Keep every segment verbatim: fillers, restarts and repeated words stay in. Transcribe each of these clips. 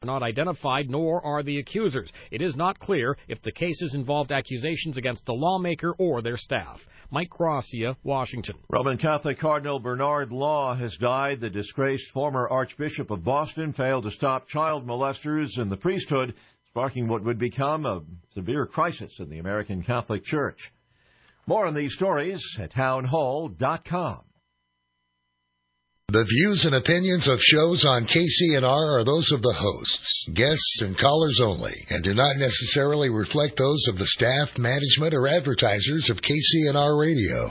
not identified, nor are the accusers. It is not clear if the cases involved accusations against the lawmaker or their staff. Mike Gracia, Washington. Roman Catholic Cardinal Bernard Law has died. The disgraced former Archbishop of Boston failed to stop child molesters in the priesthood, sparking what would become a severe crisis in the American Catholic Church. More on these stories at town hall dot com. The views and opinions of shows on K C N R are those of the hosts, guests, and callers only, and do not necessarily reflect those of the staff, management, or advertisers of K C N R Radio.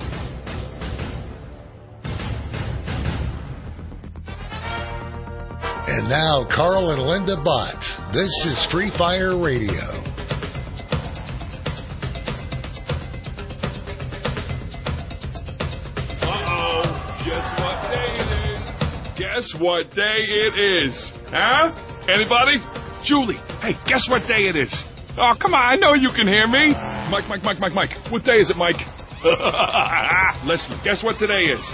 And now, Carl and Linda Bott. This is Free Fire Radio. Guess what day it is? Huh? Anybody? Julie, hey, guess what day it is? Oh, come on, I know you can hear me. Mike, Mike, Mike, Mike, Mike. What day is it, Mike? Listen, guess what today is?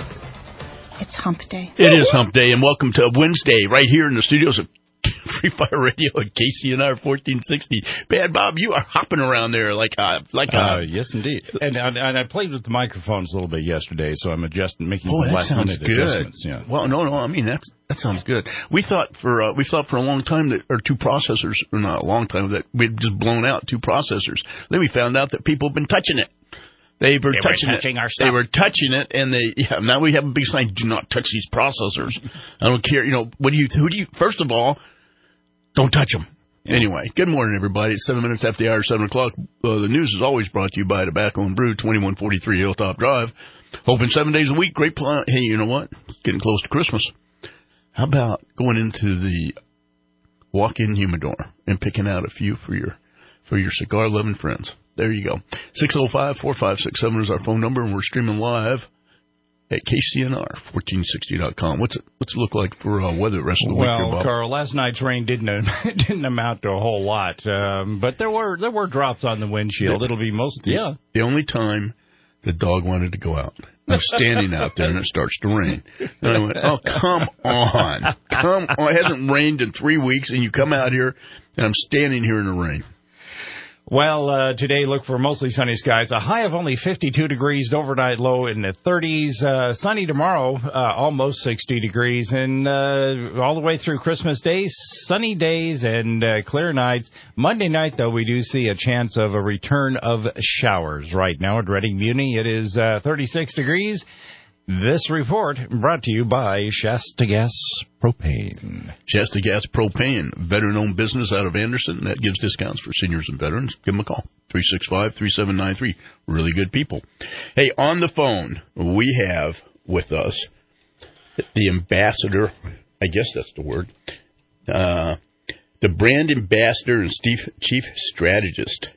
It's hump day. It is hump day, and welcome to Wednesday right here in the studios of Free Fire Radio at K C N R fourteen sixty. Bad Bob, you are hopping around there like a, like a... Uh, yes, indeed. And, and and I played with the microphones a little bit yesterday, so I'm adjusting, making oh, some last minute good. adjustments. Yeah. Well, no, no, I mean that's that sounds good. We thought for uh, we thought for a long time that or two processors, or not a long time, that we'd just blown out two processors. Then we found out that people have been touching it. They were they touching were touching it. Our stuff. They were touching it, and they yeah. Now we have a big sign: "Do not touch these processors." I don't care. You know, what do you? Who do you? First of all, don't touch them. Yeah. Anyway, good morning, everybody. It's seven minutes after the hour, seven o'clock. Uh, the news is always brought to you by Tobacco and Brew, twenty-one forty-three Hilltop Drive. Open seven days a week. Great plan. Hey, you know what? Getting close to Christmas. How about going into the walk-in humidor and picking out a few for your for your cigar-loving friends? There you go. six oh five, four five six seven is our phone number, and we're streaming live at K C N R fourteen sixty dot com. What's it, what's it look like for uh, weather the rest of the well, week here, Bob? Well, Carl, last night's rain didn't didn't amount to a whole lot, um, but there were there were drops on the windshield. It'll be most the, yeah. The only time the dog wanted to go out, I'm standing out there and it starts to rain, and I went, "Oh, come on, come on! It hasn't rained in three weeks, and you come out here, and I'm standing here in the rain." Well, uh, today look for mostly sunny skies. A high of only fifty-two degrees, overnight low in the thirties. Uh, sunny tomorrow, uh, almost sixty degrees. And uh, all the way through Christmas Day, sunny days and uh, clear nights. Monday night, though, we do see a chance of a return of showers. Right now at Reading Muni, it is uh, thirty-six degrees. This report brought to you by Shasta Gas Propane. Shasta Gas Propane, veteran-owned business out of Anderson that gives discounts for seniors and veterans. Give them a call, three six five, three seven nine three. Really good people. Hey, on the phone, we have with us the ambassador, I guess that's the word, uh, the brand ambassador and Steve, chief strategist.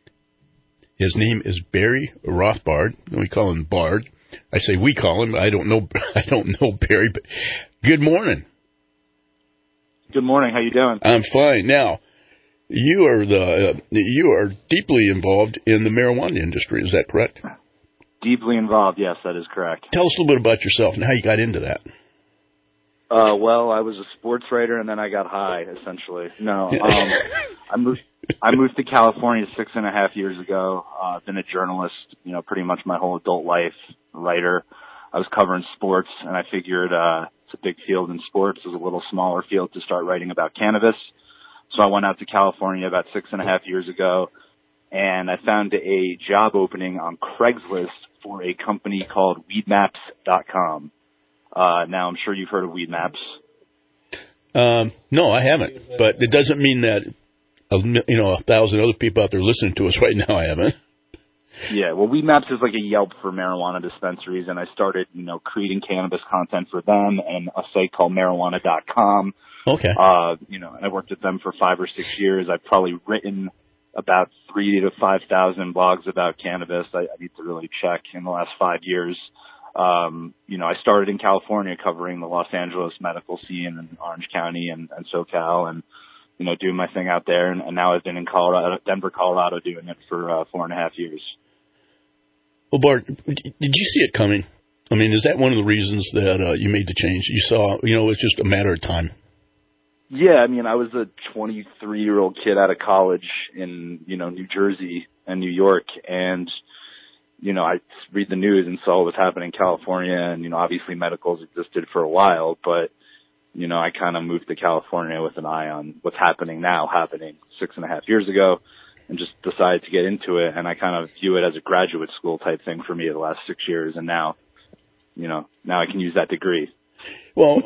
His name is Barry Rothbard. We call him Bard. I say we call him. I don't know. I don't know Barry, but good morning. Good morning. How you doing? I'm fine. Now, you are the uh, you are deeply involved in the marijuana industry. Is that correct? Deeply involved. Yes, that is correct. Tell us a little bit about yourself and how you got into that. Uh, well, I was a sports writer, and then I got high. Essentially, no. Um, I moved. I moved to California six and a half years ago. Uh, I've been a journalist, you know, pretty much my whole adult life. Writer. I was covering sports, and I figured uh, it's a big field in sports. It's a little smaller field to start writing about cannabis. So I went out to California about six and a half years ago, and I found a job opening on Craigslist for a company called weed maps dot com. Uh, now, I'm sure you've heard of Weedmaps. Um, no, I haven't, but it doesn't mean that, you know, a thousand other people out there listening to us right now, I haven't. Yeah, well, Weedmaps is like a Yelp for marijuana dispensaries, and I started, you know, creating cannabis content for them and a site called marijuana dot com. Okay. Uh, you know, and I worked with them for five or six years. I've probably written about three to five thousand blogs about cannabis. I, I need to really check in the last five years. Um, you know, I started in California covering the Los Angeles medical scene and Orange County and, and SoCal and, you know, doing my thing out there. And, and now I've been in Colorado, Denver, Colorado doing it for uh, four and a half years. Well, Bart, did you see it coming? I mean, is that one of the reasons that uh, you made the change? You saw, you know, it's just a matter of time. Yeah, I mean, I was a twenty-three-year-old kid out of college in, you know, New Jersey and New York, and, you know, I read the news and saw what was happening in California, and, you know, obviously medicals existed for a while, but, you know, I kind of moved to California with an eye on what's happening now, happening six and a half years ago, and just decided to get into it, and I kind of view it as a graduate school type thing for me the last six years, and now, you know, now I can use that degree. Well,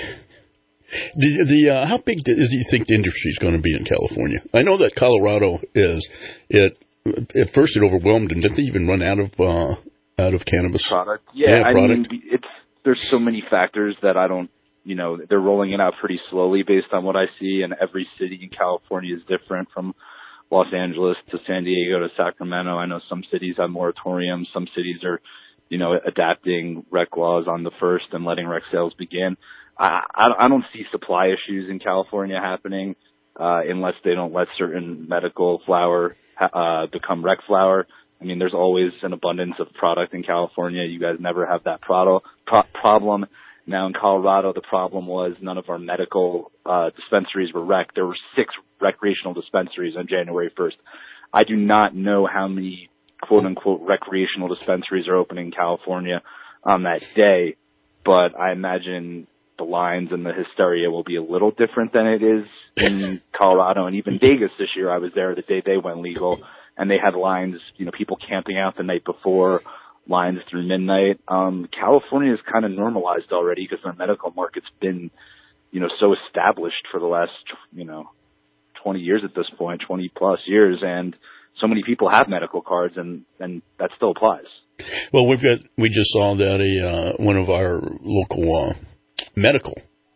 the the uh, how big do, do you think the industry is going to be in California? I know that Colorado is it. At first, it overwhelmed them. Didn't they even run out of uh, out of cannabis product? Yeah, yeah I product. mean, it's there's so many factors that I don't. You know, they're rolling it out pretty slowly based on what I see, and every city in California is different, from Los Angeles to San Diego to Sacramento. I know some cities have moratoriums. Some cities are, you know, adapting rec laws on the first and letting rec sales begin. I, I, I don't see supply issues in California happening uh, unless they don't let certain medical flower uh, become rec flower. I mean, there's always an abundance of product in California. You guys never have that pro- pro- problem. Now in Colorado, the problem was none of our medical uh, dispensaries were rec. There were six recreational dispensaries on January first. I do not know how many quote-unquote recreational dispensaries are opening in California on that day, but I imagine the lines and the hysteria will be a little different than it is in Colorado. And even Vegas this year, I was there the day they went legal, and they had lines, you know, people camping out the night before, lines through midnight. Um, California is kind of normalized already because their medical market's been, you know, so established for the last, you know, twenty years at this point, twenty plus years. And so many people have medical cards, and, and that still applies. Well, we've got, we just saw that a, uh, one of our local, uh, medical,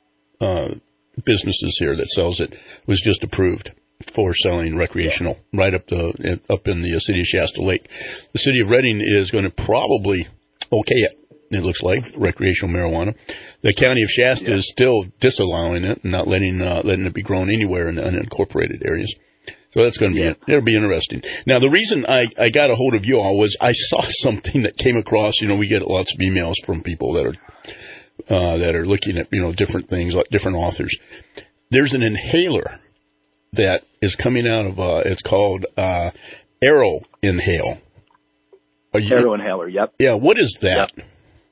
uh, businesses here that sells it was just approved for selling recreational right up the up in the city of Shasta Lake. The city of Redding is going to probably okay it. It looks like recreational marijuana. The county of Shasta yeah. is still disallowing it and not letting uh, letting it be grown anywhere in the unincorporated areas. So that's going to be yeah. it'll be interesting. Now the reason I I got a hold of you all was I saw something that came across. You know, we get lots of emails from people that are uh, that are looking at you know different things, like different authors. There's an inhaler that is coming out of, uh, it's called, uh, Aero Inhale. You, Aero Inhaler, yep. Yeah, what is that? Yep.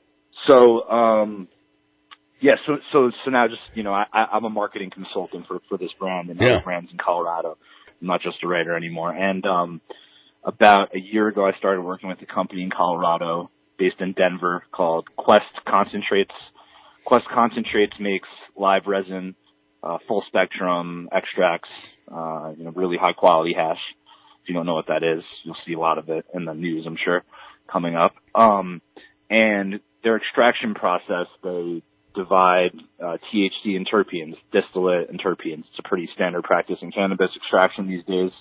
So, um, yeah, so, so, so now just, you know, I, I'm a marketing consultant for, for this brand and yeah. other brands in Colorado. I'm not just a writer anymore. And, um, about a year ago, I started working with a company in Colorado based in Denver called Quest Concentrates. Quest Concentrates makes live resin, Uh, full spectrum extracts, uh, you know, really high quality hash. If you don't know what that is, you'll see a lot of it in the news, I'm sure, coming up. Um, and their extraction process, they divide uh, T H C and terpenes, distillate and terpenes. It's a pretty standard practice in cannabis extraction these days.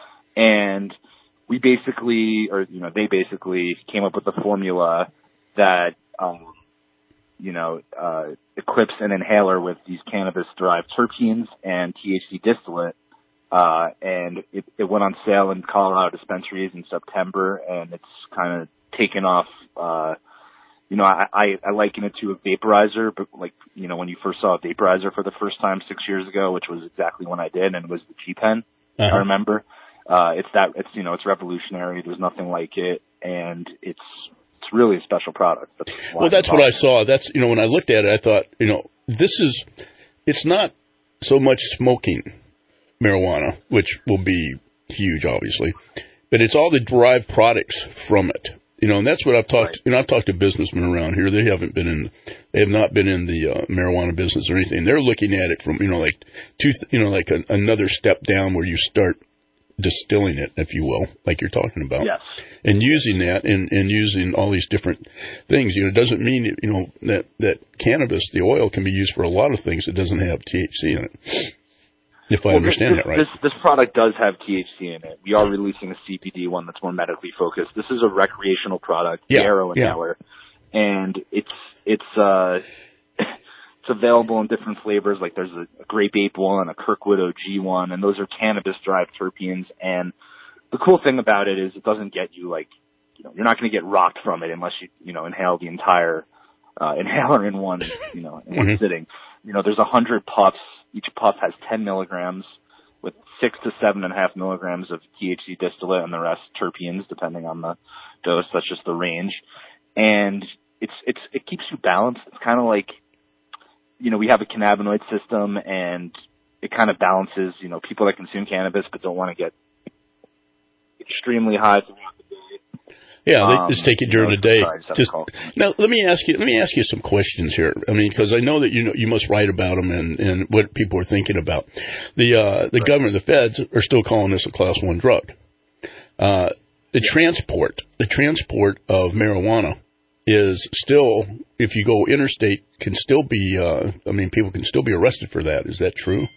And we basically, or, you know, they basically came up with a formula that, um, you know, uh, equips an inhaler with these cannabis-derived terpenes and T H C distillate, uh, and it, it went on sale in Colorado dispensaries in September, and it's kind of taken off. Uh, you know, I, I, I liken it to a vaporizer, but like, you know, when you first saw a vaporizer for the first time six years ago, which was exactly when I did, and it was the G-Pen, uh-huh. I remember. Uh, it's that, it's, you know, it's revolutionary. There's nothing like it, and it's, It's really a special product. That's well, that's what I saw. That's, you know, when I looked at it, I thought, you know, this is, it's not so much smoking marijuana, which will be huge, obviously, but it's all the derived products from it. You know, and that's what I've talked, right. you know, I've talked to businessmen around here. They haven't been in, they have not been in the uh, marijuana business or anything. They're looking at it from, you know, like two, you know, like a, another step down where you start distilling it, if you will, like you're talking about. Yes. And using that and, and using all these different things. You know, it doesn't mean, you know, that, that cannabis, the oil, can be used for a lot of things that doesn't have T H C in it. If I well, understand this, that right. This, this product does have T H C in it. We are releasing a C B D one that's more medically focused. This is a recreational product, the yeah. Aero Inhaler. Yeah. And it's, it's, uh, it's available in different flavors. Like there's a, a grape ape one, a Kirkwood O G one, and those are cannabis-derived terpenes. And the cool thing about it is it doesn't get you like, you know, you're not going to get rocked from it unless you, you know, inhale the entire uh, inhaler in one, you know, in one mm-hmm. sitting. You know, there's a hundred puffs. each puff has ten milligrams with six to seven and a half milligrams of T H C distillate and the rest terpenes, depending on the dose. That's just the range. And it's, it's, it keeps you balanced. It's kind of like, you know, we have a cannabinoid system and it kind of balances, you know, people that consume cannabis but don't want to get extremely high throughout the day. Yeah, they um, just take it during you know, the day. sorry, Just, now, let me ask you. Let me ask you some questions here. I mean, because I know that you know you must write about them and, and what people are thinking about. The uh, the right. government, the feds, are still calling this a class one drug. Uh, the yeah. transport, the transport of marijuana is still, if you go interstate, can still be. Uh, I mean, people can still be arrested for that. Is that true?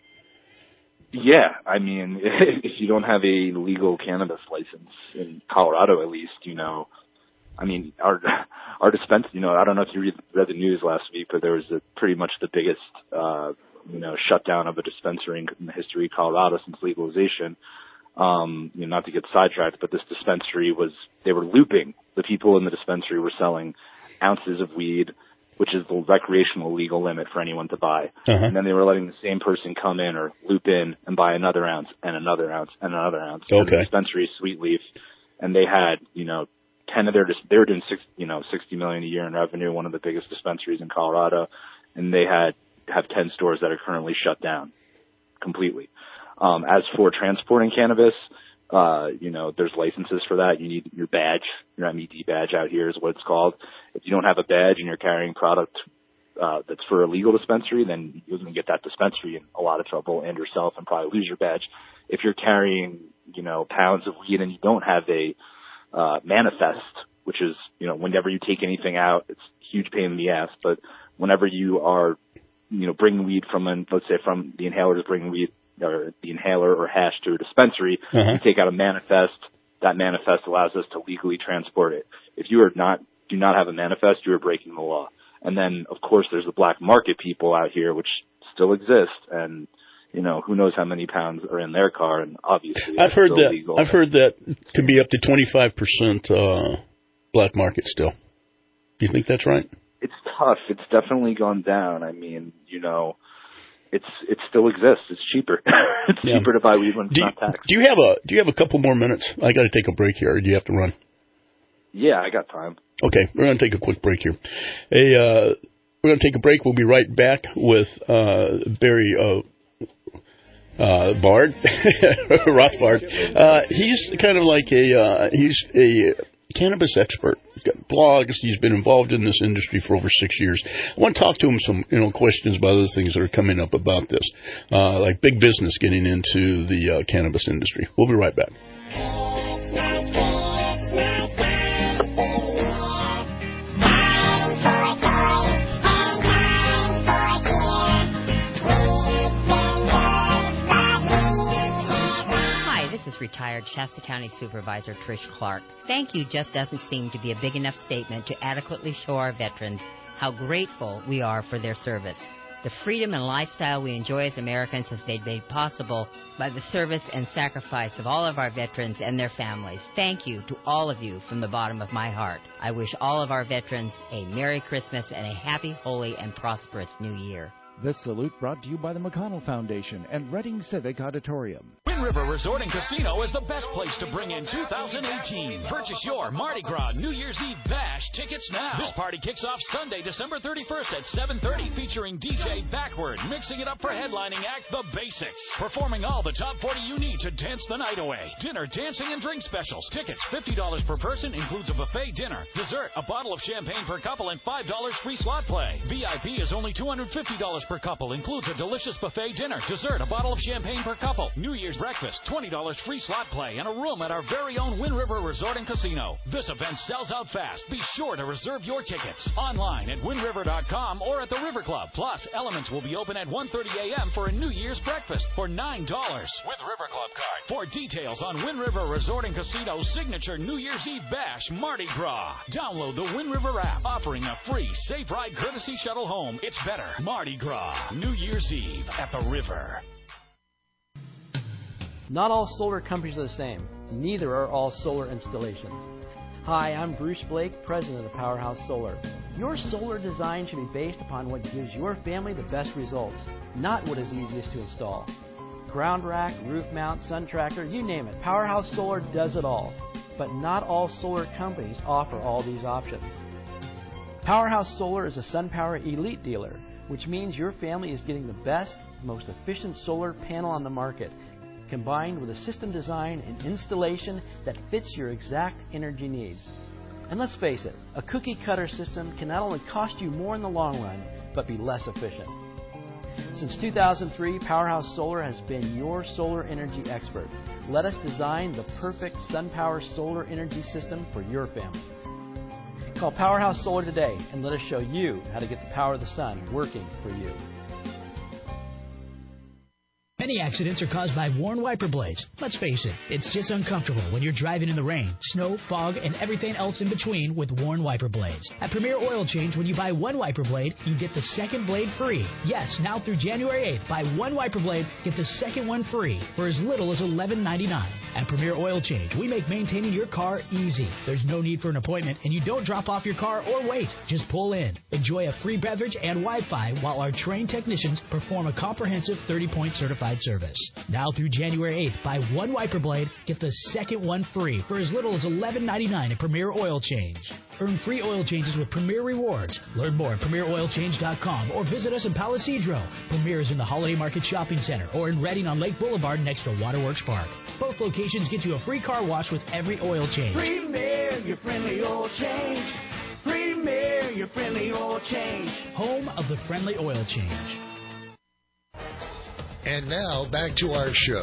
Yeah, I mean, if you don't have a legal cannabis license in Colorado, at least, you know, I mean, our our dispense, you know, I don't know if you read, read the news last week, but there was a, pretty much the biggest, uh, you know, shutdown of a dispensary in, in the history of Colorado since legalization. Um, you know, not to get sidetracked, but this dispensary was, they were looping. The people in the dispensary were selling ounces of weed, which is the recreational legal limit for anyone to buy. Uh-huh. And then they were letting the same person come in or loop in and buy another ounce and another ounce and another ounce. Okay. And the dispensary, Sweet Leaf, and they had, you know, ten of their, they were doing six, you know, sixty million a year in revenue, one of the biggest dispensaries in Colorado. And they had, have ten stores that are currently shut down completely. Um, as for transporting cannabis, uh, you know, there's licenses for that. You need your badge, your M E D badge out here is what it's called. If you don't have a badge and you're carrying product, uh, that's for a legal dispensary, then you're going to get that dispensary in a lot of trouble and yourself and probably lose your badge. If you're carrying, you know, pounds of weed and you don't have a, uh, manifest, which is, you know, whenever you take anything out, it's a huge pain in the ass, but whenever you are, you know, bringing weed from an, let's say from the inhaler is bringing weed, or the inhaler or hash to a dispensary, uh-huh. you take out a manifest. That manifest allows us to legally transport it. If you are not, do not have a manifest, you are breaking the law. And then, of course, there's the black market people out here, which still exist. And, you know, who knows how many pounds are in their car. And obviously, I've heard that, legal. I've heard that could be up to twenty-five percent, uh, black market still. Do you think that's right? It's tough. It's definitely gone down. I mean, you know, It's it still exists. It's cheaper. it's yeah. cheaper to buy weed when it's do not you, taxed. Do you have a Do you have a couple more minutes? I got to take a break here. Or do you have to run? Yeah, I got time. Okay, we're going to take a quick break here. A uh, we're going to take a break. We'll be right back with uh, Barry uh, uh, Bard, Rothbard. Uh, he's kind of like a uh, he's a cannabis expert. He's got blogs. He's been involved in this industry for over six years. I want to talk to him some, you know, questions about other things that are coming up about this, uh, like big business getting into the uh, cannabis industry. We'll be right back. Retired Shasta County Supervisor Trish Clark. Thank you just doesn't seem to be a big enough statement to adequately show our veterans how grateful we are for their service. The freedom and lifestyle we enjoy as Americans has been made possible by the service and sacrifice of all of our veterans and their families. Thank you to all of you from the bottom of my heart. I wish all of our veterans a Merry Christmas and a happy, holy, and prosperous New Year. This salute brought to you by the McConnell Foundation and Reading Civic Auditorium. Wind River Resort and Casino is the best place to bring in two thousand eighteen. Purchase your Mardi Gras New Year's Eve Bash tickets now. This party kicks off Sunday, December thirty-first at seven thirty, featuring D J Backward, mixing it up for headlining act The Basics, performing all the top forty you need to dance the night away. Dinner, dancing, and drink specials. Tickets fifty dollars per person, includes a buffet dinner, dessert, a bottle of champagne per couple, and five dollars free slot play. V I P is only two hundred fifty dollars per couple, includes a delicious buffet dinner, dessert, a bottle of champagne per couple, New Year's breakfast, twenty dollars free slot play, and a room at our very own Wind River Resort and Casino. This event sells out fast. Be sure to reserve your tickets online at wind river dot com or at the River Club. Plus, Elements will be open at one thirty a.m. for a New Year's breakfast for nine dollars with River Club card. For details on Wind River Resort and Casino's signature New Year's Eve Bash Mardi Gras, download the Wind River app, offering a free safe ride courtesy shuttle home. It's better. Mardi Gras, New Year's Eve at the River. Not all solar companies are the same. Neither are all solar installations. Hi, I'm Bruce Blake, president of Powerhouse Solar. Your solar design should be based upon what gives your family the best results, not what is easiest to install. Ground rack, roof mount, sun tracker, you name it. Powerhouse Solar does it all. But not all solar companies offer all these options. Powerhouse Solar is a SunPower Elite dealer, which means your family is getting the best, most efficient solar panel on the market, combined with a system design and installation that fits your exact energy needs. And let's face it, a cookie cutter system can not only cost you more in the long run, but be less efficient. Since two thousand three, Powerhouse Solar has been your solar energy expert. Let us design the perfect SunPower solar energy system for your family. Call Powerhouse Solar today and let us show you how to get the power of the sun working for you. Many accidents are caused by worn wiper blades. Let's face it, it's just uncomfortable when you're driving in the rain, snow, fog, and everything else in between with worn wiper blades. At Premier Oil Change, when you buy one wiper blade, you get the second blade free. Yes, now through January eighth, buy one wiper blade, get the second one free for as little as eleven ninety-nine. At Premier Oil Change, we make maintaining your car easy. There's no need for an appointment, and you don't drop off your car or wait. Just pull in. Enjoy a free beverage and Wi-Fi while our trained technicians perform a comprehensive thirty-point certified service. Now through January eighth, buy one wiper blade, get the second one free for as little as eleven ninety-nine at Premier Oil Change. Earn free oil changes with Premier Rewards. Learn more at premier oil change dot com or visit us in Palo Cedro. Premier is in the Holiday Market Shopping Center or in Reading on Lake Boulevard next to Waterworks Park. Both locations get you a free car wash with every oil change. Premier, your friendly oil change. Premier, your friendly oil change. Home of the friendly oil change. And now, back to our show.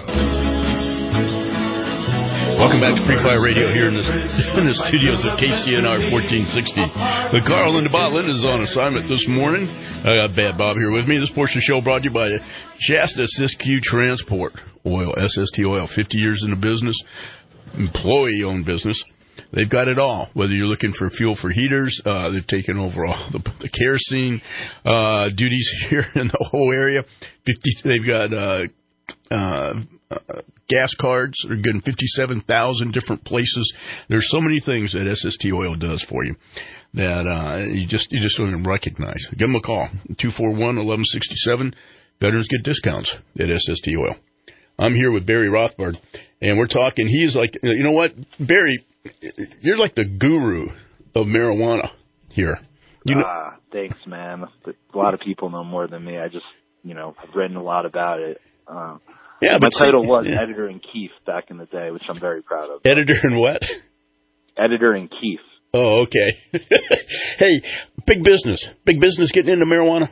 Welcome back to Free Fire Radio here in the, in the studios of K C N R fourteen sixty. The Carl and the Botland is on assignment this morning. I got Bad Bob here with me. This portion of the show brought to you by Shasta Siskiyou Transport Oil, S S T Oil, fifty years in the business, employee-owned business. They've got it all. Whether you're looking for fuel for heaters, uh, they've taken over all the, the kerosene uh, duties here in the whole area. fifty They've got uh, uh, uh, gas cards. They're getting fifty-seven thousand different places. There's so many things that S S T Oil does for you that uh, you just you just don't even recognize. Give them a call, two four one, one one six seven. Veterans get discounts at S S T Oil. I'm here with Barry Rothbard, and we're talking. He's like, you know what, Barry, you're like the guru of marijuana here. You know, ah, thanks, man. A lot of people know more than me. I just, you know, I've written a lot about it. Um, yeah, my but title see, was yeah. editor in Keefe back in the day, which I'm very proud of. Editor in what? Editor in Keefe. Oh, okay. Hey, big business, big business getting into marijuana.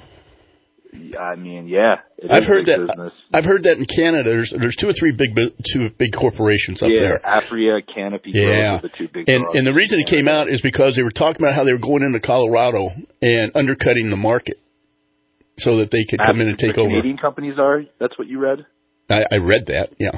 I mean, yeah. It I've is heard big that. Business. I've heard that in Canada. There's there's two or three big two big corporations up yeah, there. Aphria, Canopy yeah. Growth are the two big. And and the reason it came out is because they were talking about how they were going into Colorado and undercutting the market so that they could come in and take the over. Canadian companies are. That's what you read. I, I read that. Yeah.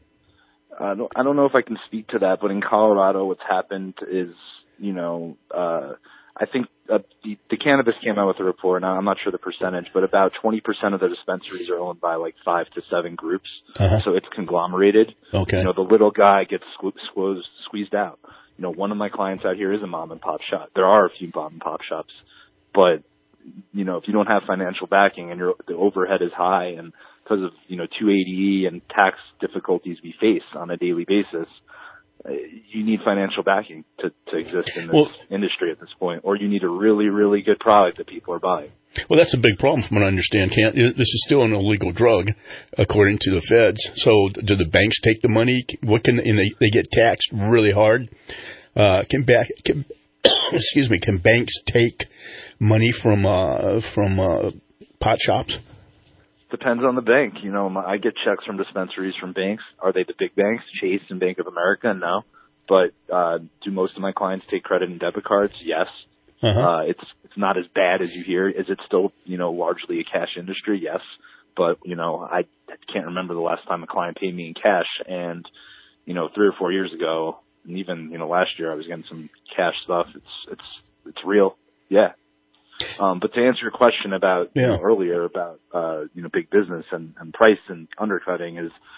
I don't. I don't know if I can speak to that, but in Colorado, what's happened is, you know, uh, I think uh, the, the cannabis came out with a report, and I'm not sure the percentage, but about twenty percent of the dispensaries are owned by like five to seven groups. Uh-huh. So it's conglomerated. Okay. You know, the little guy gets sque- squeezed, squeezed out. You know, one of my clients out here is a mom and pop shop. There are a few mom and pop shops, but, you know, if you don't have financial backing and your, the overhead is high and because of, you know, two eighty E and tax difficulties we face on a daily basis, you need financial backing to, to exist in this well, industry at this point, or you need a really, really good product that people are buying. Well, that's a big problem from what I understand. Can't, this is still an illegal drug, according to the feds. So do the banks take the money? What can and they, they get taxed really hard? Uh, can, back, can excuse me? Can banks take money from uh, from uh, pot shops? Depends on the bank. You know, I get checks from dispensaries from banks. Are they the big banks, Chase and Bank of America? No. But uh, do most of my clients take credit and debit cards? Yes. Uh-huh. Uh, it's it's not as bad as you hear. Is it still, you know, largely a cash industry? Yes. But, you know, I can't remember the last time a client paid me in cash. And, you know, three or four years ago, and even, you know, last year I was getting some cash stuff. It's it's it's real. Yeah. Um, but to answer your question about yeah. you know, earlier about uh, you know big business and, and price and undercutting is,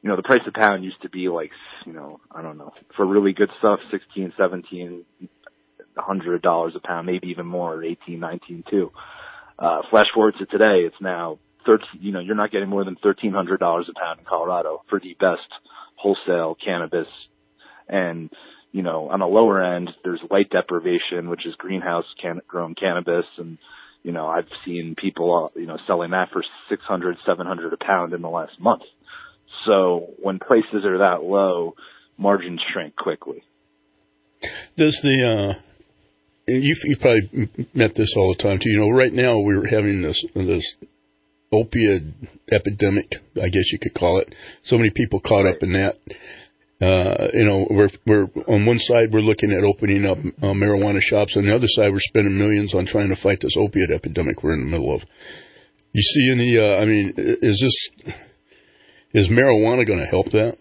you know, the price of pound used to be like, you know, I don't know, for really good stuff, sixteen, seventeen, one hundred dollars a pound, maybe even more, eighteen, nineteen too. Uh, flash forward to today, it's now thirteen, you know, you're not getting more than thirteen hundred dollars a pound in Colorado for the best wholesale cannabis. And, you know, on the lower end, there's light deprivation, which is greenhouse can- grown cannabis. And, you know, I've seen people, uh, you know, selling that for six hundred, seven hundred a pound in the last month. So when prices are that low, margins shrink quickly. Does the, uh, you've, you've probably met this all the time too. You know, right now we're having this, this opioid epidemic, I guess you could call it. So many people caught up in that. Uh, you know, we're, we're, on one side we're looking at opening up uh, marijuana shops. On the other side, we're spending millions on trying to fight this opiate epidemic we're in the middle of. You see any, uh, I mean, is this, is marijuana going to help that?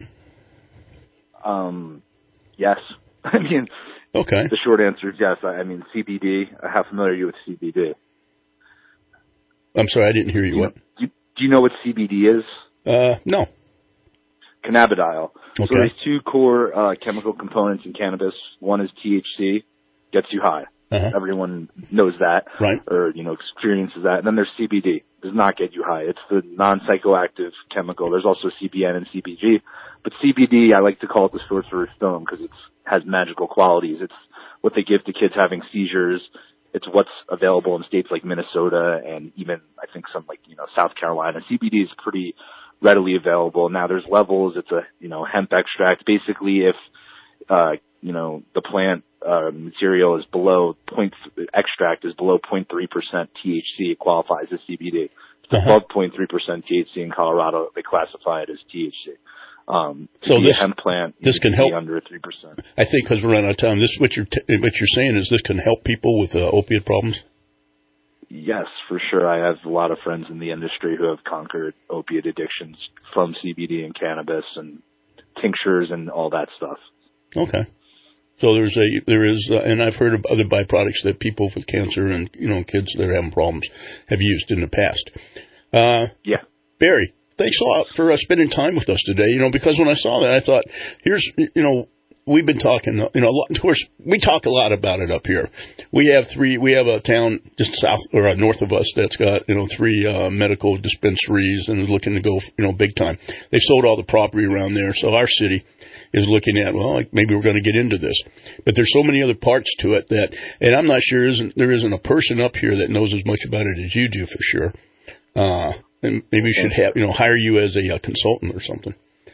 Um, yes. I mean, okay. The short answer is yes. I, I mean, C B D, how familiar are you with C B D? I'm sorry, I didn't hear you. you What? Know, do, do you know what C B D is? Uh, no. Cannabidiol. Okay. So there's two core uh, chemical components in cannabis. One is T H C, gets you high. Uh-huh. Everyone knows that, right? Or, you know, experiences that. And then there's C B D, does not get you high. It's the non-psychoactive chemical. There's also C B N and C B G, but C B D, I like to call it the sorcerer's stone because it has magical qualities. It's what they give to kids having seizures. It's what's available in states like Minnesota and even I think some like, you know, South Carolina. C B D is pretty readily available. Now there's levels. It's a, you know, hemp extract. Basically, if, uh, you know, the plant, uh, material is below point, extract is below zero point three percent T H C, it qualifies as C B D. If it's uh-huh. above zero point three percent T H C in Colorado, they classify it as T H C. Um, so this, hemp plant, this can help under three percent. I think because we're running out of time. This, what you're, t- what you're saying is this can help people with uh, opiate problems? Yes, for sure. I have a lot of friends in the industry who have conquered opiate addictions from C B D and cannabis and tinctures and all that stuff. Okay. So there's a, there is, uh, and I've heard of other byproducts that people with cancer and, you know, kids that are having problems have used in the past. Uh, yeah. Barry, thanks a lot for uh, spending time with us today, you know, because when I saw that, I thought, here's, you know, we've been talking, you know, a lot, of course, we talk a lot about it up here. We have three, we have a town just south or uh, north of us that's got, you know, three uh, medical dispensaries and is looking to go, you know, big time. They've sold all the property around there, so our city is looking at, well, like maybe we're going to get into this. But there's so many other parts to it that, and I'm not sure isn't, there isn't a person up here that knows as much about it as you do for sure. Uh, and maybe we should have, you know, hire you as a uh, consultant or something.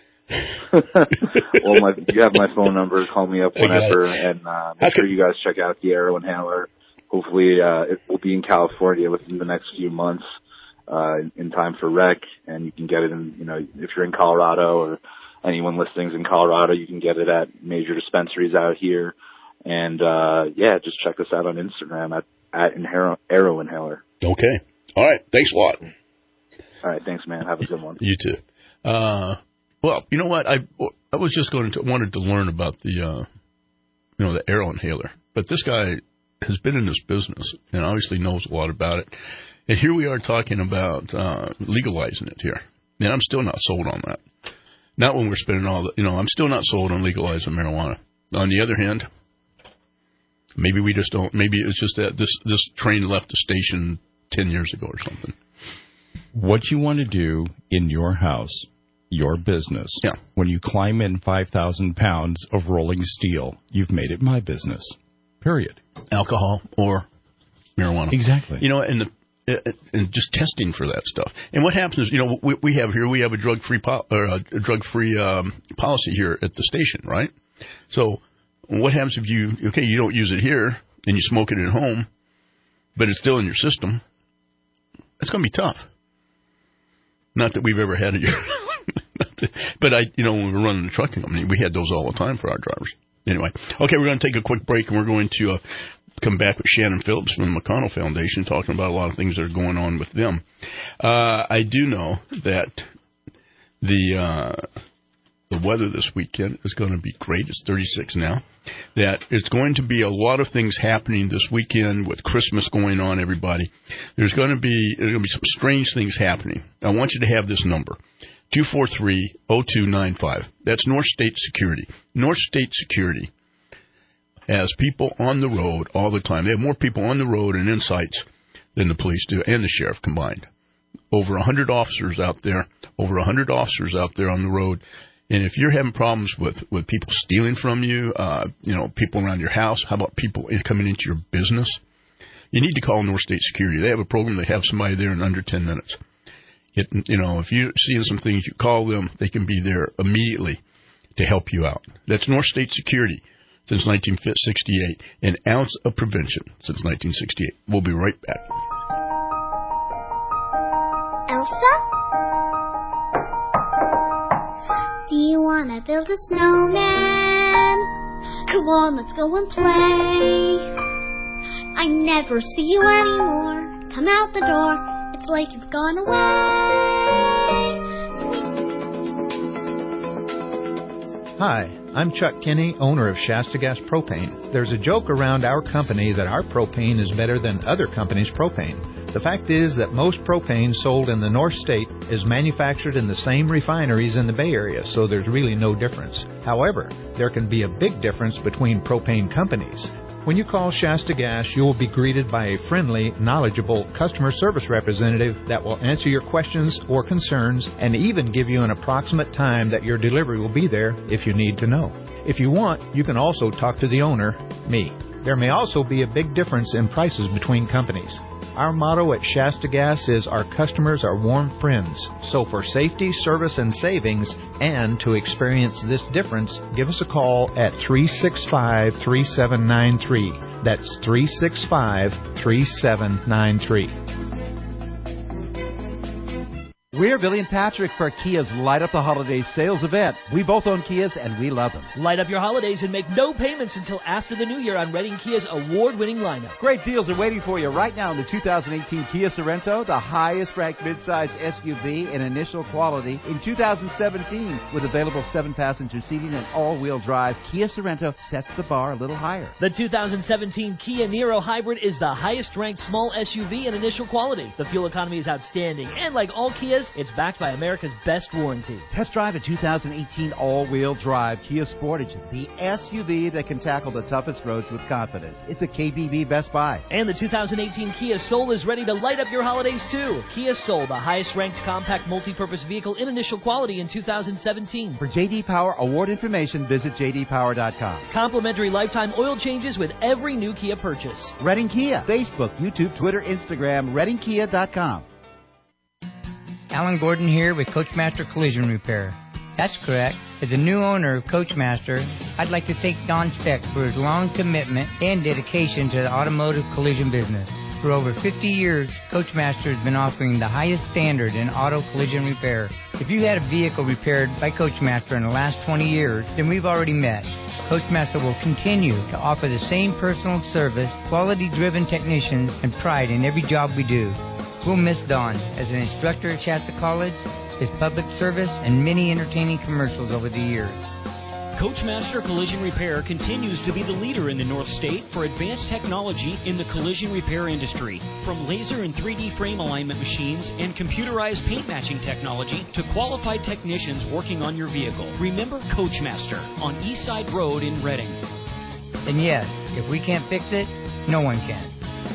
Well, my, you have my phone number. Call me up whenever, and uh, make sure you guys check out the Aero Inhaler. Hopefully, uh, it will be in California within the next few months, uh, in time for rec, and you can get it in, you know, if you're in Colorado or anyone listening's in Colorado, you can get it at major dispensaries out here. And, uh, yeah, just check us out on Instagram at, at Inhero, Aero Inhaler. Okay. All right. Thanks a lot. All right. Thanks, man. Have a good one. You too. Uh, well, you know what? I, I was just going to, wanted to learn about the, uh, you know, the Aero Inhaler, but this guy has been in this business and obviously knows a lot about it. And here we are talking about, uh, legalizing it here. And I'm still not sold on that. Not when we're spending all the, you know, I'm still not sold on legalizing marijuana. On the other hand, maybe we just don't, maybe it's just that this, this train left the station ten years ago or something. What you want to do in your house, your business, yeah. when you climb in five thousand pounds of rolling steel, you've made it my business. Period. Alcohol or marijuana. Exactly. You know, and the, and just testing for that stuff. And what happens is, you know, we, we have here, we have a drug-free po- or a drug-free um, policy here at the station, right? So what happens if you, okay, you don't use it here and you smoke it at home, but it's still in your system? It's going to be tough. Not that we've ever had it here. But, I, you know, when we were running the trucking company, we had those all the time for our drivers. Anyway, okay, we're going to take a quick break, and we're going to uh, come back with Shannon Phillips from the McConnell Foundation, talking about a lot of things that are going on with them. Uh, I do know that the uh, the weather this weekend is going to be great. It's thirty-six now. That it's going to be a lot of things happening this weekend with Christmas going on, everybody. There's going to be there's going to be some strange things happening. I want you to have this number. two four three, zero two nine five. That's North State Security. North State Security has people on the road all the time. They have more people on the road and in sites than the police do and the sheriff combined. Over one hundred officers out there, over one hundred officers out there on the road. And if you're having problems with, with people stealing from you, uh, you know, people around your house, how about people in, coming into your business? You need to call North State Security. They have a program. They have somebody there in under ten minutes. It, you know, if you're seeing some things, you call them. They can be there immediately to help you out. That's North State Security since nineteen sixty-eight. An ounce of prevention since nineteen sixty-eight. We'll be right back. Elsa? Do you want to build a snowman? Come on, let's go and play. I never see you anymore. Come out the door. It's like you've gone away. Hi, I'm Chuck Kinney, owner of Shasta Gas Propane. There's a joke around our company that our propane is better than other companies' propane. The fact is that most propane sold in the North State is manufactured in the same refineries in the Bay Area, so there's really no difference. However, there can be a big difference between propane companies. When you call Shasta Gas, you will be greeted by a friendly, knowledgeable customer service representative that will answer your questions or concerns and even give you an approximate time that your delivery will be there if you need to know. If you want, you can also talk to the owner, me. There may also be a big difference in prices between companies. Our motto at Shasta Gas is our customers are warm friends. So for safety, service, and savings, and to experience this difference, give us a call at three six five, three seven nine three. That's three six five, three seven nine three. We're Billy and Patrick for Kia's Light Up the Holidays sales event. We both own Kias, and we love them. Light up your holidays and make no payments until after the new year on Reading Kia's award-winning lineup. Great deals are waiting for you right now in the two thousand eighteen Kia Sorento, the highest-ranked midsize S U V in initial quality in two thousand seventeen. With available seven-passenger seating and all-wheel drive, Kia Sorento sets the bar a little higher. The two thousand seventeen Kia Niro Hybrid is the highest-ranked small S U V in initial quality. The fuel economy is outstanding, and like all Kias, it's backed by America's best warranty. Test drive a two thousand eighteen all-wheel drive Kia Sportage, the S U V that can tackle the toughest roads with confidence. It's a K B B Best Buy. And the two thousand eighteen Kia Soul is ready to light up your holidays, too. Kia Soul, the highest-ranked compact multi-purpose vehicle in initial quality in two thousand seventeen. For J D Power award information, visit j d power dot com. Complimentary lifetime oil changes with every new Kia purchase. Reading Kia. Facebook, YouTube, Twitter, Instagram, reading kia dot com. Alan Gordon here with Coachmaster Collision Repair. That's correct. As a new owner of Coachmaster, I'd like to thank Don Speck for his long commitment and dedication to the automotive collision business. For over fifty years, Coachmaster has been offering the highest standard in auto collision repair. If you had a vehicle repaired by Coachmaster in the last twenty years, then we've already met. Coachmaster will continue to offer the same personal service, quality-driven technicians, and pride in every job we do. We'll miss Don as an instructor at Shasta College, his public service, and many entertaining commercials over the years. Coachmaster Collision Repair continues to be the leader in the North State for advanced technology in the collision repair industry. From laser and three D frame alignment machines and computerized paint matching technology to qualified technicians working on your vehicle. Remember Coachmaster on Eastside Road in Reading. And yes, if we can't fix it, no one can.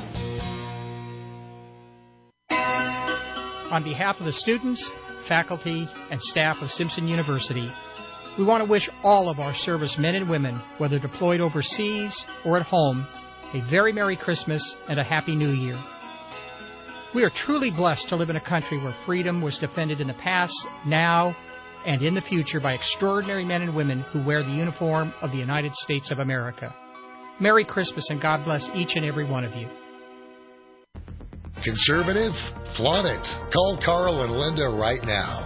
On behalf of the students, faculty, and staff of Simpson University, we want to wish all of our servicemen and women, whether deployed overseas or at home, a very Merry Christmas and a Happy New Year. We are truly blessed to live in a country where freedom was defended in the past, now, and in the future by extraordinary men and women who wear the uniform of the United States of America. Merry Christmas and God bless each and every one of you. Conservative? Flaunt it. Call Carl and Linda right now.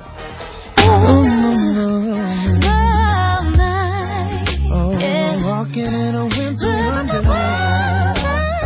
Oh, yeah. Walking in a winter wonderland.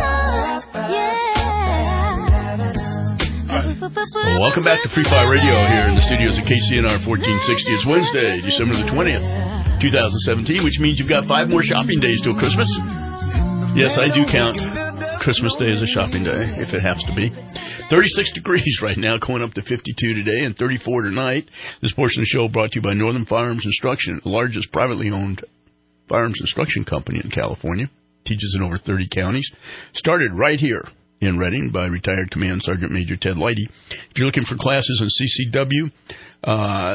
Well, welcome back to Free Fire Radio here in the studios of K C N R fourteen sixty. It's Wednesday, December the twentieth, twenty seventeen, which means you've got five more shopping days till Christmas. Yes, I do count Christmas Day is a shopping day, if it has to be. thirty-six degrees right now, going up to fifty-two today and thirty-four tonight. This portion of the show brought to you by Northern Firearms Instruction, the largest privately owned firearms instruction company in California. Teaches in over thirty counties. Started right here in Redding by retired Command Sergeant Major Ted Leidy. If you're looking for classes in C C W, uh,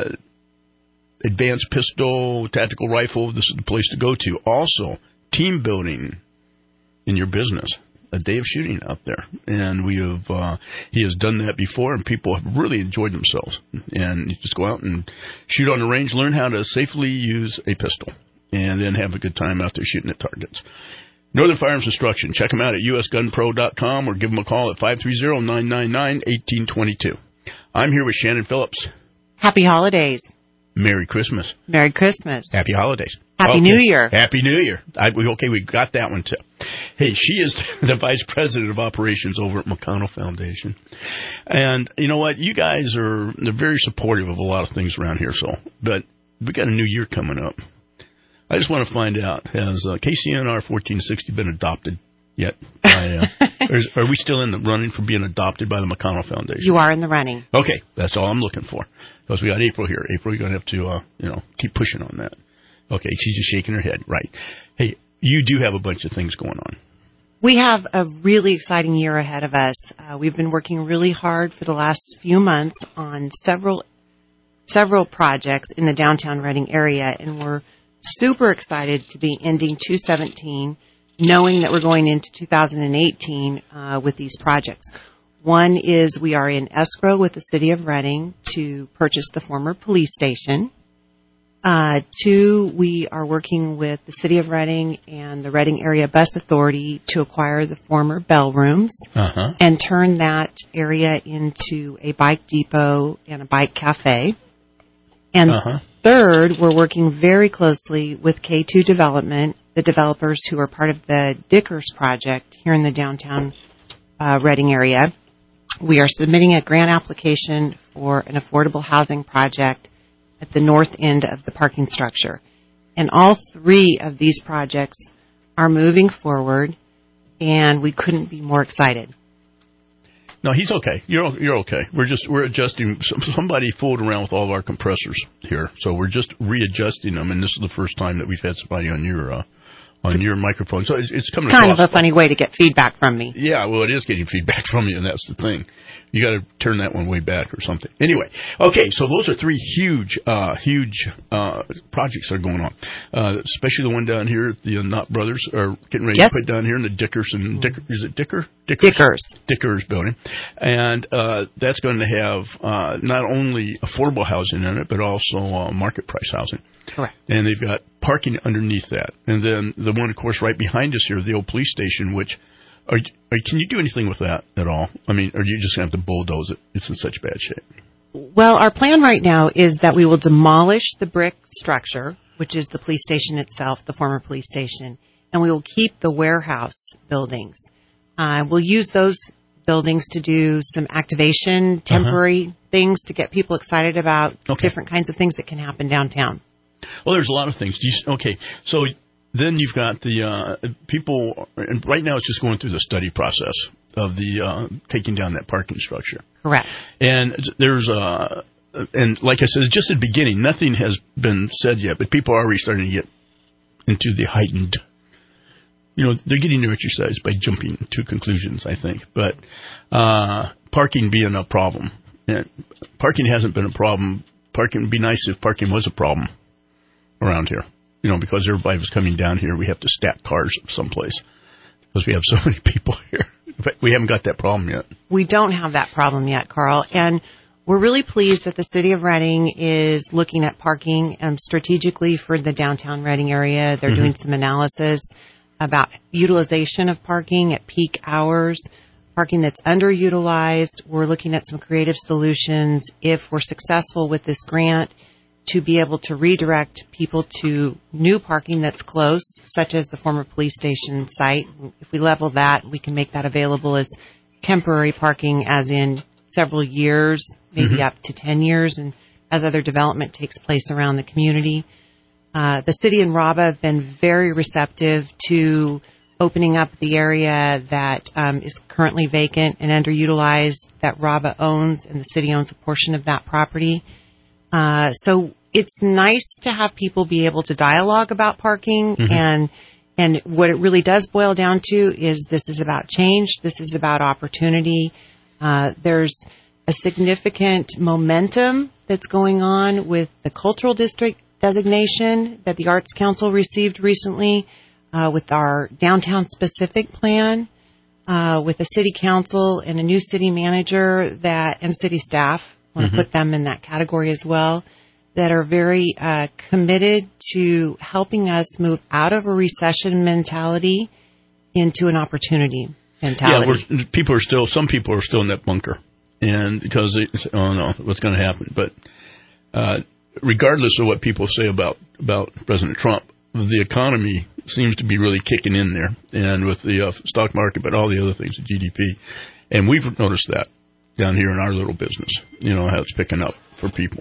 advanced pistol, tactical rifle, this is the place to go to. Also, team building in your business. A day of shooting out there. And we have, uh, he has done that before, and people have really enjoyed themselves. And you just go out and shoot on the range, learn how to safely use a pistol, and then have a good time out there shooting at targets. Northern Firearms Instruction. Check them out at U S gun pro dot com or give them a call at five three zero, nine nine nine, one eight two two. I'm here with Shannon Phillips. Happy holidays. Merry Christmas. Merry Christmas. Happy holidays. Happy okay. New Year. Happy New Year. I, we, okay, we got that one too. Hey, she is the Vice President of Operations over at McConnell Foundation. And you know what? You guys are they're very supportive of a lot of things around here. So, But we got a new year coming up. I just want to find out, has uh, K C N R fourteen sixty been adopted yet? By, uh, or is, are we still in the running for being adopted by the McConnell Foundation? You are in the running. Okay, that's all I'm looking for. Because we got April here. April, you're going to have to, uh, you know, keep pushing on that. Okay, she's just shaking her head. Right. Hey, you do have a bunch of things going on. We have a really exciting year ahead of us. Uh, we've been working really hard for the last few months on several several projects in the downtown Redding area, and we're super excited to be ending two seventeen, knowing that we're going into two thousand eighteen uh, with these projects. One is we are in escrow with the City of Redding to purchase the former police station. Uh, two, we are working with the City of Redding and the Redding Area Bus Authority to acquire the former bell rooms uh-huh. and turn that area into a bike depot and a bike cafe. And uh-huh. third, we're working very closely with K two Development, the developers who are part of the Dickers project here in the downtown uh, Redding area. We are submitting a grant application for an affordable housing project at the north end of the parking structure. And all three of these projects are moving forward, and we couldn't be more excited. No, he's okay. You're you're okay. We're just we're adjusting. Somebody fooled around with all of our compressors here, so we're just readjusting them. And this is the first time that we've had somebody on your uh, on your microphone. So it's, it's coming. Kind across. of a funny way to get feedback from me. Yeah, well, it is getting feedback from you, and that's the thing. You got to turn that one way back or something. Anyway, okay, so those are three huge, uh, huge uh, projects that are going on, uh, especially the one down here. The uh, Knott Brothers are getting ready yes. to put down here in the Dickerson. Dicker, is it Dicker? Dickers. Dickers. Dickers building, and uh, that's going to have uh, not only affordable housing in it, but also uh, market price housing. Correct. And they've got parking underneath that, and then the one, of course, right behind us here, the old police station, which. Are, are, can you do anything with that at all? I mean, are you just going to have to bulldoze it? It's in such bad shape. Well, our plan right now is that we will demolish the brick structure, which is the police station itself, the former police station, and we will keep the warehouse buildings. Uh, we'll use those buildings to do some activation, temporary uh-huh. things to get people excited about okay. different kinds of things that can happen downtown. Well, there's a lot of things. Do you, okay, so... Then you've got the uh, people, and right now it's just going through the study process of the uh, taking down that parking structure. Correct. And there's, uh, and like I said, just at the beginning, nothing has been said yet, but people are already starting to get into the heightened, you know, they're getting their exercise by jumping to conclusions, I think. But uh, parking being a problem, and parking hasn't been a problem. Parking would be nice if parking was a problem around here. You know, because everybody was coming down here, we have to stack cars someplace because we have so many people here. But we haven't got that problem yet. We don't have that problem yet, Carl. And we're really pleased that the City of Redding is looking at parking um, strategically for the downtown Redding area. They're mm-hmm. doing some analysis about utilization of parking at peak hours, parking that's underutilized. We're looking at some creative solutions if we're successful with this grant to be able to redirect people to new parking that's close, such as the former police station site. If we level that, we can make that available as temporary parking, as in several years, maybe mm-hmm. up to ten years, and as other development takes place around the community. Uh, the city and R A B A have been very receptive to opening up the area that um, is currently vacant and underutilized that RABA owns, and the city owns a portion of that property. Uh, so it's nice to have people be able to dialogue about parking, mm-hmm. and and what it really does boil down to is this is about change. This is about opportunity. Uh, there's a significant momentum that's going on with the cultural district designation that the Arts Council received recently, uh, with our downtown specific plan, uh, with the city council and a new city manager that and city staff, I want to mm-hmm. put them in that category as well, that are very uh, committed to helping us move out of a recession mentality into an opportunity mentality. Yeah, we're, people are still, some people are still in that bunker, and because they, oh no, what's going to happen? But uh, regardless of what people say about about President Trump, the economy seems to be really kicking in there, and with the uh, stock market, but all the other things, the G D P, and we've noticed that down here in our little business, you know, how it's picking up for people.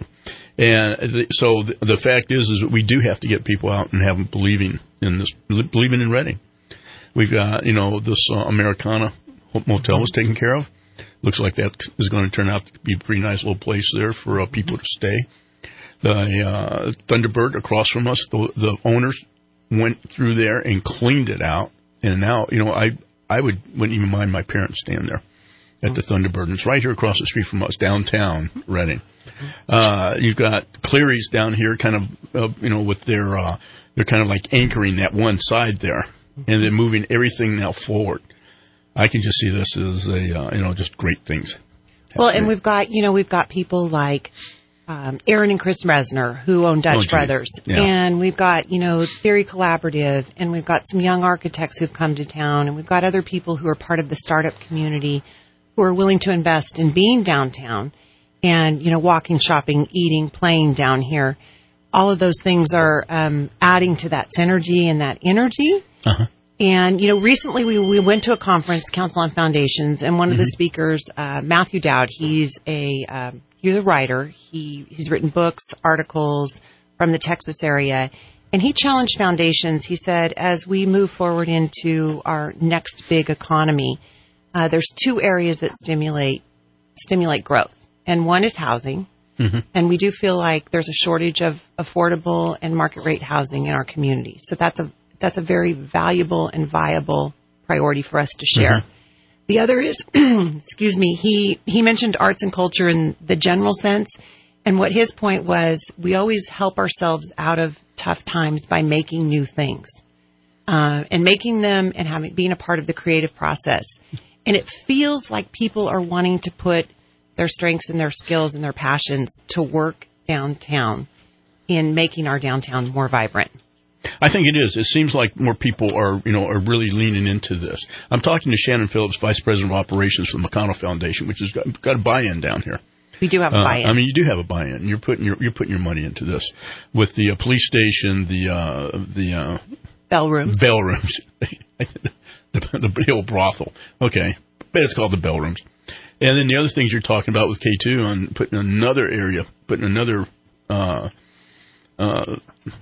And the, so the, the fact is, is that we do have to get people out and have them believing in this, believing in Reading. We've got, you know, this uh, Americana motel is taken care of. Looks like that is going to turn out to be a pretty nice little place there for uh, people to stay. The uh, Thunderbird across from us, the, the owners went through there and cleaned it out. And now, you know, I I would, wouldn't even mind my parents staying there at the Thunderbird. And it's right here across the street from us, downtown Reading. Uh, you've got Cleary's down here, kind of, uh, you know, with their, uh, they're kind of like anchoring that one side there, and they're moving everything now forward. I can just see this as a, uh, you know, just great things. Well, and we've got, you know, we've got people like um, Aaron and Chris Resner, who own Dutch oh, Brothers. Yeah. And we've got, you know, Theory Collaborative, and we've got some young architects who've come to town, and we've got other people who are part of the startup community who are willing to invest in being downtown and, you know, walking, shopping, eating, playing down here. All of those things are um, adding to that synergy and that energy. Uh-huh. And, you know, recently we, we went to a conference, Council on Foundations, and one mm-hmm. of the speakers, uh, Matthew Dowd, he's a um, he's a writer. He he's written books, articles from the Texas area, and he challenged foundations. He said, as we move forward into our next big economy, uh, there's two areas that stimulate stimulate growth, and one is housing. Mm-hmm. And we do feel like there's a shortage of affordable and market rate housing in our community. So that's a That's a very valuable and viable priority for us to share. Mm-hmm. The other is, excuse me, he, he mentioned arts and culture in the general sense. And what his point was, we always help ourselves out of tough times by making new things. Uh, and making them and having being a part of the creative process. And it feels like people are wanting to put their strengths and their skills and their passions to work downtown in making our downtown more vibrant. I think it is. It seems like more people are, you know, are really leaning into this. I'm talking to Shannon Phillips, Vice President of Operations for the McConnell Foundation, which has got, got a buy-in down here. We do have a buy-in. Uh, I mean, you do have a buy-in. You're putting your you're putting your money into this with the uh, police station, the uh, the uh, bell rooms, bell rooms, the, the old brothel. Okay, but it's called the bell rooms. And then the other things you're talking about with K two on putting another area, putting another. Uh, uh,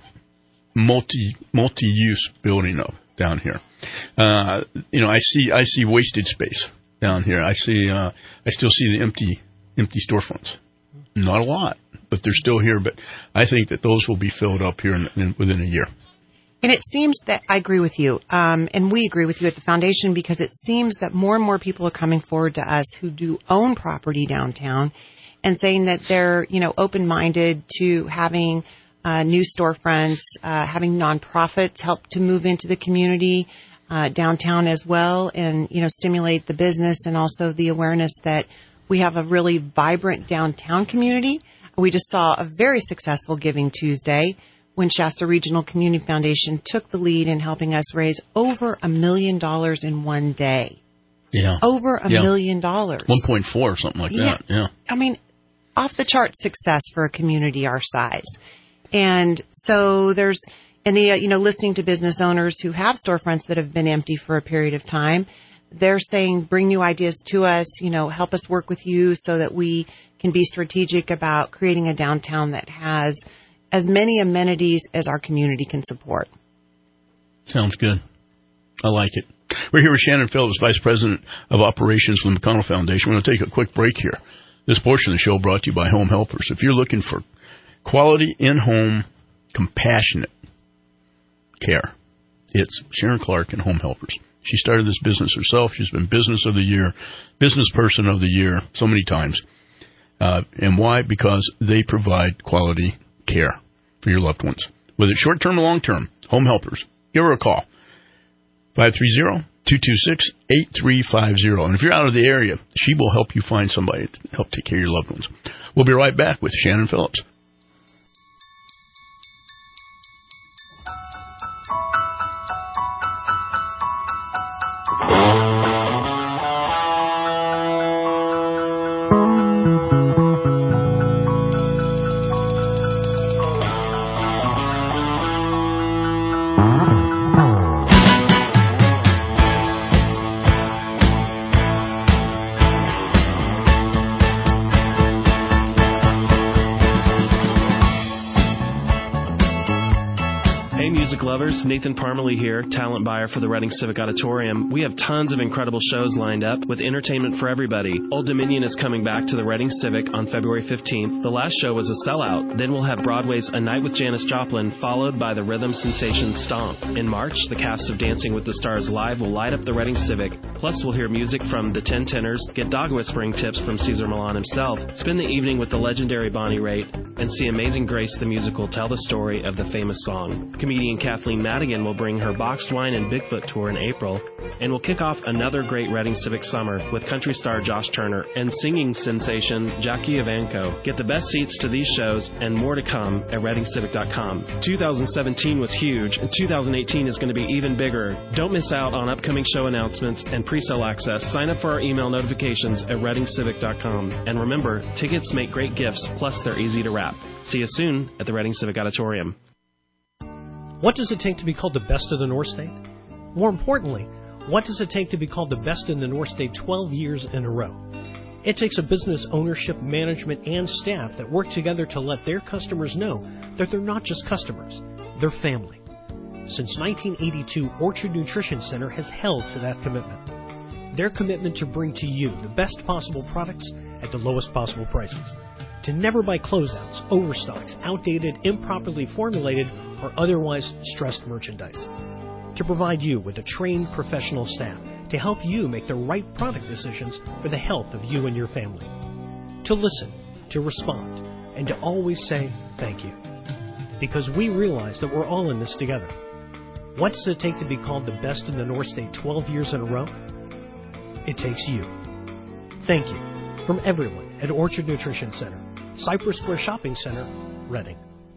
multi multi-use building up down here. Uh, you know, I see I see wasted space down here. I see uh, I still see the empty empty storefronts. Not a lot, but they're still here. But I think that those will be filled up here in, in, within a year. And it seems that I agree with you, um, and we agree with you at the foundation, because it seems that more and more people are coming forward to us who do own property downtown and saying that they're, you know, open-minded to having uh, new storefronts, uh, having nonprofits help to move into the community uh, downtown as well, and, you know, stimulate the business and also the awareness that we have a really vibrant downtown community. We just saw a very successful Giving Tuesday when Shasta Regional Community Foundation took the lead in helping us raise over a million dollars in one day. Yeah. Over a yeah. million dollars. one point four or something like yeah. that. Yeah. I mean, off the chart success for a community our size. And so there's, and the, you know, listening to business owners who have storefronts that have been empty for a period of time, they're saying, bring new ideas to us, you know, help us work with you so that we can be strategic about creating a downtown that has as many amenities as our community can support. Sounds good. I like it. We're here with Shannon Phillips, Vice President of Operations for the McConnell Foundation. We're going to take a quick break here. This portion of the show brought to you by Home Helpers. If you're looking for quality in-home, compassionate care, it's Sharon Clark and Home Helpers. She started this business herself. She's been Business of the Year, Business Person of the Year so many times. Uh, and why? Because they provide quality care for your loved ones. Whether it's short-term or long-term, Home Helpers. Give her a call. five three zero, two two six, eight three five zero. And if you're out of the area, she will help you find somebody to help take care of your loved ones. We'll be right back with Shannon Phillips. Nathan Parmalee here, talent buyer for the Reading Civic Auditorium. We have tons of incredible shows lined up with entertainment for everybody. Old Dominion is coming back to the Reading Civic on February fifteenth. The last show was a sellout. Then we'll have Broadway's A Night with Janis Joplin, followed by the rhythm sensation Stomp. In March, the cast of Dancing with the Stars Live will light up the Reading Civic. Plus, we'll hear music from the Ten Tenors, get dog whispering tips from Cesar Millan himself, spend the evening with the legendary Bonnie Raitt, and see Amazing Grace the musical tell the story of the famous song. Comedian Kathleen Madigan will bring her Boxed Wine and Bigfoot tour in April, and will kick off another great Reading Civic summer with country star Josh Turner and singing sensation Jackie Evanko. Get the best seats to these shows and more to come at reading civic dot com. two thousand seventeen was huge, and two thousand eighteen is going to be even bigger. Don't miss out on upcoming show announcements and pre-sale access. Sign up for our email notifications at reading civic dot com. And remember, tickets make great gifts, plus they're easy to wrap. See you soon at the Reading Civic Auditorium. What does it take to be called the best of the North State? More importantly, what does it take to be called the best in the North State twelve years in a row? It takes a business ownership, management, and staff that work together to let their customers know that they're not just customers, they're family. Since nineteen eighty-two, Orchard Nutrition Center has held to that commitment. Their commitment to bring to you the best possible products at the lowest possible prices. To never buy closeouts, overstocks, outdated, improperly formulated, or otherwise stressed merchandise. To provide you with a trained professional staff to help you make the right product decisions for the health of you and your family. To listen, to respond, and to always say thank you. Because we realize that we're all in this together. What does it take to be called the best in the North State twelve years in a row? It takes you. Thank you from everyone at Orchard Nutrition Center, Cypress Square Shopping Center, Reading.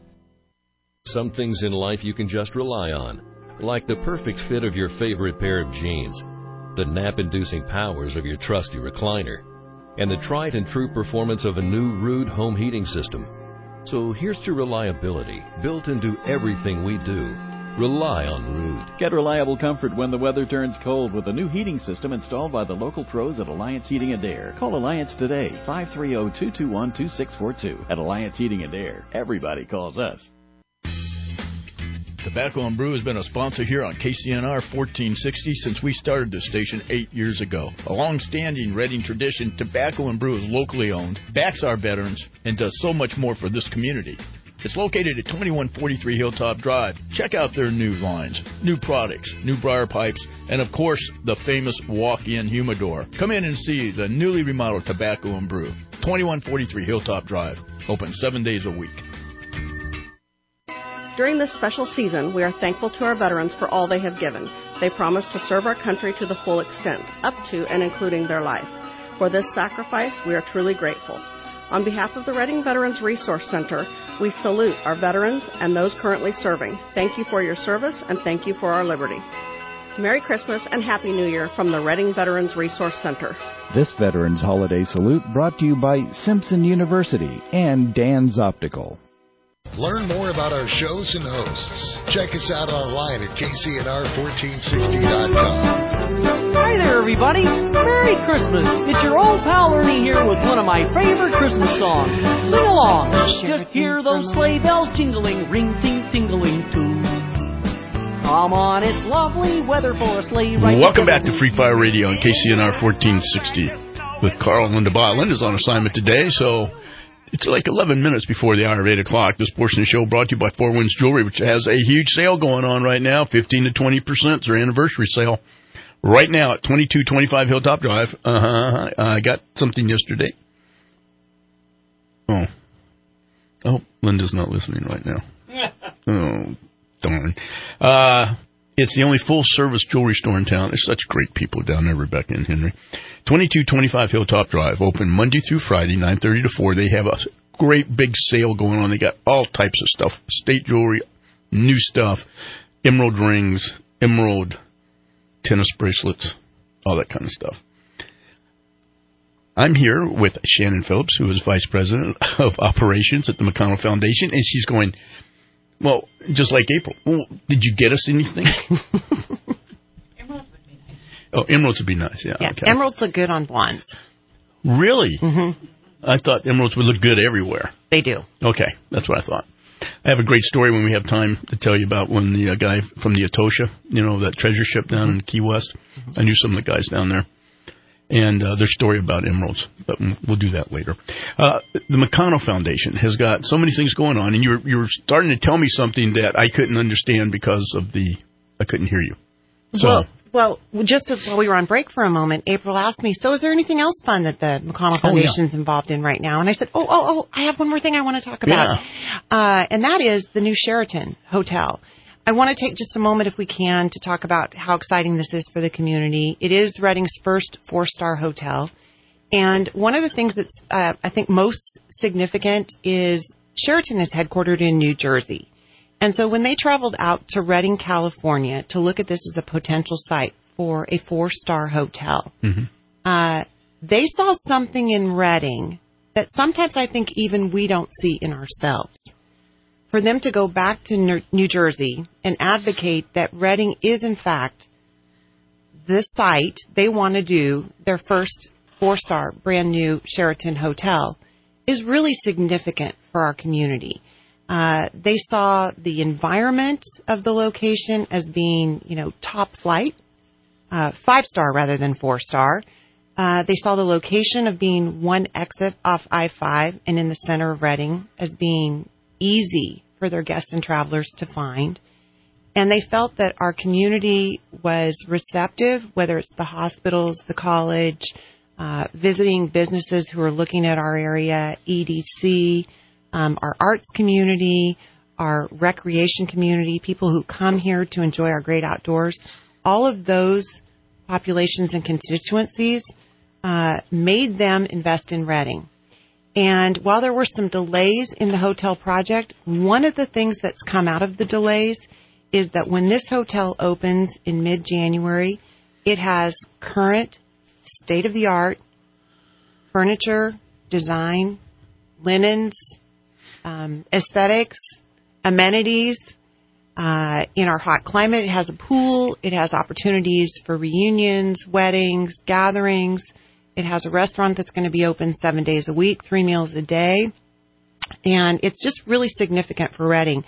Some things in life you can just rely on, like the perfect fit of your favorite pair of jeans, the nap-inducing powers of your trusty recliner, and the tried and true performance of a new Ruud home heating system. So here's to reliability, built into everything we do. Rely on Ruud. Get reliable comfort when the weather turns cold with a new heating system installed by the local pros at Alliance Heating and Air. Call Alliance today, five three zero, two two one, two six four two. At Alliance Heating and Air, everybody calls us. Tobacco and Brew has been a sponsor here on K C N R fourteen sixty since we started this station eight years ago. A long-standing Reading tradition, Tobacco and Brew is locally owned, backs our veterans, and does so much more for this community. It's located at twenty-one forty-three Hilltop Drive. Check out their new lines, new products, new briar pipes, and of course, the famous walk-in humidor. Come in and see the newly remodeled Tobacco and Brew. twenty-one forty-three Hilltop Drive. Open seven days a week. During this special season, we are thankful to our veterans for all they have given. They promised to serve our country to the full extent, up to and including their life. For this sacrifice, we are truly grateful. On behalf of the Reading Veterans Resource Center, we salute our veterans and those currently serving. Thank you for your service and thank you for our liberty. Merry Christmas and Happy New Year from the Reading Veterans Resource Center. This Veterans Holiday Salute brought to you by Simpson University and Dan's Optical. Learn more about our shows and hosts. Check us out online at K C N R fourteen sixty dot com. Hi there, everybody. Merry Christmas. It's your old pal Ernie here with one of my favorite Christmas songs. Sing along. Just hear those sleigh bells jingling, ring, ting, tingling, too. Ah, Come on, it's lovely weather for a sleigh ride. Welcome back to Free Fire Radio on K C N R fourteen sixty with Carl and Linda Bott. Linda's on assignment today, so it's like eleven minutes before the hour of eight o'clock. This portion of the show brought to you by Four Winds Jewelry, which has a huge sale going on right now, fifteen to twenty percent. It's their anniversary sale right now at twenty-two twenty-five Hilltop Drive. Uh-huh. I got something yesterday. Oh. I hope Linda's not listening right now. Oh, darn. Uh, it's the only full-service jewelry store in town. There's such great people down there, Rebecca and Henry. twenty-two twenty-five Hilltop Drive, open Monday through Friday, nine thirty to four. They have a great big sale going on. They got all types of stuff, state jewelry, new stuff, emerald rings, emerald tennis bracelets, all that kind of stuff. I'm here with Shannon Phillips, who is Vice President of Operations at the McConnell Foundation, and she's going, well, just like April, well, did you get us anything? Emeralds would be nice. Oh, emeralds would be nice, yeah. Yeah, okay. emeralds look good on blonde. Really? Mm-hmm. I thought emeralds would look good everywhere. They do. Okay, that's what I thought. I have a great story when we have time to tell you about when the uh, guy from the Etosha, you know, that treasure ship down mm-hmm. in Key West. Mm-hmm. I knew some of the guys down there. And uh, their story about emeralds, but we'll do that later. Uh, the McConnell Foundation has got so many things going on, and you were, you were starting to tell me something that I couldn't understand because of the I couldn't hear you. So, well, well, just while we were on break for a moment, April asked me, "So, is there anything else fun that the McConnell Foundation is oh, yeah. involved in right now?" And I said, "Oh, oh, oh, I have one more thing I want to talk about, yeah. uh, and that is the new Sheraton Hotel." I want to take just a moment, if we can, to talk about how exciting this is for the community. It is Reading's first four-star hotel. And one of the things that's, uh, I think, most significant is Sheraton is headquartered in New Jersey. And so when they traveled out to Redding, California, to look at this as a potential site for a four-star hotel, mm-hmm. uh, they saw something in Reading that sometimes I think even we don't see in ourselves. For them to go back to New Jersey and advocate that Reading is, in fact, the site they want to do their first four-star brand-new Sheraton hotel is really significant for our community. Uh, they saw the environment of the location as being, you know, top flight, uh, five-star rather than four-star. Uh, they saw the location of being one exit off I five and in the center of Reading as being easy for their guests and travelers to find. And they felt that our community was receptive, whether it's the hospitals, the college, uh, visiting businesses who are looking at our area, E D C, um, our arts community, our recreation community, people who come here to enjoy our great outdoors. All of those populations and constituencies uh, made them invest in Reading. And while there were some delays in the hotel project, one of the things that's come out of the delays is that when this hotel opens in mid-January, it has current, state-of-the-art furniture, design, linens, um, aesthetics, amenities. Uh, in our hot climate, it has a pool. It has opportunities for reunions, weddings, gatherings. It has a restaurant that's going to be open seven days a week, three meals a day. And it's just really significant for Reading.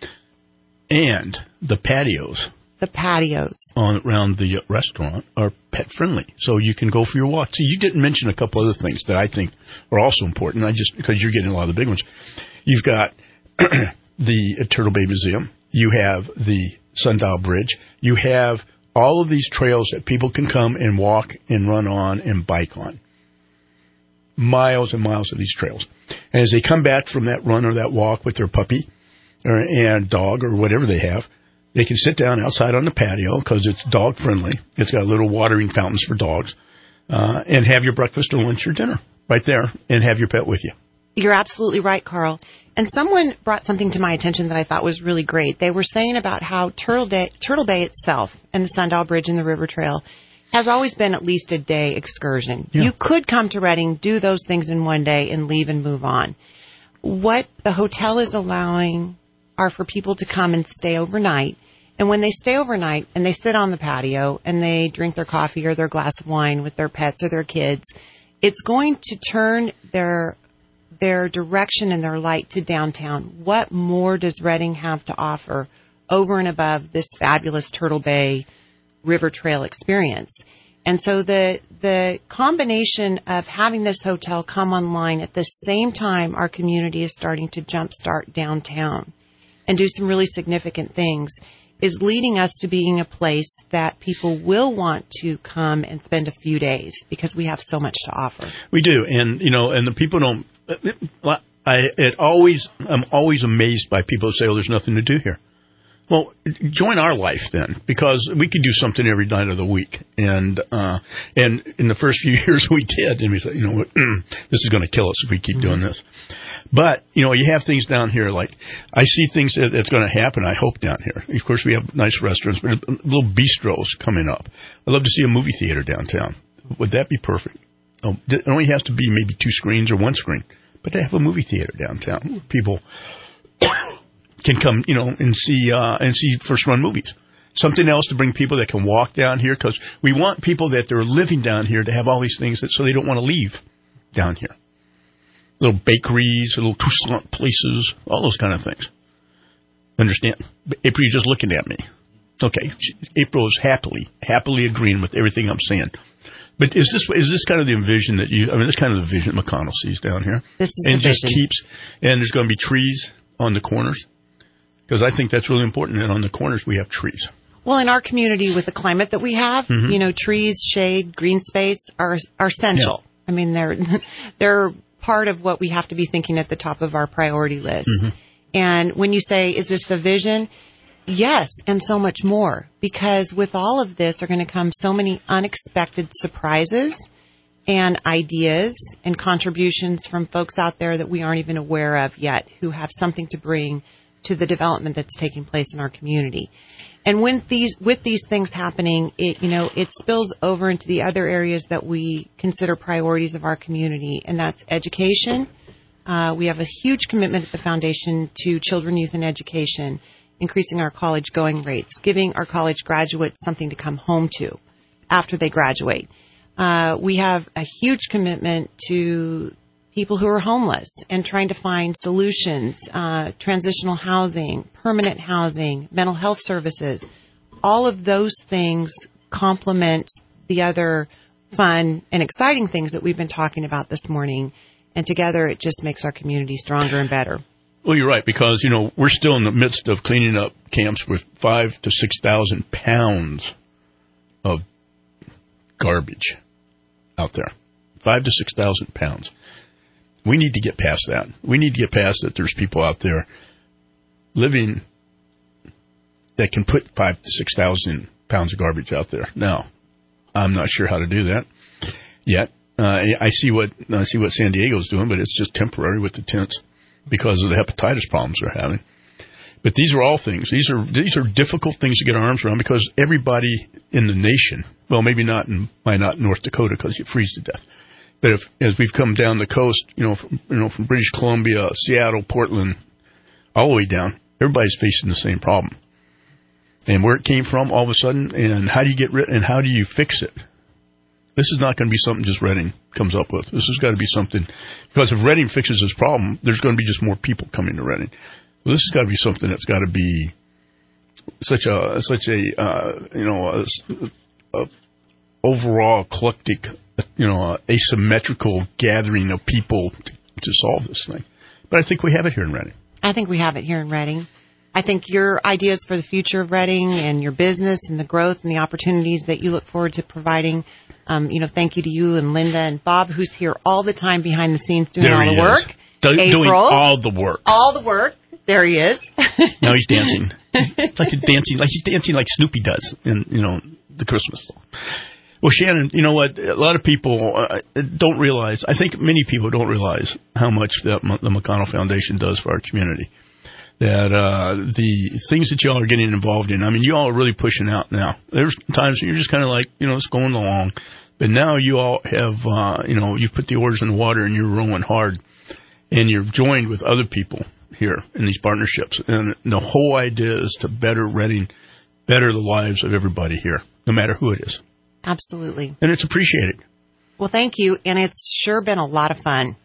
And the patios. The patios. On, around the restaurant are pet-friendly, so you can go for your walk. See, you didn't mention a couple other things that I think are also important, I just because you're getting a lot of the big ones. You've got the Turtle Bay Museum. You have the Sundial Bridge. You have all of these trails that people can come and walk and run on and bike on. Miles and miles of these trails. And as they come back from that run or that walk with their puppy or, and dog or whatever they have, they can sit down outside on the patio because it's dog-friendly. It's got little watering fountains for dogs. Uh, and have your breakfast or lunch or dinner right there and have your pet with you. You're absolutely right, Carl. And someone brought something to my attention that I thought was really great. They were saying about how Turtle Bay, Turtle Bay itself and the Sundial Bridge and the River Trail has always been at least a day excursion. Yeah. You could come to Reading, do those things in one day, and leave and move on. What the hotel is allowing are for people to come and stay overnight. And when they stay overnight and they sit on the patio and they drink their coffee or their glass of wine with their pets or their kids, it's going to turn their their direction and their light to downtown. What more does Reading have to offer over and above this fabulous Turtle Bay River Trail experience. And so the the combination of having this hotel come online at the same time our community is starting to jumpstart downtown and do some really significant things is leading us to being a place that people will want to come and spend a few days because we have so much to offer. We do. And, you know, and the people don't, I, it always, I'm always amazed by people who say, oh, there's nothing to do here. Well, join our life then, because we could do something every night of the week. And uh, and in the first few years we did, and we said, you know what, this is going to kill us if we keep mm-hmm. doing this. But, you know, you have things down here like, I see things that, that's going to happen, I hope, down here. Of course, we have nice restaurants, but little bistros coming up. I'd love to see a movie theater downtown. Would that be perfect? Oh, it only has to be maybe two screens or one screen, but they have a movie theater downtown. People can come, you know, and see uh, and see first-run movies. Something else to bring people that can walk down here, because we want people that they're living down here to have all these things that, so they don't want to leave down here. Little bakeries, little croissant places, all those kind of things. Understand? April, you're just looking at me. Okay, April is happily, happily agreeing with everything I'm saying. But is this is this kind of the vision that you? I mean, this kind of the vision McConnell sees down here. This is and the just vision. keeps, and there's going to be trees on the corners, because I think that's really important. And on the corners we have trees. Well, in our community, with the climate that we have, mm-hmm. you know, trees, shade, green space are are essential. Yeah. I mean, they're they're part of what we have to be thinking at the top of our priority list. Mm-hmm. And when you say, is this the vision? Yes, and so much more. Because with all of this are going to come so many unexpected surprises and ideas and contributions from folks out there that we aren't even aware of yet, who have something to bring to the development that's taking place in our community. And when these, with these things happening, it, you know, it spills over into the other areas that we consider priorities of our community, and that's education. Uh, we have a huge commitment at the foundation to children, youth, and education, increasing our college going rates, giving our college graduates something to come home to after they graduate. Uh, we have a huge commitment to people who are homeless and trying to find solutions, uh, transitional housing, permanent housing, mental health services. All of those things complement the other fun and exciting things that we've been talking about this morning. And together it just makes our community stronger and better. Well, you're right, because, you know, we're still in the midst of cleaning up camps with five to six thousand pounds of garbage out there. Five to six thousand pounds. We need to get past that. We need to get past that there's people out there living that can put five to six thousand pounds of garbage out there. Now, I'm not sure how to do that yet. Uh, I see what I see what San Diego's doing, but it's just temporary with the tents because of the hepatitis problems they're having. But these are all things. These are these are difficult things to get our arms around, because everybody in the nation, well, maybe not in why not North Dakota, because you freeze to death. But if, as we've come down the coast, you know, from, you know, from British Columbia, Seattle, Portland, all the way down, everybody's facing the same problem. And where it came from, all of a sudden, and how do you get rid, and how do you fix it? This is not going to be something just Reading comes up with. This has got to be something, because if Reading fixes this problem, there's going to be just more people coming to Reading. Well, this has got to be something that's got to be such a such a uh, you know a, a overall eclectic, you know, asymmetrical gathering of people to, to solve this thing. But I think we have it here in Reading. I think we have it here in Reading. I think your ideas for the future of Reading and your business and the growth and the opportunities that you look forward to providing, um, you know, thank you to you and Linda and Bob, who's here all the time behind the scenes doing there all the work. Do, April, doing all the work. All the work. There he is. Now he's dancing. It's like a dancing, like he's dancing like Snoopy does in, you know, the Christmas song. Well, Shannon, you know what? A lot of people uh, don't realize, I think many people don't realize how much the, the McConnell Foundation does for our community. That uh, the things that y'all are getting involved in, I mean, you all are really pushing out now. There's times when you're just kind of like, you know, it's going along. But now you all have, uh, you know, you've put the oars in the water and you're rowing hard. And you're joined with other people here in these partnerships. And the whole idea is to better Reading, better the lives of everybody here, no matter who it is. Absolutely. And it's appreciated. Well, thank you. And it's sure been a lot of fun.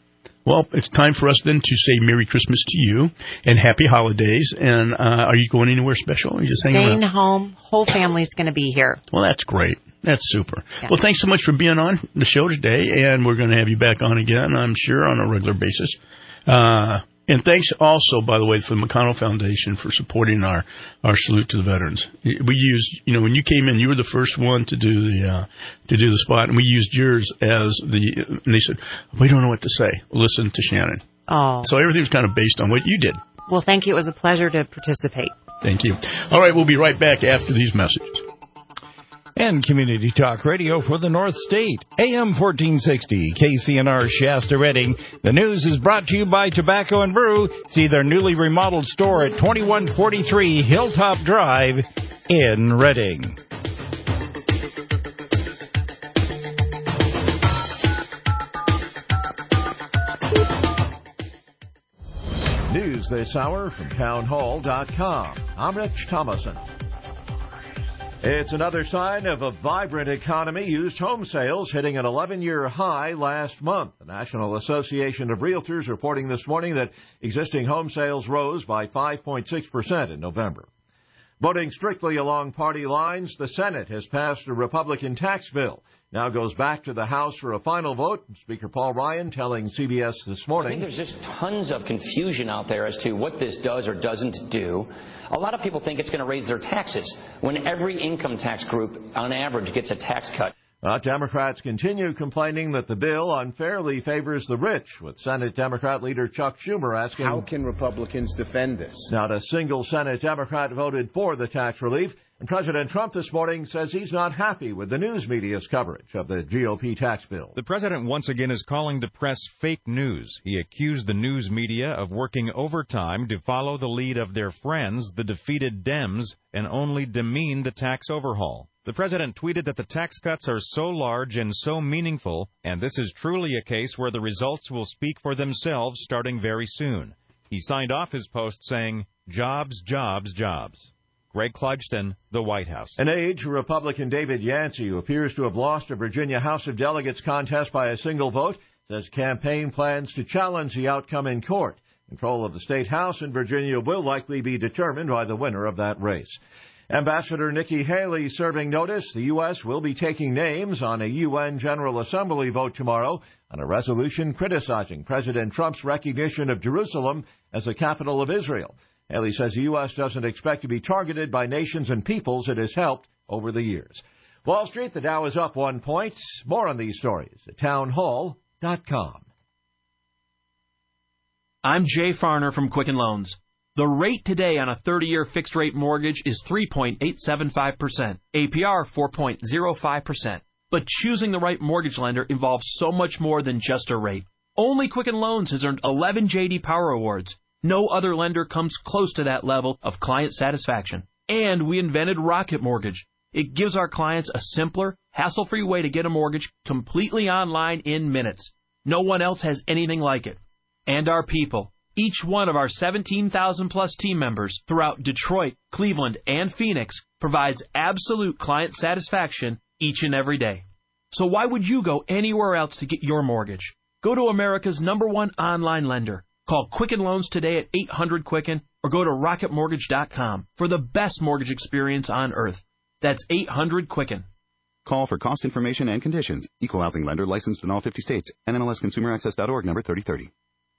Well, it's time for us then to say Merry Christmas to you and Happy Holidays. And uh, are you going anywhere special? Or are you just hanging Staying around? home. Whole family's going to be here. Well, that's great. That's super. Yeah. Well, thanks so much for being on the show today, and we're going to have you back on again, I'm sure, on a regular basis. Uh, and thanks also, by the way, for the McConnell Foundation for supporting our, our salute to the veterans. We used, you know, when you came in, you were the first one to do the uh, to do the spot, and we used yours as the. And they said, "We don't know what to say. Listen to Shannon." Oh. So everything was kind of based on what you did. Well, thank you. It was a pleasure to participate. Thank you. All right, we'll be right back after these messages. And Community Talk Radio for the North State, A M fourteen sixty, K C N R Shasta Redding. The news is brought to you by Tobacco and Brew. See their newly remodeled store at twenty-one forty-three Hilltop Drive in Redding. News this hour from town hall dot com. I'm Rich Thomason. It's another sign of a vibrant economy. Used home sales hitting an eleven-year high last month. The National Association of Realtors reporting this morning that existing home sales rose by five point six percent in November. Voting strictly along party lines, the Senate has passed a Republican tax bill. Now goes back to the House for a final vote. Speaker Paul Ryan telling C B S this morning. I think there's just tons of confusion out there as to what this does or doesn't do. A lot of people think it's going to raise their taxes when every income tax group, on average, gets a tax cut. Uh, Democrats continue complaining that the bill unfairly favors the rich, with Senate Democrat leader Chuck Schumer asking, how can Republicans defend this? Not a single Senate Democrat voted for the tax relief. And President Trump this morning says he's not happy with the news media's coverage of the G O P tax bill. The president once again is calling the press fake news. He accused the news media of working overtime to follow the lead of their friends, the defeated Dems, and only demean the tax overhaul. The president tweeted that the tax cuts are so large and so meaningful, and this is truly a case where the results will speak for themselves starting very soon. He signed off his post saying, jobs, jobs, jobs. Greg Clugston, the White House. An age Republican David Yancey, who appears to have lost a Virginia House of Delegates contest by a single vote, says campaign plans to challenge the outcome in court. Control of the state House in Virginia will likely be determined by the winner of that race. Ambassador Nikki Haley serving notice the U S will be taking names on a U N General Assembly vote tomorrow on a resolution criticizing President Trump's recognition of Jerusalem as the capital of Israel. Haley says the U S doesn't expect to be targeted by nations and peoples it has helped over the years. Wall Street, the Dow is up one point. More on these stories at town hall dot com. I'm Jay Farner from Quicken Loans. The rate today on a thirty-year fixed-rate mortgage is three point eight seven five percent, A P R four point zero five percent. But choosing the right mortgage lender involves so much more than just a rate. Only Quicken Loans has earned eleven J D Power Awards. No other lender comes close to that level of client satisfaction. And we invented Rocket Mortgage. It gives our clients a simpler, hassle-free way to get a mortgage completely online in minutes. No one else has anything like it. And our people. Each one of our seventeen thousand plus team members throughout Detroit, Cleveland, and Phoenix provides absolute client satisfaction each and every day. So why would you go anywhere else to get your mortgage? Go to America's number one online lender. Call Quicken Loans today at eight hundred Quicken or go to rocket mortgage dot com for the best mortgage experience on earth. That's eight hundred Quicken. Call for cost information and conditions. Equal housing lender licensed in all fifty states. N M L S consumer access dot org number thirty thirty.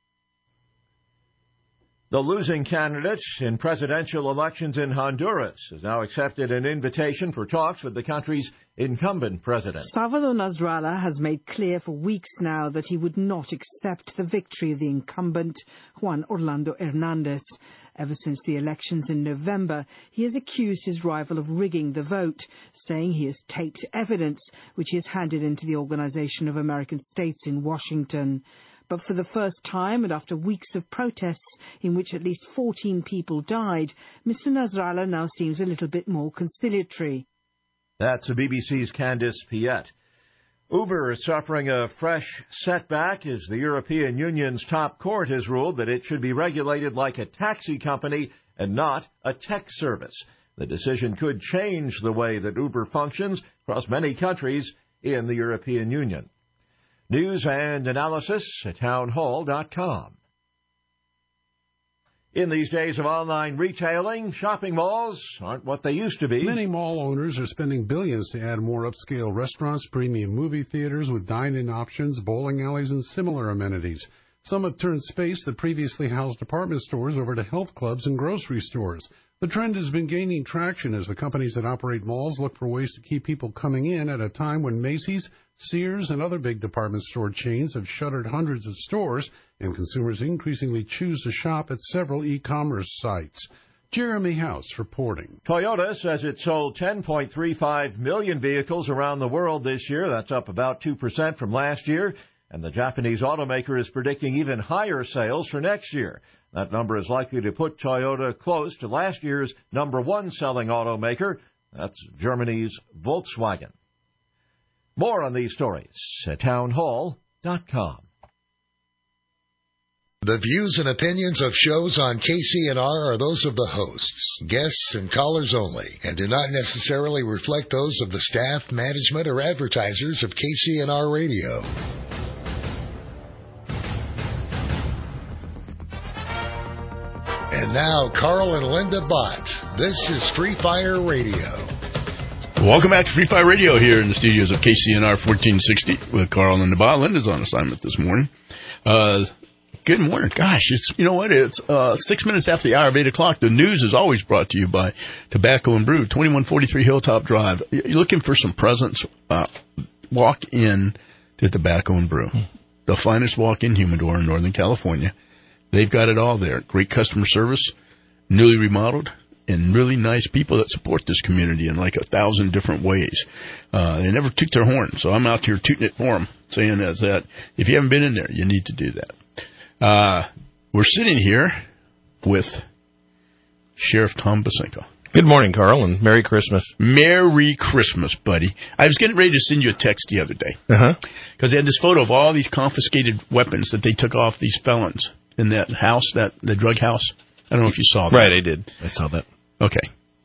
The losing candidate in presidential elections in Honduras has now accepted an invitation for talks with the country's incumbent president. Salvador Nasrallah has made clear for weeks now that he would not accept the victory of the incumbent Juan Orlando Hernandez. Ever since the elections in November, he has accused his rival of rigging the vote, saying he has taped evidence which he has handed into the Organization of American States in Washington. But for the first time, and after weeks of protests in which at least fourteen people died, Mister Nasrallah now seems a little bit more conciliatory. That's the B B C's Candice Piette. Uber is suffering a fresh setback as the European Union's top court has ruled that it should be regulated like a taxi company and not a tech service. The decision could change the way that Uber functions across many countries in the European Union. News and analysis at town hall dot com. In these days of online retailing, shopping malls aren't what they used to be. Many mall owners are spending billions to add more upscale restaurants, premium movie theaters with dine-in options, bowling alleys, and similar amenities. Some have turned space that previously housed department stores over to health clubs and grocery stores. The trend has been gaining traction as the companies that operate malls look for ways to keep people coming in at a time when Macy's, Sears, and other big department store chains have shuttered hundreds of stores, and consumers increasingly choose to shop at several e-commerce sites. Jeremy House reporting. Toyota says it sold ten point three five million vehicles around the world this year. That's up about two percent from last year. And the Japanese automaker is predicting even higher sales for next year. That number is likely to put Toyota close to last year's number one selling automaker. That's Germany's Volkswagen. More on these stories at town hall dot com. The views and opinions of shows on K C N R are those of the hosts, guests, and callers only, and do not necessarily reflect those of the staff, management, or advertisers of K C N R Radio. And now, Carl and Linda Bott. This is Free Fire Radio. Welcome back to Free Fire Radio here in the studios of K C N R fourteen sixty with Carl and Linda Bott. Linda's on assignment this morning. Uh, good morning. Gosh, it's you know what? It's uh, six minutes after the hour of eight o'clock. The news is always brought to you by Tobacco and Brew, twenty-one forty-three Hilltop Drive. You're looking for some presents? Uh, walk in to Tobacco and Brew, the finest walk-in humidor in Northern California. They've got it all there. Great customer service, newly remodeled, and really nice people that support this community in like a thousand different ways. Uh, they never toot their horn, so I'm out here tooting it for them, saying that, that if you haven't been in there, you need to do that. Uh, we're sitting here with Sheriff Tom Bosinko. Good morning, Carl, and Merry Christmas. Merry Christmas, buddy. I was getting ready to send you a text the other day. Uh-huh. Because they had this photo of all these confiscated weapons that they took off these felons in that house, that the drug house. I don't know if you saw that. Right, I did. I saw that. Okay.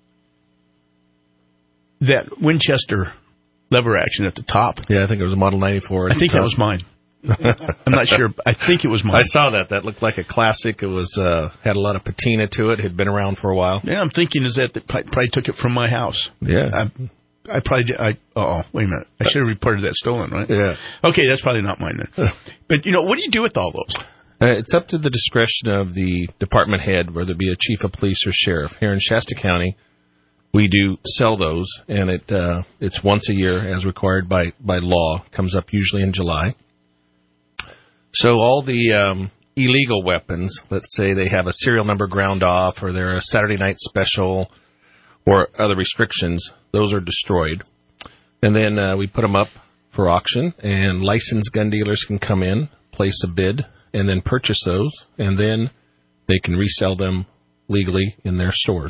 That Winchester lever action at the top. Yeah, I think it was a Model ninety-four. I think that was mine. I'm not sure. I think it was mine. I saw that. That looked like a classic. It was uh, had a lot of patina to it. It had been around for a while. Yeah, I'm thinking is that they probably took it from my house. Yeah. I, I probably did. I, uh-oh, wait a minute. I should have reported that stolen, right? Yeah. Okay, that's probably not mine then. But, you know, what do you do with all those? Uh, it's up to the discretion of the department head, whether it be a chief of police or sheriff. Here in Shasta County, we do sell those, and it uh, it's once a year as required by, by law. Comes up usually in July. So all the um, illegal weapons, let's say they have a serial number ground off or they're a Saturday night special or other restrictions, those are destroyed. And then uh, we put them up for auction, and licensed gun dealers can come in, place a bid, and then purchase those, and then they can resell them legally in their stores.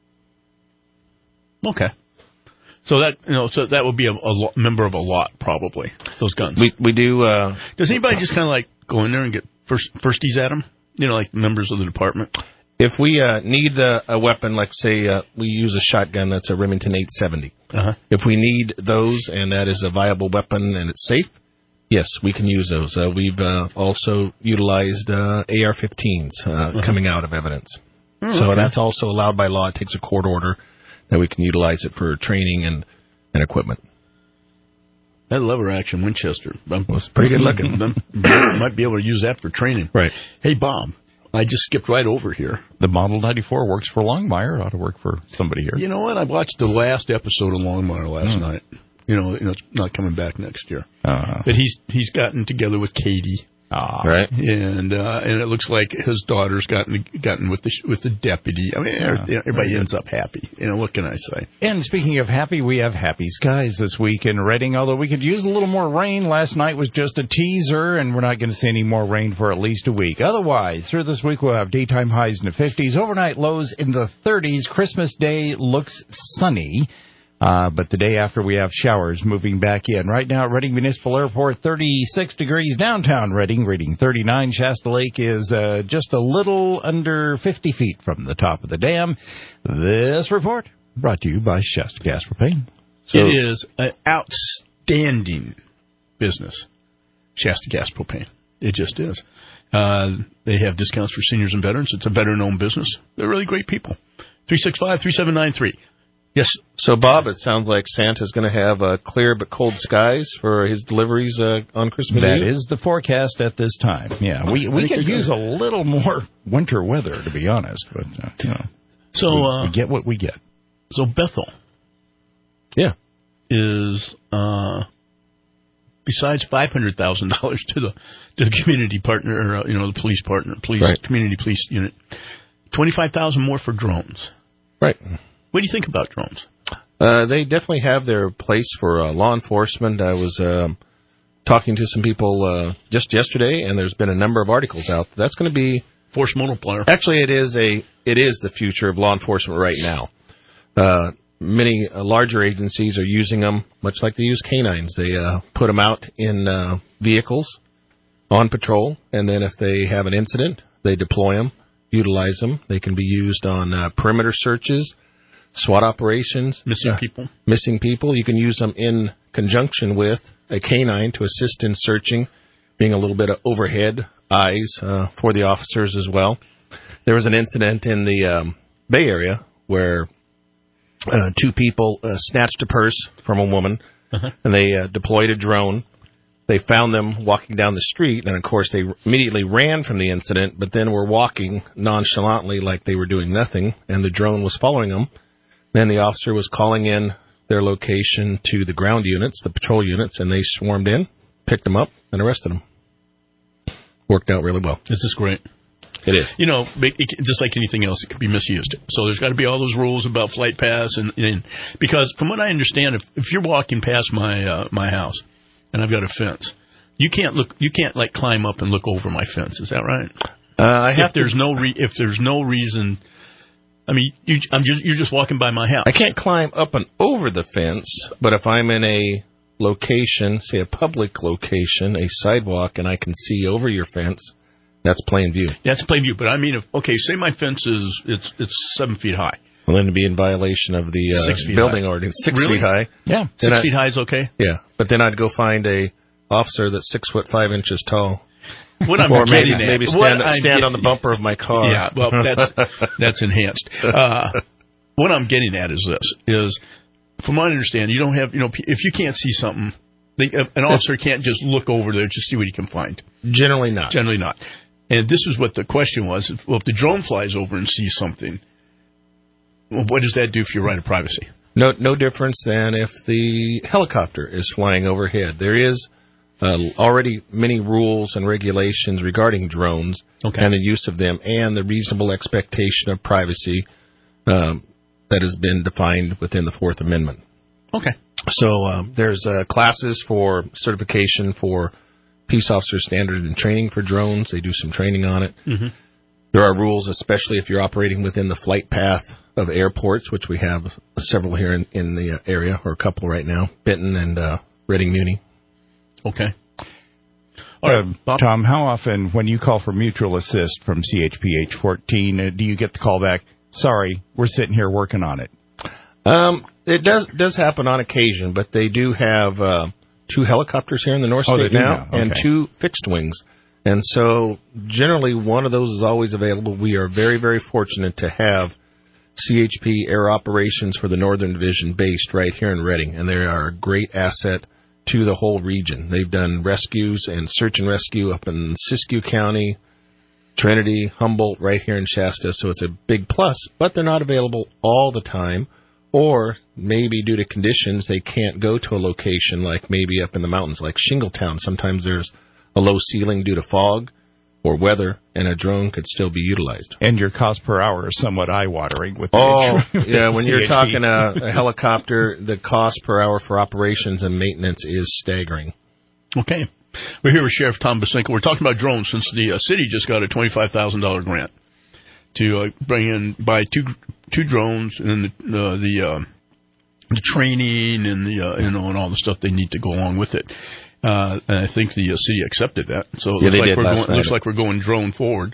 Okay. So that you know, so that would be a, a lo- member of a lot, probably, those guns. We we do. Uh, Does anybody just kind of like go in there and get first firsties at them? You know, like members of the department? If we uh, need the, a weapon, like say uh, we use a shotgun that's a Remington eight seventy. Uh-huh. If we need those and that is a viable weapon and it's safe, yes, we can use those. Uh, we've uh, also utilized uh, A R fifteens uh, uh-huh. coming out of evidence. Mm, so okay. That's also allowed by law. It takes a court order that we can utilize it for training and, and equipment. That lever action Winchester was pretty good looking. Might be able to use that for training. Right. Hey, Bob, I just skipped right over here. The Model ninety-four works for Longmire. It ought to work for somebody here. You know what? I watched the last episode of Longmire last mm. night. You know, you know, it's not coming back next year. Uh-huh. But he's he's gotten together with Katie. Ah, right. And uh, and it looks like his daughter's gotten gotten with the with the deputy. I mean, yeah, everybody ends up happy. You know, what can I say? And speaking of happy, we have happy skies this week in Redding. Although we could use a little more rain. Last night was just a teaser, and we're not going to see any more rain for at least a week. Otherwise, through this week we'll have daytime highs in the fifties, overnight lows in the thirties. Christmas Day looks sunny. Uh, but the day after, we have showers moving back in. Right now at Redding Municipal Airport, thirty-six degrees downtown Redding, reading thirty-nine. Shasta Lake is uh, just a little under fifty feet from the top of the dam. This report brought to you by Shasta Gas Propane. So, it is an outstanding business Shasta Gas Propane. It just is. Uh, they have discounts for seniors and veterans. It's a veteran-owned business. They're really great people. three six five, three seven nine three. Yes. So, Bob, it sounds like Santa's going to have uh, clear but cold skies for his deliveries uh, on Christmas That Eve. That is the forecast at this time. Yeah, we we could use a little more winter weather, to be honest. But uh, you know, so we, uh, we get what we get. So Bethel, yeah, is uh, besides five hundred thousand dollars to the to the community partner, or, uh, you know, the police partner, police right. community police unit, twenty five thousand more for drones. Right. What do you think about drones? Uh, they definitely have their place for uh, law enforcement. I was um, talking to some people uh, just yesterday, and there's been a number of articles out. That's going to be force multiplier. Actually, it is a it is the future of law enforcement right now. Uh, many uh, larger agencies are using them, much like they use canines. They uh, put them out in uh, vehicles on patrol, and then if they have an incident, they deploy them, utilize them. They can be used on uh, perimeter searches, SWAT operations. Missing uh, people. Missing people. You can use them in conjunction with a canine to assist in searching, being a little bit of overhead eyes uh, for the officers as well. There was an incident in the um, Bay Area where uh, two people uh, snatched a purse from a woman, uh-huh. and they uh, deployed a drone. They found them walking down the street, and, of course, they immediately ran from the incident, but then were walking nonchalantly like they were doing nothing, and the drone was following them. Then the officer was calling in their location to the ground units, the patrol units, and they swarmed in, picked them up, and arrested them. Worked out really well. This is great. It is. You know, it, just like anything else, it could be misused. So there's got to be all those rules about flight paths, and, and because from what I understand, if, if you're walking past my uh, my house and I've got a fence, you can't look, you can't like climb up and look over my fence. Is that right? Uh, I have if there's to, no re, if there's no reason. I mean, you, I'm just you're just walking by my house. I can't climb up and over the fence, but if I'm in a location, say a public location, a sidewalk, and I can see over your fence, that's plain view. That's plain view. But I mean, if okay, say my fence is it's it's seven feet high. Well, then it'd be in violation of the uh, six feet building high. ordinance. Six really? feet high. Yeah, then six I, feet high is okay. Yeah, but then I'd go find a officer that's six foot five inches tall. What I'm or maybe, getting at, maybe stand, what stand I'm, on the bumper of my car. Yeah, well, that's that's enhanced. Uh, what I'm getting at is this: is from what I understand, you don't have, you know, if you can't see something, they, an officer can't just look over there just see what he can find. Generally not. Generally not. And this is what the question was: if, well, if the drone flies over and sees something, well, what does that do for your right of privacy? No, no difference than if the helicopter is flying overhead. There is uh, already many rules and regulations regarding drones okay. and the use of them, and the reasonable expectation of privacy um, that has been defined within the Fourth Amendment. Okay. So um, there's uh, classes for certification for Peace Officer Standard and Training for drones. They do some training on it. Mm-hmm. There are rules, especially if you're operating within the flight path of airports, which we have several here in, in the area, or a couple right now, Benton and uh, Reading Muni. Okay. All right, uh, Tom, how often, when you call for mutual assist from C H P H fourteen, uh, do you get the call back, sorry, we're sitting here working on it? Um, it does does happen on occasion, but they do have uh, two helicopters here in the North oh, State now, now. Okay. and two fixed wings. And so generally one of those is always available. We are very, very fortunate to have C H P Air Operations for the Northern Division based right here in Reading, and they are a great asset to the whole region. They've done rescues and search and rescue up in Siskiyou County, Trinity, Humboldt, right here in Shasta, so it's a big plus, but they're not available all the time, or maybe due to conditions they can't go to a location like maybe up in the mountains like Shingletown. Sometimes there's a low ceiling due to fog or weather, and a drone could still be utilized. And your cost per hour is somewhat eye-watering with the Oh, with yeah, when C H P. you're talking a, a helicopter, the cost per hour for operations and maintenance is staggering. Okay. We're here with Sheriff Tom Bosinko. We're talking about drones since the uh, city just got a twenty-five thousand dollars grant to uh, bring in, buy two two drones and the uh, the, uh, the training and the uh, you know and all the stuff they need to go along with it. Uh, and I think the uh, city accepted that. So it yeah, looks, they like did we're last going, night. looks like we're going drone forward.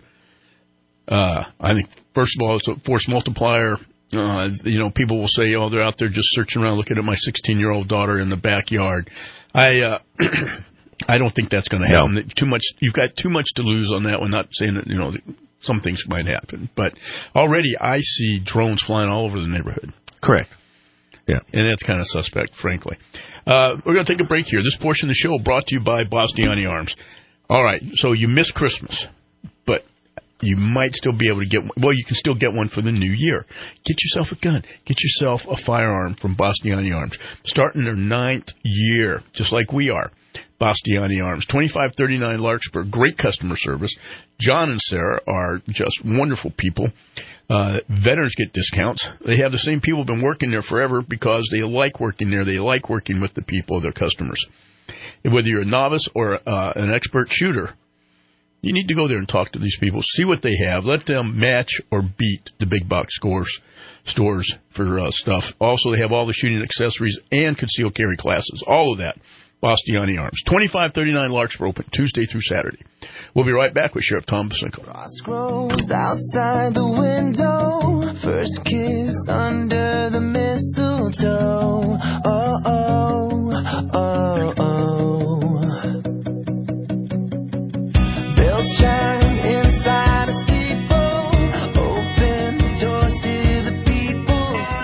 Uh, I think, first of all, it's a force multiplier. Uh, you know, people will say, oh, they're out there just searching around looking at my sixteen-year-old daughter in the backyard. I, uh, I don't think that's going to happen. No. Too much. You've got too much to lose on that one. Not saying that, you know, some things might happen, but already I see drones flying all over the neighborhood. Correct. Yeah, and that's kind of suspect, frankly. Uh, we're going to take a break here. This portion of the show brought to you by Bastiani Arms. All right, so you missed Christmas, but you might still be able to get one. Well, you can still get one for the new year. Get yourself a gun. Get yourself a firearm from Bastiani Arms. Starting their ninth year, just like we are. Bastiani Arms, twenty-five thirty-nine Larkspur. Great customer service. John and Sarah are just wonderful people. Uh, veterans get discounts. They have the same people who've been working there forever because they like working there. They like working with the people, their customers. And whether you're a novice or uh, an expert shooter, you need to go there and talk to these people. See what they have. Let them match or beat the big box scores, stores for uh, stuff. Also, they have all the shooting accessories and concealed carry classes. All of that. Bastiani Arms. twenty-five thirty-nine Larkspur, open Tuesday through Saturday. We'll be right back with Sheriff Tom Basinko. Grass grows outside the window. First kiss under the mistletoe. Oh, oh, oh, oh. Bells chime inside a steeple. Open doors to the people.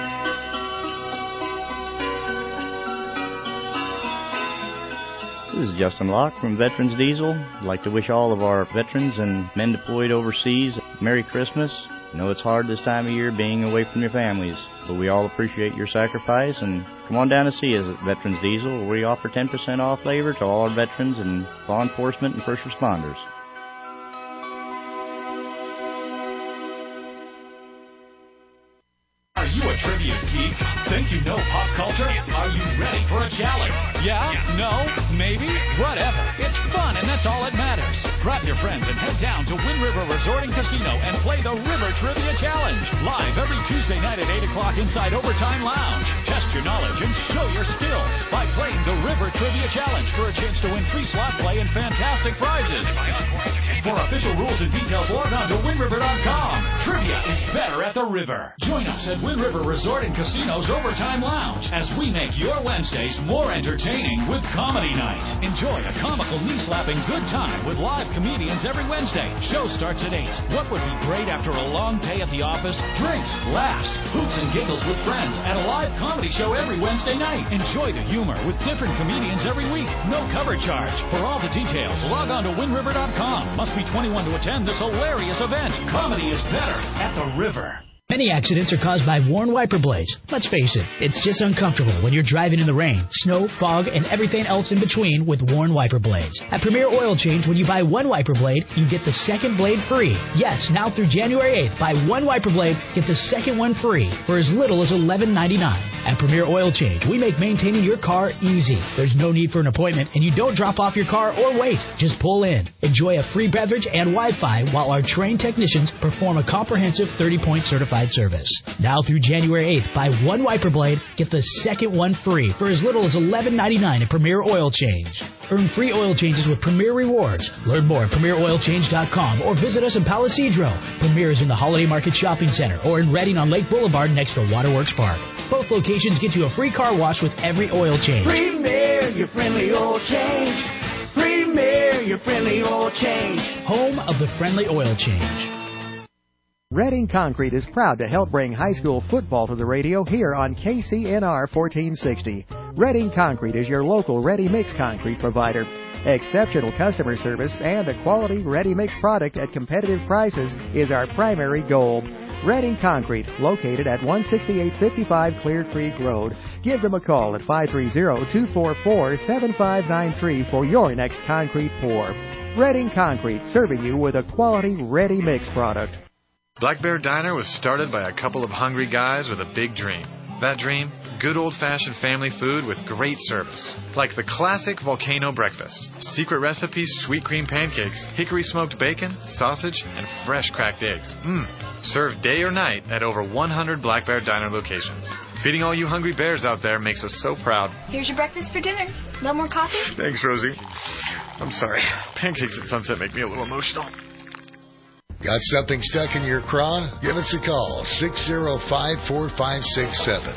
This is Justin Locke from Veterans Diesel. I'd like to wish all of our veterans and men deployed overseas Merry Christmas. I know it's hard this time of year being away from your families, but we all appreciate your sacrifice, and come on down to see us at Veterans Diesel, where we offer ten percent off labor to all our veterans and law enforcement and first responders. Are you a trivia geek? Think you know pop culture? Are you ready for a challenge? Yeah? No? Maybe? Whatever. It's fun, and that's all that matters. Grab your friends and head down to Wind River Resort and Casino and play the River Trivia Challenge. Live every Tuesday night at eight o'clock inside Overtime Lounge. Test your knowledge and show your skills by playing the River Trivia Challenge for a chance to win free slot play and fantastic prizes. For official rules and details, log on to wind river dot com. Trivia is better at the river. Join us at Wind River Resort and Casino's Overtime Lounge as we make your Wednesdays more entertaining with Comedy Night. Enjoy a comical, knee-slapping good time with live comedians every Wednesday. Show starts at eight. What would be great after a long day at the office? Drinks, laughs, hoots and giggles with friends at a live comedy show every Wednesday night. Enjoy the humor with different comedians every week. No cover charge. For all the details, log on to wind river dot com. Must be twenty-one to attend this hilarious event. Comedy is better at the river. Many accidents are caused by worn wiper blades. Let's face it, it's just uncomfortable when you're driving in the rain, snow, fog, and everything else in between with worn wiper blades. At Premier Oil Change, when you buy one wiper blade, you get the second blade free. Yes, now through January eighth, buy one wiper blade, get the second one free for as little as eleven ninety-nine. At Premier Oil Change, we make maintaining your car easy. There's no need for an appointment, and you don't drop off your car or wait. Just pull in. Enjoy a free beverage and Wi-Fi while our trained technicians perform a comprehensive thirty-point certified service. Now through January eighth, buy one wiper blade, get the second one free for as little as eleven ninety-nine at Premier Oil Change. Earn free oil changes with Premier Rewards. Learn more at premier oil change dot com or visit us in Palo Cedro. Premier is in the Holiday Market Shopping Center or in Redding on Lake Boulevard next to Waterworks Park. Both locations get you a free car wash with every oil change. Premier, your friendly oil change. Premier, your friendly oil change. Home of the friendly oil change. Reading Concrete is proud to help bring high school football to the radio here on K C N R fourteen sixty. Reading Concrete is your local ready-mix concrete provider. Exceptional customer service and a quality ready-mix product at competitive prices is our primary goal. Reading Concrete, located at one sixty-eight fifty-five Clear Creek Road. Give them a call at five three zero, two four four, seven five nine three for your next concrete pour. Reading Concrete, serving you with a quality ready-mix product. Black Bear Diner was started by a couple of hungry guys with a big dream. That dream? Good old-fashioned family food with great service. Like the classic volcano breakfast. Secret recipes, sweet cream pancakes, hickory smoked bacon, sausage, and fresh cracked eggs. Mmm. Served day or night at over one hundred Black Bear Diner locations. Feeding all you hungry bears out there makes us so proud. Here's your breakfast for dinner. No more coffee? Thanks, Rosie. I'm sorry. Pancakes at sunset make me a little emotional. Got something stuck in your craw? Give us a call, six zero five, four five six seven.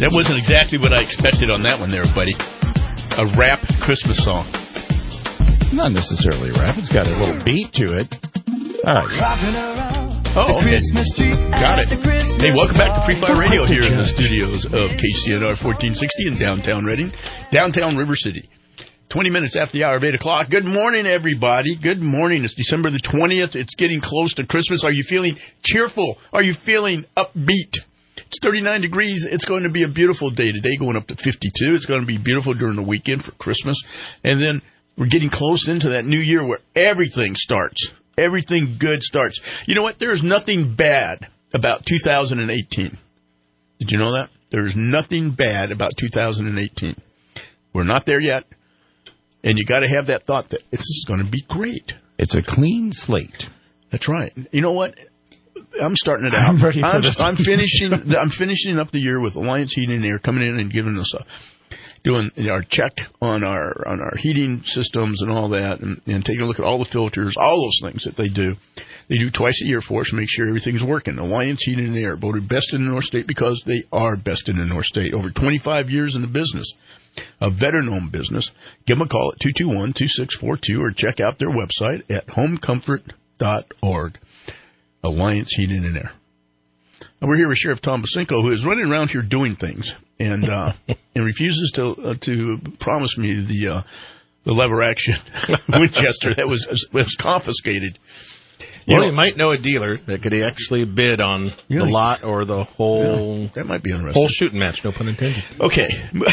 That wasn't exactly what I expected on that one there, buddy. A rap Christmas song. Not necessarily rap. It's got a little beat to it. All right. Oh, okay. Got it. Hey, welcome back to Free Fire Radio here in the studios of K C N R fourteen sixty in downtown Reading, downtown River City. twenty minutes after the hour of eight o'clock. Good morning, everybody. Good morning. It's December the twentieth. It's getting close to Christmas. Are you feeling cheerful? Are you feeling upbeat? It's thirty-nine degrees. It's going to be a beautiful day today, going up to fifty-two. It's going to be beautiful during the weekend for Christmas. And then we're getting close into that new year where everything starts. Everything good starts. You know what? There is nothing bad about two thousand eighteen. Did you know that? There is nothing bad about two thousand eighteen. We're not there yet. And you got to have that thought that this is going to be great. It's a clean slate. That's right. You know what? I'm starting it out. I'm ready for I'm, this. I'm finishing. I'm finishing up the year with Alliance Heating and Air coming in and giving us a doing our check on our on our heating systems and all that, and, and taking a look at all the filters, all those things that they do. They do twice a year for us to make sure everything's working. Alliance Heating and Air, voted best in the North State because they are best in the North State. Over twenty-five years in the business, a veteran-owned business. Give them a call at two two one, two six four two or check out their website at home comfort dot org. Alliance Heating and Air. And we're here with Sheriff Tom Basinko, who is running around here doing things and uh, and refuses to uh, to promise me the uh, the lever action Winchester that was was confiscated. You well, know, you might know a dealer that could actually bid on really? the lot or the whole. Yeah, that might be interesting. Whole shooting match, no pun intended. Okay.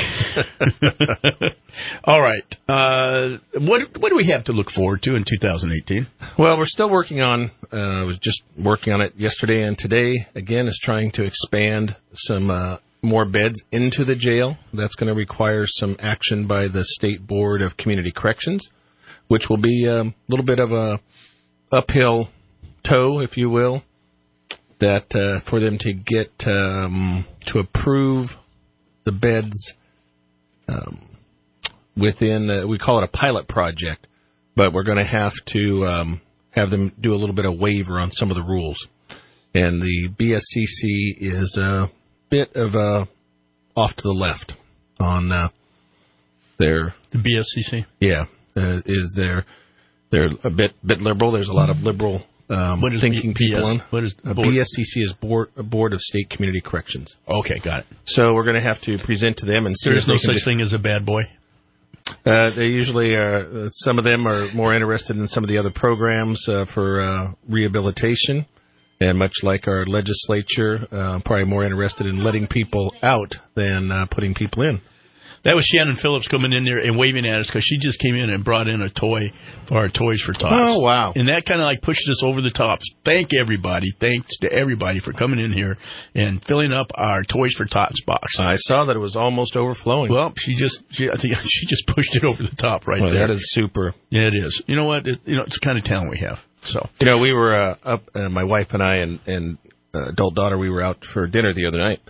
All right. Uh, what what do we have to look forward to in two thousand eighteen? Well, we're still working on. Uh, I was just working on it yesterday and today. Again, is trying to expand some uh, more beds into the jail. That's going to require some action by the State Board of Community Corrections, which will be a little bit of a uphill toe, if you will, that uh, for them to get um, to approve the beds um, within, uh, we call it a pilot project, but we're going to have to um, have them do a little bit of waiver on some of the rules. And the B S C C is a bit of a off to the left on uh, their... The B S C C? Yeah, uh, is their... They're a bit bit liberal. There's a lot of liberal um, what is thinking B- people B S? on. What is uh, board? B S C C is board a board of state community corrections. Okay, got it. So we're going to have to present to them and see. There is if no they can such just, thing as a bad boy. Uh, they usually are. Uh, some of them are more interested in some of the other programs uh, for uh, rehabilitation, and much like our legislature, uh, probably more interested in letting people out than uh, putting people in. That was Shannon Phillips coming in there and waving at us because she just came in and brought in a toy for our Toys for Tots. Oh, wow. And that kind of like pushed us over the top. Thank everybody. Thanks to everybody for coming in here and filling up our Toys for Tots box. I saw that it was almost overflowing. Well, she just she, I think she just pushed it over the top right well, there. That is super. Yeah, it is. You know what? It, you know, it's the kind of talent we have. So You know, we were uh, up, uh, my wife and I and, and uh, adult daughter, we were out for dinner the other night.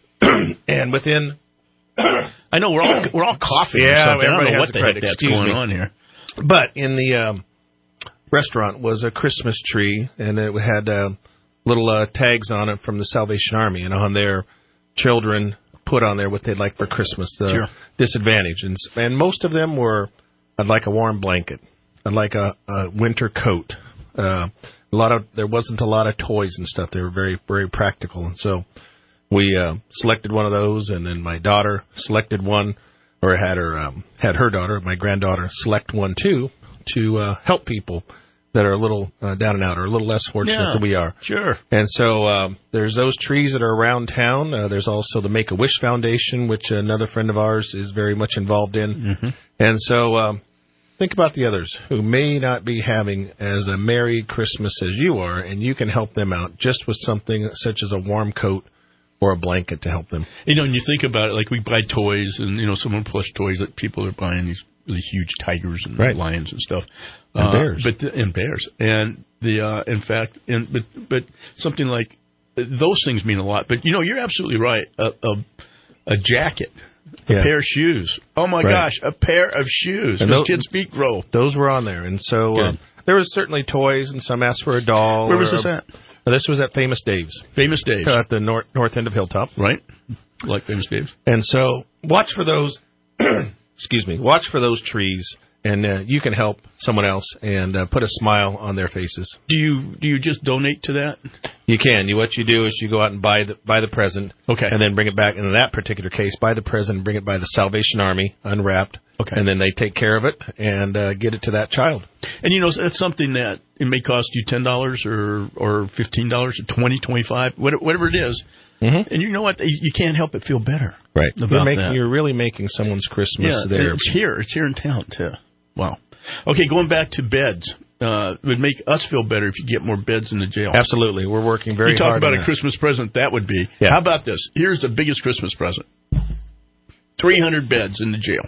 And within... I know we're all we're all coughing. Yeah, or something. I don't know has what a the credit. heck that's Excuse going me. on here. But in the um, restaurant was a Christmas tree, and it had uh, little uh, tags on it from the Salvation Army, and on there, children put on there what they'd like for Christmas, the sure. disadvantage, and and most of them were, I'd like a warm blanket, I'd like a, a winter coat. Uh, a lot of there wasn't a lot of toys and stuff. They were very very practical, and so. We uh, selected one of those, and then my daughter selected one, or had her um, had her daughter, my granddaughter, select one too, to uh, help people that are a little uh, down and out, or a little less fortunate yeah, than we are. Sure. And so um, there's those trees that are around town. Uh, there's also the Make-A-Wish Foundation, which another friend of ours is very much involved in. Mm-hmm. And so um, think about the others who may not be having as a Merry Christmas as you are, and you can help them out just with something such as a warm coat or a blanket to help them. You know, when you think about it, like we buy toys, and, you know, some of the plush toys that people are buying, these really huge tigers and right. lions and stuff. And uh, bears. But the, and bears. And, the uh, in fact, and but but something like, those things mean a lot. But, you know, you're absolutely right. A, a, a jacket, a yeah. pair of shoes. Oh, my right. gosh, a pair of shoes. And those, those kids' feet grow. Those were on there. And so um, there was certainly toys, and some asked for a doll. Where was or this a, at? Now, this was at Famous Dave's. Famous Dave's. Uh, at the north, north end of Hilltop. Right. Like Famous Dave's. And so watch for those, excuse me, watch for those trees, and uh, you can help someone else and uh, put a smile on their faces. Do you do you just donate to that? You can. You, what you do is you go out and buy the buy the present, okay, and then bring it back. In that particular case, buy the present and bring it by the Salvation Army, unwrapped, okay, and then they take care of it and uh, get it to that child. And you know, that's something that it may cost you ten dollars or or fifteen dollars or twenty, twenty-five, whatever it is. Mm-hmm. And you know what? You can't help but feel better. Right. About you're, making, that. you're really making someone's Christmas yeah, there. It's here. It's here in town, too. Wow. Okay, going back to beds. Uh, it would make us feel better if you get more beds in the jail. Absolutely. We're working very hard. You talk hard about on a that. Christmas present, that would be. Yeah. How about this? Here's the biggest Christmas present. three hundred beds in the jail.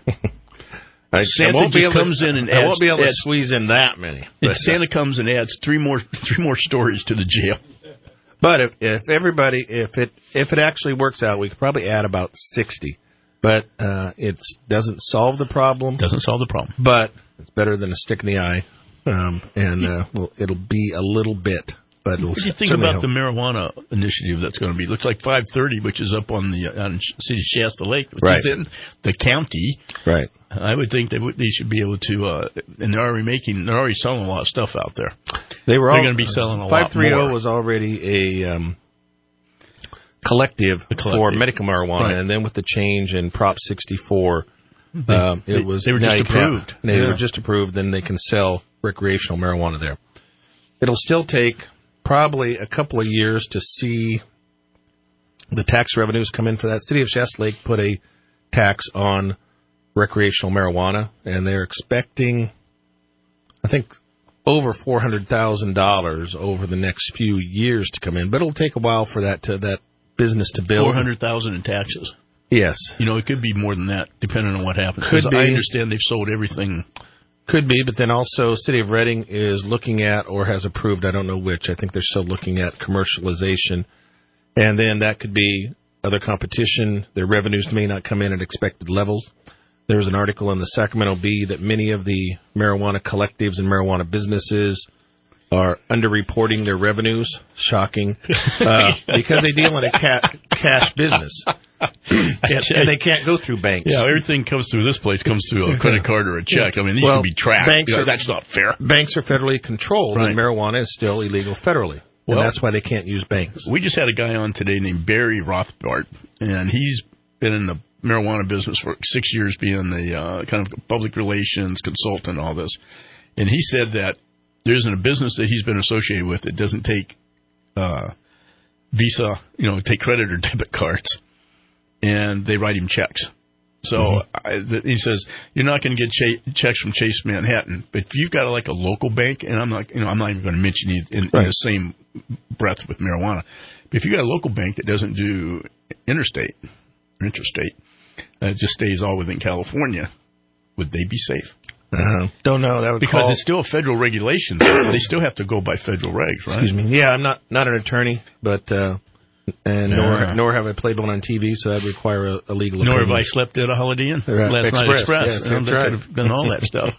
I, Santa I won't just be able comes to, in and I adds, won't be able to adds, squeeze in that many. And Santa comes and adds three more three more stories to the jail. But if, if everybody, if it if it actually works out, we could probably add about sixty. But uh, it doesn't solve the problem. Doesn't solve the problem. But it's better than a stick in the eye, um, and uh, well, it'll be a little bit. But it'll what do you think certainly about help. the marijuana initiative that's going to be? It looks like five thirty, which is up on the on City Shasta Lake, which Right. is in the county. Right. I would think they would, they should be able to, uh, and they're already making, they're already selling a lot of stuff out there. They were they're all, going to be selling a lot five thirty more. was already a um, collective, collective for medical marijuana, right. and then with the change in Prop sixty-four, They, um, it they, was they were now just you can- approved. They yeah. were just approved. Then they can sell recreational marijuana there. It'll still take probably a couple of years to see the tax revenues come in for that. City of Shasta Lake put a tax on recreational marijuana, and they're expecting, I think, over four hundred thousand dollars over the next few years to come in. But it'll take a while for that to that business to build. four hundred thousand dollars in taxes. Yes. You know, it could be more than that, depending on what happens. Could 'Cause be. I understand they've sold everything. Could be, but then also City of Reading is looking at, or has approved, I don't know which, I think they're still looking at commercialization. And then that could be other competition. Their revenues may not come in at expected levels. There was an article in the Sacramento Bee that many of the marijuana collectives and marijuana businesses are underreporting their revenues. Shocking. Uh, because they deal in a ca- cash business. and, and they can't go through banks. Yeah, everything comes through this place comes through a credit card or a check. I mean, these well, can be tracked. Banks You know, are, that's not fair. Banks are federally controlled, Right. and marijuana is still illegal federally. Well, and that's why they can't use banks. We just had a guy on today named Barry Rothbart, and he's been in the marijuana business for six years, being the uh, kind of public relations consultant, all this. And he said that there isn't a business that he's been associated with that doesn't take uh, Visa, you know, take credit or debit cards, and they write him checks. So Mm-hmm. I, th- he says you're not going to get cha- checks from Chase Manhattan, but if you've got like a local bank, and I'm not, you know, I'm not even going to mention it in, Right. in the same breath with marijuana. But if you got a local bank that doesn't do interstate or interstate, uh, it just stays all within California, would they be safe? Uh-huh. Don't know. That would Because call... it's still a federal regulation. They still have to go by federal regs, right? Excuse me. Yeah, I'm not not an attorney, but uh, and nor Yeah. nor have I played one on T V, so that would require a, a legal. Nor have opinion. I slept at a Holiday Inn Right. last Express, night Express. yes, You know, that's they right. could have done all that stuff.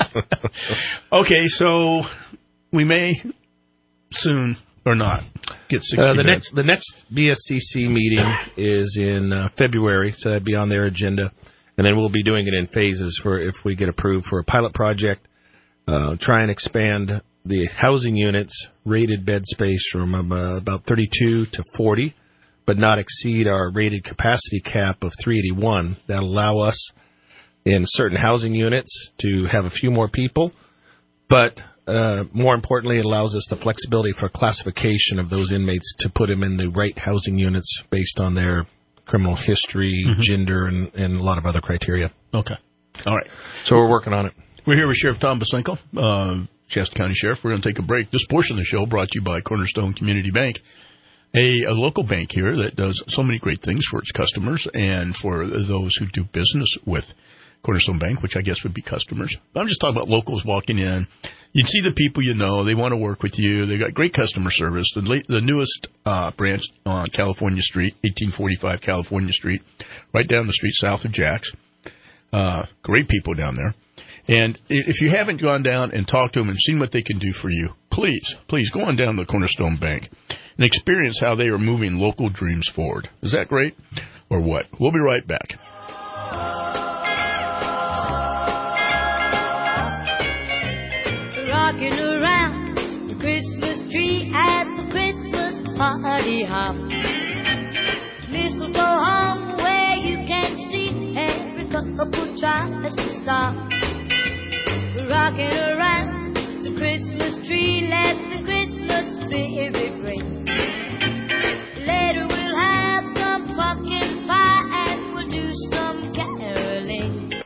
Okay, so we may soon or not get sixty Uh, the beds. next the next B S C C meeting is in uh, February, so that'd be on their agenda, and then we'll be doing it in phases for if we get approved for a pilot project. Uh, try and expand the housing units rated bed space from uh, about thirty-two to forty, but not exceed our rated capacity cap of three eighty-one. That'll allow us in certain housing units to have a few more people, but uh, more importantly, it allows us the flexibility for classification of those inmates to put them in the right housing units based on their criminal history, Mhm. gender, and, and a lot of other criteria. Okay. All right. So we're working on it. We're here with Sheriff Tom Basenko, uh, Shasta County Sheriff. We're going to take a break. This portion of the show brought to you by Cornerstone Community Bank, a, a local bank here that does so many great things for its customers and for those who do business with Cornerstone Bank, which I guess would be customers. I'm just talking about locals walking in. You'd see the people you know. They want to work with you. They got great customer service. The, late, the newest uh, branch on California Street, eighteen forty-five California Street, right down the street south of Jack's. Uh, great people down there. And if you haven't gone down and talked to them and seen what they can do for you, please, please go on down to Cornerstone Bank and experience how they are moving local dreams forward. Is that great or what? We'll be right back. Rocking around the Christmas tree at the Christmas party hop. Mistletoe hung where you can see every couple tries to stop. Rocking around the Christmas tree, let the Christmas spirit ring. Later we'll have some pumpkin pie and we'll do some caroling.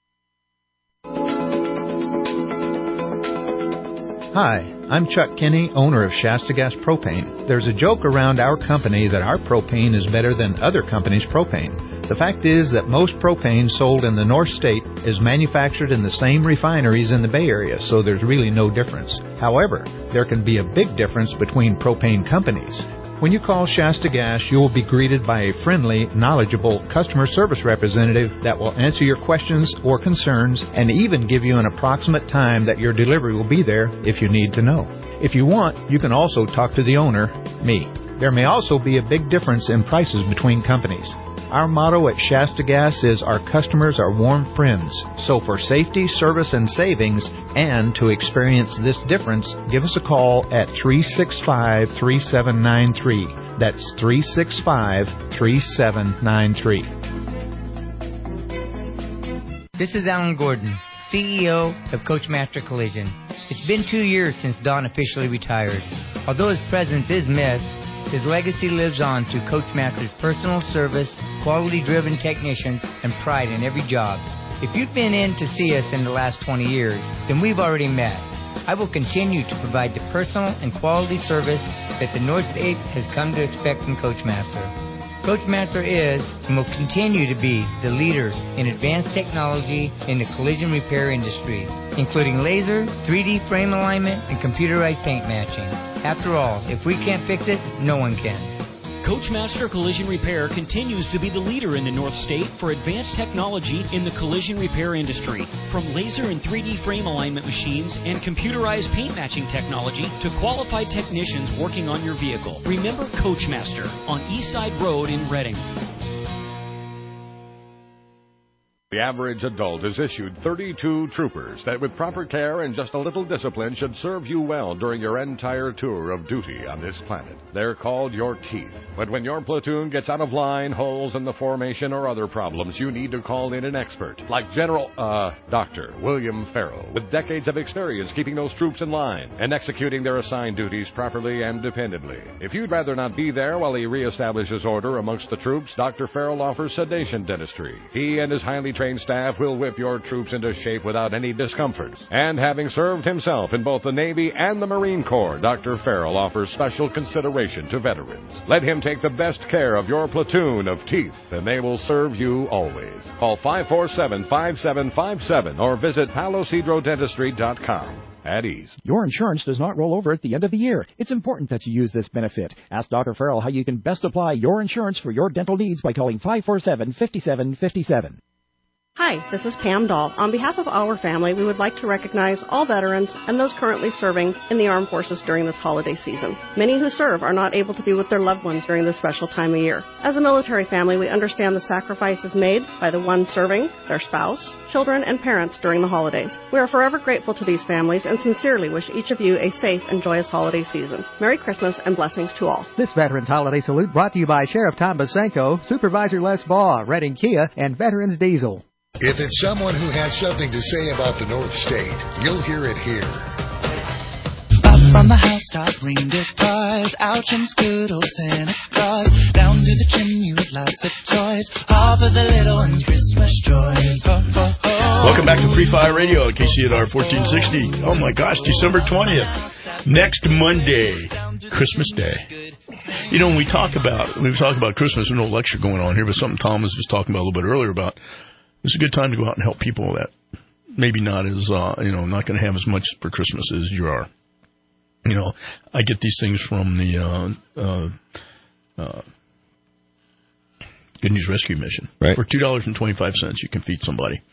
Hi, I'm Chuck Kinney, owner of Shasta Gas Propane. There's a joke around our company that our propane is better than other companies' propane. The fact is that most propane sold in the North State is manufactured in the same refineries in the Bay Area, so there's really no difference. However, there can be a big difference between propane companies. When you call Shasta Gas, you will be greeted by a friendly, knowledgeable customer service representative that will answer your questions or concerns and even give you an approximate time that your delivery will be there if you need to know. If you want, you can also talk to the owner, me. There may also be a big difference in prices between companies. Our motto at Shasta Gas is our customers are warm friends. So for safety, service, and savings, and to experience this difference, give us a call at three six five, three seven nine three. That's three six five, three seven nine three. This is Alan Gordon, C E O of Coachmaster Collision. It's been two years since Don officially retired. Although his presence is missed, his legacy lives on through Coachmaster's personal service, quality-driven technicians, and pride in every job. If you've been in to see us in the last twenty years, then we've already met. I will continue to provide the personal and quality service that the North State has come to expect from Coachmaster. Coachmaster is and will continue to be the leader in advanced technology in the collision repair industry, including laser, three D frame alignment, and computerized paint matching. After all, if we can't fix it, no one can. Coachmaster Collision Repair continues to be the leader in the North State for advanced technology in the collision repair industry. From laser and three D frame alignment machines and computerized paint matching technology to qualified technicians working on your vehicle. Remember Coachmaster on Eastside Road in Reading. The average adult is issued thirty-two troopers that with proper care and just a little discipline should serve you well during your entire tour of duty on this planet. They're called your teeth. But when your platoon gets out of line, holes in the formation, or other problems, you need to call in an expert, like General, uh, Doctor William Farrell, with decades of experience keeping those troops in line and executing their assigned duties properly and dependably. If you'd rather not be there while he reestablishes order amongst the troops, Doctor Farrell offers sedation dentistry. He and his highly trained staff will whip your troops into shape without any discomfort. And having served himself in both the Navy and the Marine Corps, Doctor Farrell offers special consideration to veterans. Let him take the best care of your platoon of teeth, and they will serve you always. Call five four seven, five seven five seven or visit palo cedro dentistry dot com. At ease. Your insurance does not roll over at the end of the year. It's important that you use this benefit. Ask Doctor Farrell how you can best apply your insurance for your dental needs by calling five four seven, five seven five seven. Hi, this is Pam Dahl. On behalf of our family, we would like to recognize all veterans and those currently serving in the armed forces during this holiday season. Many who serve are not able to be with their loved ones during this special time of year. As a military family, we understand the sacrifices made by the ones serving, their spouse, children, and parents during the holidays. We are forever grateful to these families and sincerely wish each of you a safe and joyous holiday season. Merry Christmas and blessings to all. This Veterans Holiday Salute brought to you by Sheriff Tom Basenko, Supervisor Les Baugh, Reading Kia, and Veterans Diesel. If it's someone who has something to say about the North State, you'll hear it here. Up on the housetop, reindeer cars, out from good old Santa Claus, down to the chimney with lots of toys, all for the little ones' Christmas joys. Ho, ho, ho. Welcome back to Free Fire Radio at K C N R fourteen sixty. Oh my gosh, December twentieth. Next Monday, Christmas Day. You know, when we talk about, we talk about Christmas, there's no lecture going on here, but something Tom was just talking about a little bit earlier about, it's a good time to go out and help people that maybe not as, uh, you know, not going to have as much for Christmas as you are. You know, I get these things from the uh, uh, uh, Good News Rescue Mission. Right. For two dollars and twenty-five cents, you can feed somebody.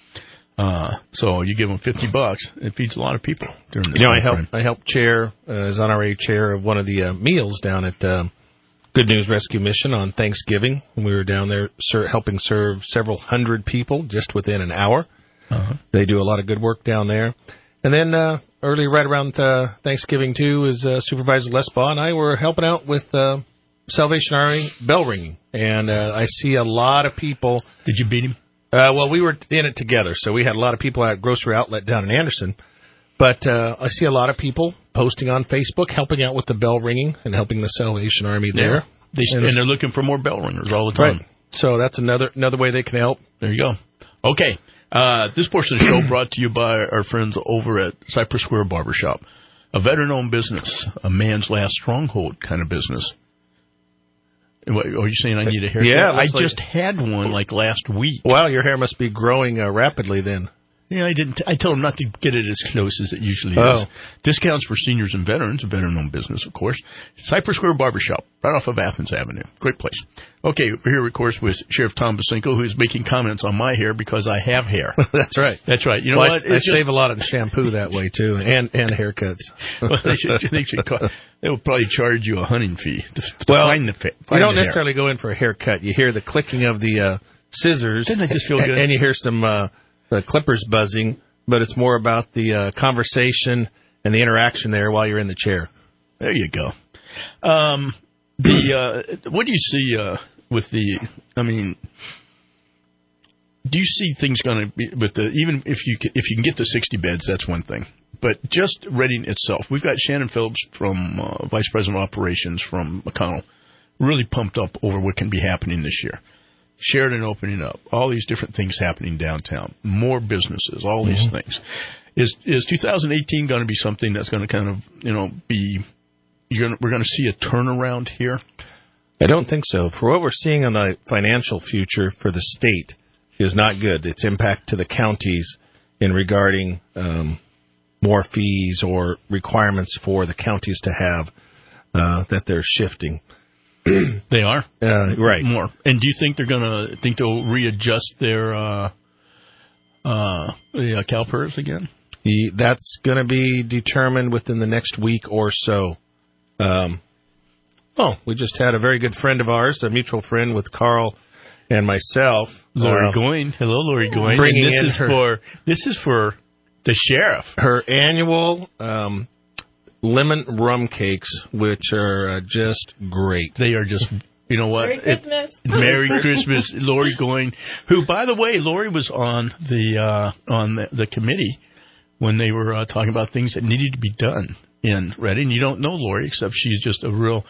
Uh, so you give them fifty bucks, it feeds a lot of people during the You know, I time helped, I helped chair, uh, as honorary chair of one of the uh, meals down at um, Good News Rescue Mission on Thanksgiving. We were down there ser- helping serve several hundred people just within an hour. Uh-huh. They do a lot of good work down there. And then uh, early, right around uh, Thanksgiving, too, is uh, Supervisor Les Baugh and I were helping out with uh, Salvation Army bell ringing. And uh, I see a lot of people. Did you beat him? Uh, well, we were in it together, so we had a lot of people at Grocery Outlet down in Anderson. But uh, I see a lot of people posting on Facebook, helping out with the bell ringing and helping the Salvation Army there. Yeah. They, and, and they're looking for more bell ringers all the time. Right. So that's another another way they can help. There you go. Okay. Uh, this portion of the show brought to you by our friends over at Cypress Square Barbershop, a veteran-owned business, a man's last stronghold kind of business. What, are you saying I need a haircut? Yeah, I like, just had one like last week. Wow, your hair must be growing uh, rapidly then. Yeah, I didn't. I told them not to get it as close as it usually Oh. is. Discounts for seniors and veterans, a veteran-owned business, of course. Cypress Square Barbershop, right off of Athens Avenue. Great place. Okay, we're here, of course, with Sheriff Tom Basinko, who is making comments on my hair because I have hair. That's right. That's right. You know well, what? I, I It's just- save a lot of shampoo that way, too, and, and haircuts. well, they should, they should call, they will probably charge you a hunting fee to, to Well, find the fit. You don't necessarily go in for a haircut. You hear the clicking of the uh, scissors. Doesn't that just feel good? And you hear some uh, the clippers buzzing, but it's more about the uh, conversation and the interaction there while you're in the chair. There you go. Um, the uh, what do you see uh, with the? I mean, do you see things going to be with the? Even if you can, if you can get to sixty beds, that's one thing. But just Reading itself, we've got Shannon Phillips from uh, Vice President of Operations from McConnell, really pumped up over what can be happening this year. Sheridan opening up, all these different things happening downtown, more businesses, all these Mm-hmm. things. Is is two thousand eighteen going to be something that's going to kind of, you know, be, you're gonna, we're going to see a turnaround here? I don't think so. For what we're seeing on the financial future for the state is not good. Its impact to the counties in regarding um, more fees or requirements for the counties to have uh, that they're shifting. They are? Uh, right. More. And do you think they're going to think they'll readjust their uh, uh, the uh, CalPERS again? He, that's going to be determined within the next week or so. Um, oh, we just had a very good friend of ours, a mutual friend with Carl and myself. Lori uh, Goyne. Hello, Lori Goyne. Bringing and this in is her, for this is for the sheriff. Her annual um, lemon rum cakes, which are uh, just great. They are just, you know what? Merry Christmas. It, Merry Christmas, Lori Goyne, who, by the way, Lori was on the uh, on the, the committee when they were uh, talking about things that needed to be done in Reading. You don't know Lori, except she's just a real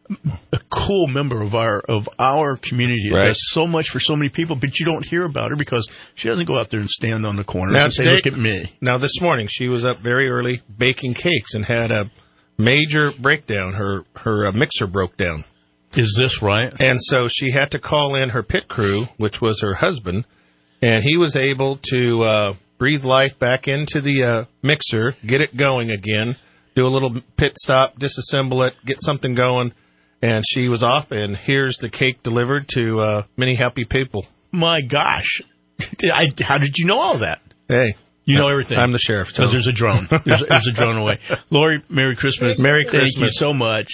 a cool member of our of our community. It Right. does so much for so many people, but you don't hear about her because she doesn't go out there and stand on the corner Now, and say, today- "Look at me." Now, this morning, she was up very early baking cakes and had a major breakdown. Her her uh, mixer broke down. Is this right? And so she had to call in her pit crew, which was her husband, and he was able to uh, breathe life back into the uh, mixer, get it going again, do a little pit stop, disassemble it, get something going, and she was off, and here's the cake delivered to uh, many happy people. My gosh. I, how did you know all that? Hey. You know everything. I'm the sheriff. Because there's a drone. There's, there's a drone away. Lori, Merry Christmas. Merry Thank you Christmas. so much.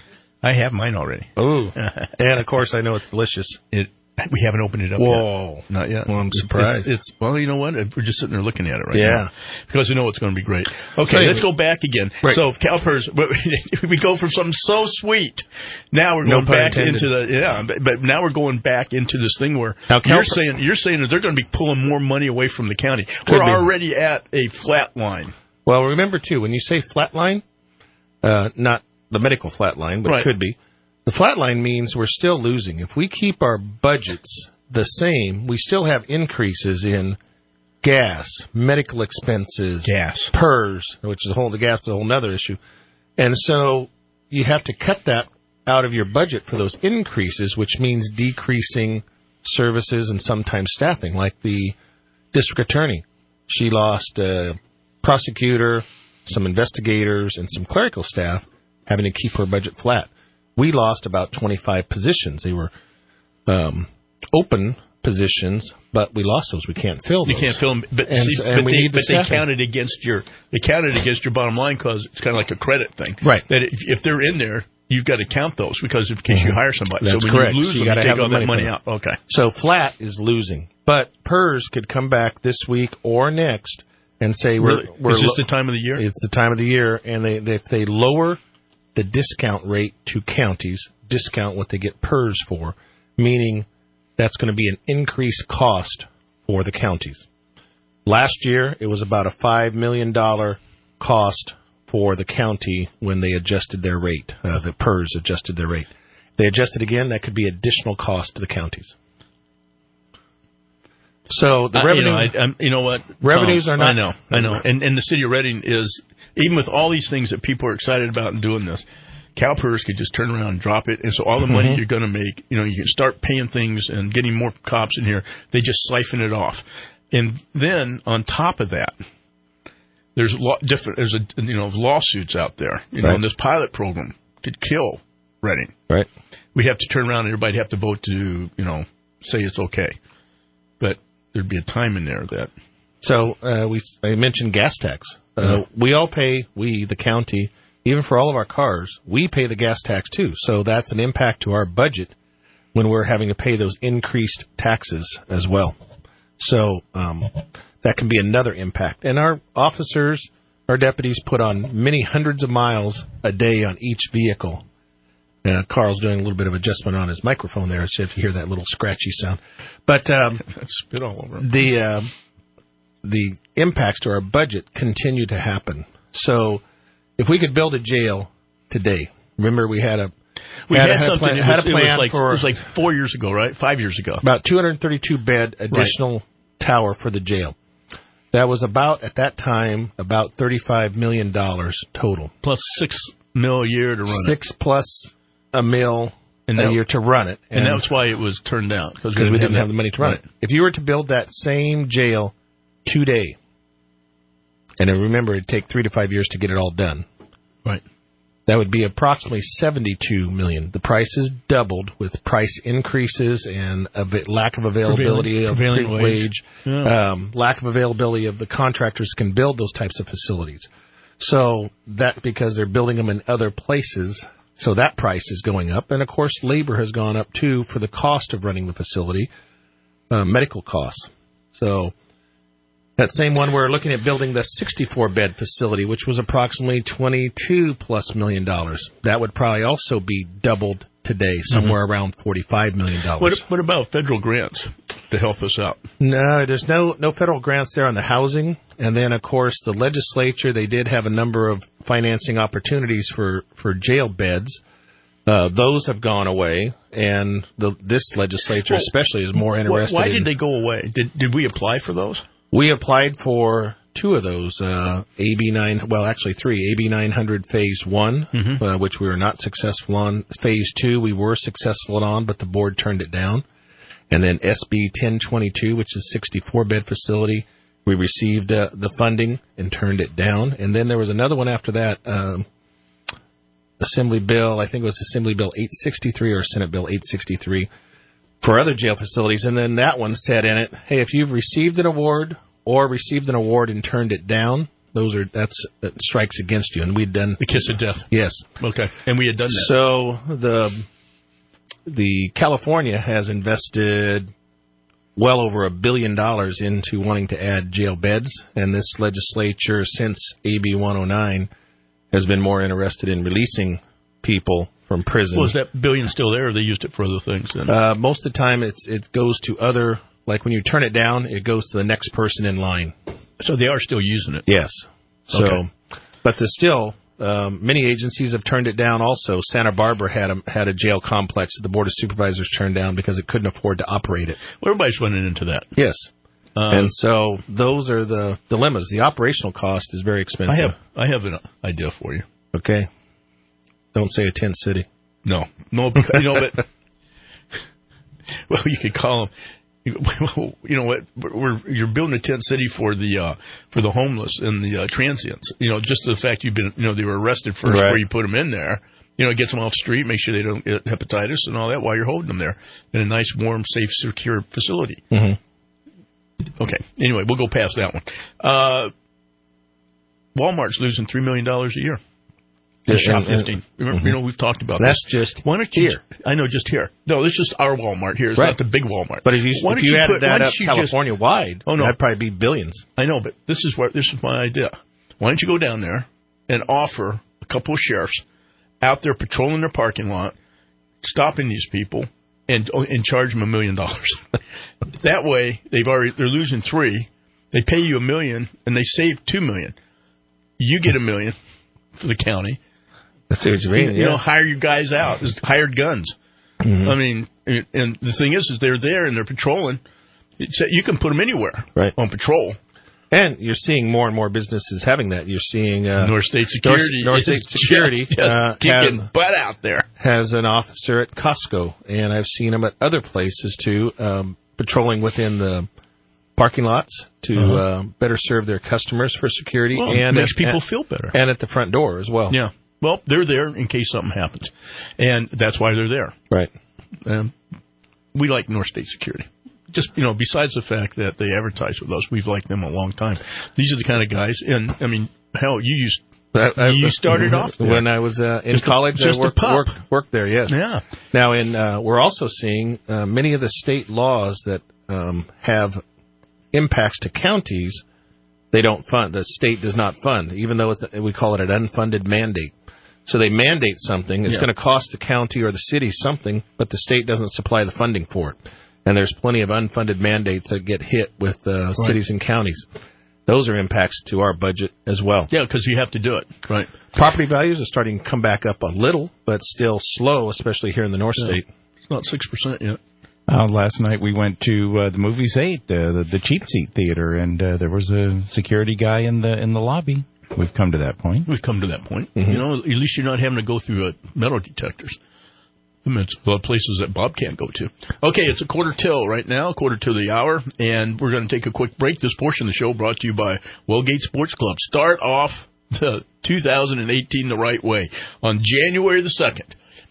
I have mine already. Ooh. And, of course, I know it's delicious. It. We haven't opened it up Whoa. yet. Not yet. Well, I'm surprised. It's, it's Well, you know what? We're just sitting there looking at it right Yeah. now. Because we know it's going to be great. Okay, So, let's go back again. Right. So, CalPERS, we go from something so sweet. Now we're No going pun back intended. into the, yeah, but, but now we're going back into this thing where Now, you're CalPERS- saying, you're saying that they're going to be pulling more money away from the county. Could We're be. already at a flat line. Well, remember, too, when you say flatline, uh, not the medical flatline, but Right. it could be, the flatline means we're still losing. If we keep our budgets the same, we still have increases in gas, medical expenses, gas, P E R S, which is a whole, the gas is a whole other issue. And so you have to cut that out of your budget for those increases, which means decreasing services and sometimes staffing, like the district attorney. She lost a prosecutor, some investigators, and some clerical staff, having to keep her budget flat. We lost about twenty-five positions. They were um, open positions, but we lost those. We can't fill those. You can't fill them, but, and, see, and but, we they, need the but they staffing. counted against your they counted against your bottom line because it's kind of like a credit thing, right? That if, if they're in there, you've got to count those because in case mm-hmm. you hire somebody, that's so when correct. you lose so you them, got to you have take all the that money, money out. Okay. So flat is losing, but P E R S could come back this week or next and say we're, really? we're is this lo- the time of the year? It's the time of the year, and they, they if they lower the discount rate to counties, discount what they get P E R S for, meaning that's going to be an increased cost for the counties. Last year, it was about a five million dollars cost for the county when they adjusted their rate. Uh, the P E R S adjusted their rate. They adjusted again, that could be additional cost to the counties. So the uh, revenue, you know, I, I'm, you know what? Revenues Tom, are not. I know, I know. And, and the city of Reading is, even with all these things that people are excited about and doing this, CalPERS could just turn around and drop it, and so all the money mm-hmm. you're going to make, you know, you can start paying things and getting more cops in here. They just siphon it off, and then on top of that, there's a lot different. There's a you know lawsuits out there. You know, right. and this pilot program could kill Reading. Right. We have to turn around and everybody'd have to vote to you know say it's okay, but there'd be a time in there that. So uh, we I mentioned gas tax. Uh, mm-hmm. We all pay. We the county. Even for all of our cars, we pay the gas tax too. So that's an impact to our budget when we're having to pay those increased taxes as well. So um, that can be another impact. And our officers, our deputies put on many hundreds of miles a day on each vehicle. Uh, Carl's doing a little bit of adjustment on his microphone there, so if you hear that little scratchy sound. But um, spit all over. The, uh, the impacts to our budget continue to happen. So if we could build a jail today, remember we had a we had, had, had something. A plan, it had was, a plan it was like, for it was like four years ago, right? Five years ago. About two hundred thirty-two bed additional right. tower for the jail. That was about at that time about thirty-five million dollars total, plus six mil a year to run six it. Six plus a mil and a that, year to run it, and, and that's why it was turned down because we, we didn't have, have the money to run right. it. If you were to build that same jail today, and remember it'd take three to five years to get it all done. Right. That would be approximately seventy-two million dollars. The price has doubled with price increases and a bit lack of availability prevailing, of prevailing wage, wage. Yeah. Um, lack of availability of the contractors can build those types of facilities. So that because they're building them in other places, so that price is going up. And, of course, labor has gone up, too, for the cost of running the facility, uh, medical costs. So that same one, we're looking at building the sixty-four bed facility, which was approximately twenty-two plus million dollars. That would probably also be doubled today, somewhere mm-hmm. around forty-five million dollars. What, what about federal grants to help us out? No, there's no, no federal grants there on the housing. And then, of course, the legislature, they did have a number of financing opportunities for, for jail beds. Uh, those have gone away, and the, this legislature well, especially is more interested why in... Why did they go away? Did, did we apply for those? We applied for two of those, uh, A B nine, well, actually three, A B nine hundred Phase one, mm-hmm. uh, which we were not successful on. Phase two, we were successful on, but the board turned it down. And then S B ten twenty-two, which is a sixty-four bed facility, we received uh, the funding and turned it down. And then there was another one after that, um, Assembly Bill, I think it was Assembly Bill eight sixty-three or Senate Bill eight sixty-three, for other jail facilities, and then that one said in it, hey, if you've received an award or received an award and turned it down, those are that's that strikes against you. And we'd done the kiss of death. Yes. Okay. And we had done that. So the the California has invested well over a billion dollars into wanting to add jail beds, and this legislature since A B one oh nine has been more interested in releasing people from prison. Was that billion still there, or they used it for other things? Then? Uh, most of the time, it's it goes to other, like when you turn it down, it goes to the next person in line. So they are still using it? Yes. So, okay. But there's still, um, many agencies have turned it down also. Santa Barbara had a, had a jail complex that the Board of Supervisors turned down because it couldn't afford to operate it. Well, everybody's running into that. Yes. Um, and so those are the dilemmas. The operational cost is very expensive. I have I have an idea for you. Okay. Don't say a tent city. No, no, because, you know, but well, you could call them. You know what? We're you're building a tent city for the uh, for the homeless and the uh, transients. You know, just the fact you've been, you know, they were arrested first right. before you put them in there, You know, it gets them off the street, make sure they don't get hepatitis and all that while you're holding them there in a nice, warm, safe, secure facility. Mm-hmm. Okay. Anyway, we'll go past that one. Uh, Walmart's losing three million dollars a year. Yeah, shoplifting. Mm-hmm. You know, we've talked about That's this. just Why don't you, here. I know, just here. No, it's just our Walmart here. It's right. not the big Walmart. But if you, why if don't you, you added put, that up California just, wide, oh, no. that'd probably be billions. I know, but this is where this is my idea. Why don't you go down there and offer a couple of sheriffs out there patrolling their parking lot, stopping these people, and and charge them a million dollars. That way, they've already they're losing three. They pay you a million, and they save two million. You get a million for the county. That's what you mean. You, you yeah. know, hire your guys out. It's hired guns. Mm-hmm. I mean, and, and the thing is, is they're there and they're patrolling. It's, you can put them anywhere right. on patrol. And you're seeing more and more businesses having that. You're seeing uh, North State Security. North, North State Security just uh, kicking have, butt out there. Has an officer at Costco, and I've seen them at other places too, um, patrolling within the parking lots to uh-huh. uh, better serve their customers for security, well, and it makes at, people at, feel better, and at the front door as well. Yeah. Well, they're there in case something happens, and that's why they're there. Right. Um, we like North State Security. Just, you know, besides the fact that they advertise with us, we've liked them a long time. These are the kind of guys, and, I mean, hell, you used, I, I, you started off there. When I was uh, in just college, a, just I worked, a pup. worked, worked there, yes. Yeah. Now, in uh, we're also seeing uh, many of the state laws that um, have impacts to counties, they don't fund. The state does not fund, even though it's a, we call it an unfunded mandate. So they mandate something. It's yeah. going to cost the county or the city something, but the state doesn't supply the funding for it. And there's plenty of unfunded mandates that get hit with uh, right. cities and counties. Those are impacts to our budget as well. Yeah, because you have to do it. Right. Property values are starting to come back up a little, but still slow, especially here in the North yeah. State. It's not six percent yet. Uh, last night we went to uh, the Movies eight, uh, the, the cheap seat theater, and uh, there was a security guy in the in the lobby. We've come to that point. We've come to that point. Mm-hmm. You know, at least you're not having to go through uh, metal detectors. I mean, it's a lot of places that Bob can't go to. Okay, it's a quarter till right now, quarter to the hour, and we're going to take a quick break. This portion of the show brought to you by Wellgate Sports Club. Start off the two thousand eighteen the right way on January the second.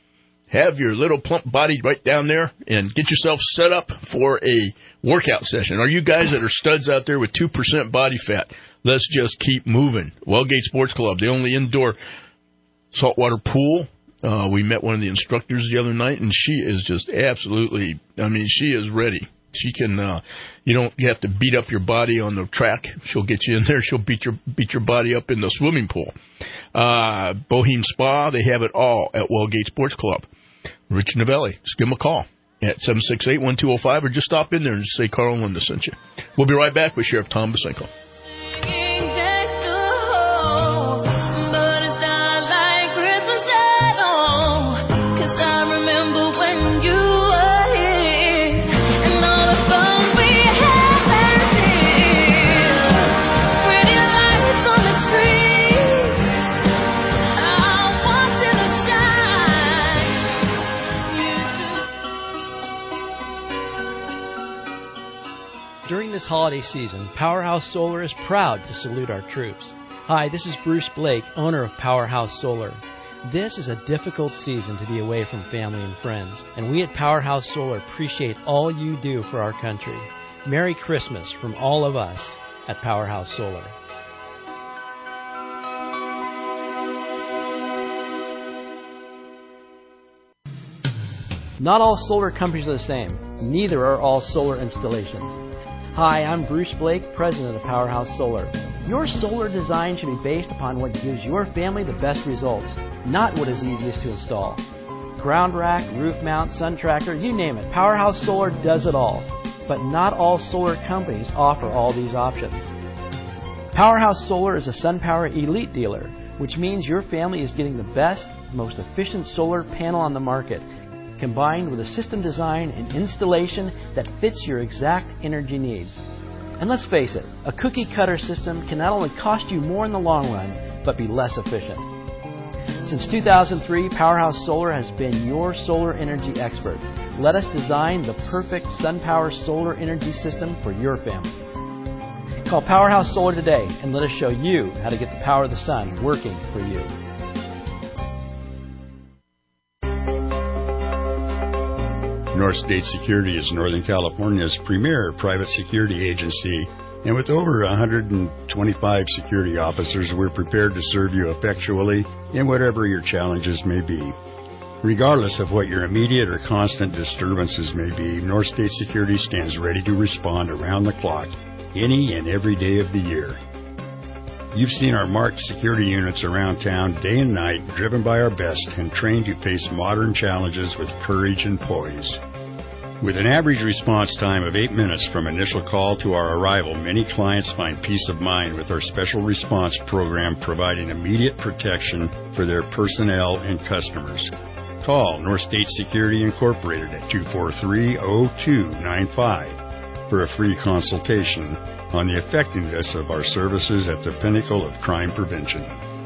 Have your little plump body right down there and get yourself set up for a workout session. Are you guys that are studs out there with two percent body fat? Let's just keep moving. Wellgate Sports Club, the only indoor saltwater pool. Uh, we met one of the instructors the other night, and she is just absolutely, I mean, she is ready. She can, uh, you don't you have to beat up your body on the track. She'll get you in there. She'll beat your beat your body up in the swimming pool. Uh, Boheme Spa, they have it all at Wellgate Sports Club. Rich Novelli, just give them a call at seven six eight, one two zero five, or just stop in there and just say Carl and Linda sent you. We'll be right back with Sheriff Tom Basenko. During this holiday season, Powerhouse Solar is proud to salute our troops. Hi, this is Bruce Blake, owner of Powerhouse Solar. This is a difficult season to be away from family and friends, and we at Powerhouse Solar appreciate all you do for our country. Merry Christmas from all of us at Powerhouse Solar. Not all solar companies are the same. Neither are all solar installations. Hi, I'm Bruce Blake, president of Powerhouse Solar. Your solar design should be based upon what gives your family the best results, not what is easiest to install. Ground rack, roof mount, sun tracker, you name it. Powerhouse Solar does it all. But not all solar companies offer all these options. Powerhouse Solar is a SunPower Elite dealer, which means your family is getting the best, most efficient solar panel on the market, combined with a system design and installation that fits your exact energy needs. And let's face it, a cookie cutter system can not only cost you more in the long run, but be less efficient. Since two thousand three, Powerhouse Solar has been your solar energy expert. Let us design the perfect SunPower solar energy system for your family. Call Powerhouse Solar today and let us show you how to get the power of the sun working for you. North State Security is Northern California's premier private security agency, and with over one hundred twenty-five security officers, we're prepared to serve you effectually in whatever your challenges may be. Regardless of what your immediate or constant disturbances may be, North State Security stands ready to respond around the clock, any and every day of the year. You've seen our marked security units around town day and night, driven by our best and trained to face modern challenges with courage and poise. With an average response time of eight minutes from initial call to our arrival, many clients find peace of mind with our special response program providing immediate protection for their personnel and customers. Call North State Security Incorporated at two four three, zero two nine five for a free consultation on the effectiveness of our services at the pinnacle of crime prevention.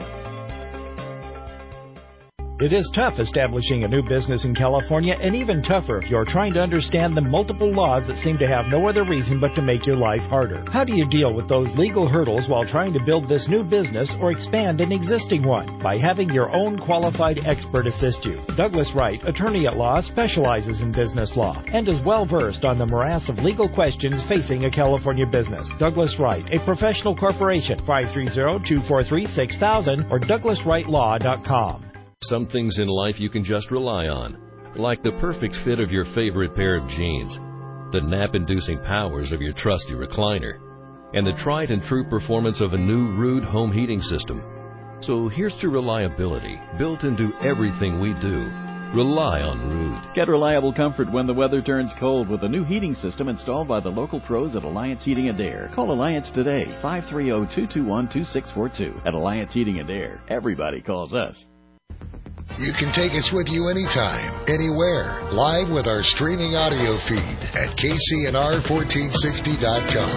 It is tough establishing a new business in California, and even tougher if you're trying to understand the multiple laws that seem to have no other reason but to make your life harder. How do you deal with those legal hurdles while trying to build this new business or expand an existing one? By having your own qualified expert assist you. Douglas Wright, attorney at law, specializes in business law and is well versed on the morass of legal questions facing a California business. Douglas Wright, a professional corporation, five three zero, two four three, six thousand or douglas wright law dot com. Some things in life you can just rely on, like the perfect fit of your favorite pair of jeans, the nap-inducing powers of your trusty recliner, and the tried and true performance of a new Ruud home heating system. So here's to reliability, built into everything we do. Rely on Ruud. Get reliable comfort when the weather turns cold with a new heating system installed by the local pros at Alliance Heating and Air. Call Alliance today, five three zero, two two one, two six four two. At Alliance Heating and Air, everybody calls us. You can take us with you anytime, anywhere, live with our streaming audio feed at K C N R fourteen sixty dot com.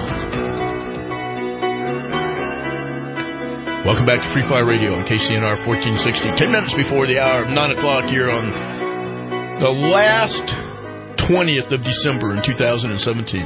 Welcome back to Free Fire Radio on K C N R fourteen sixty. Ten minutes before the hour of nine o'clock here on the last twentieth of December in two thousand seventeen.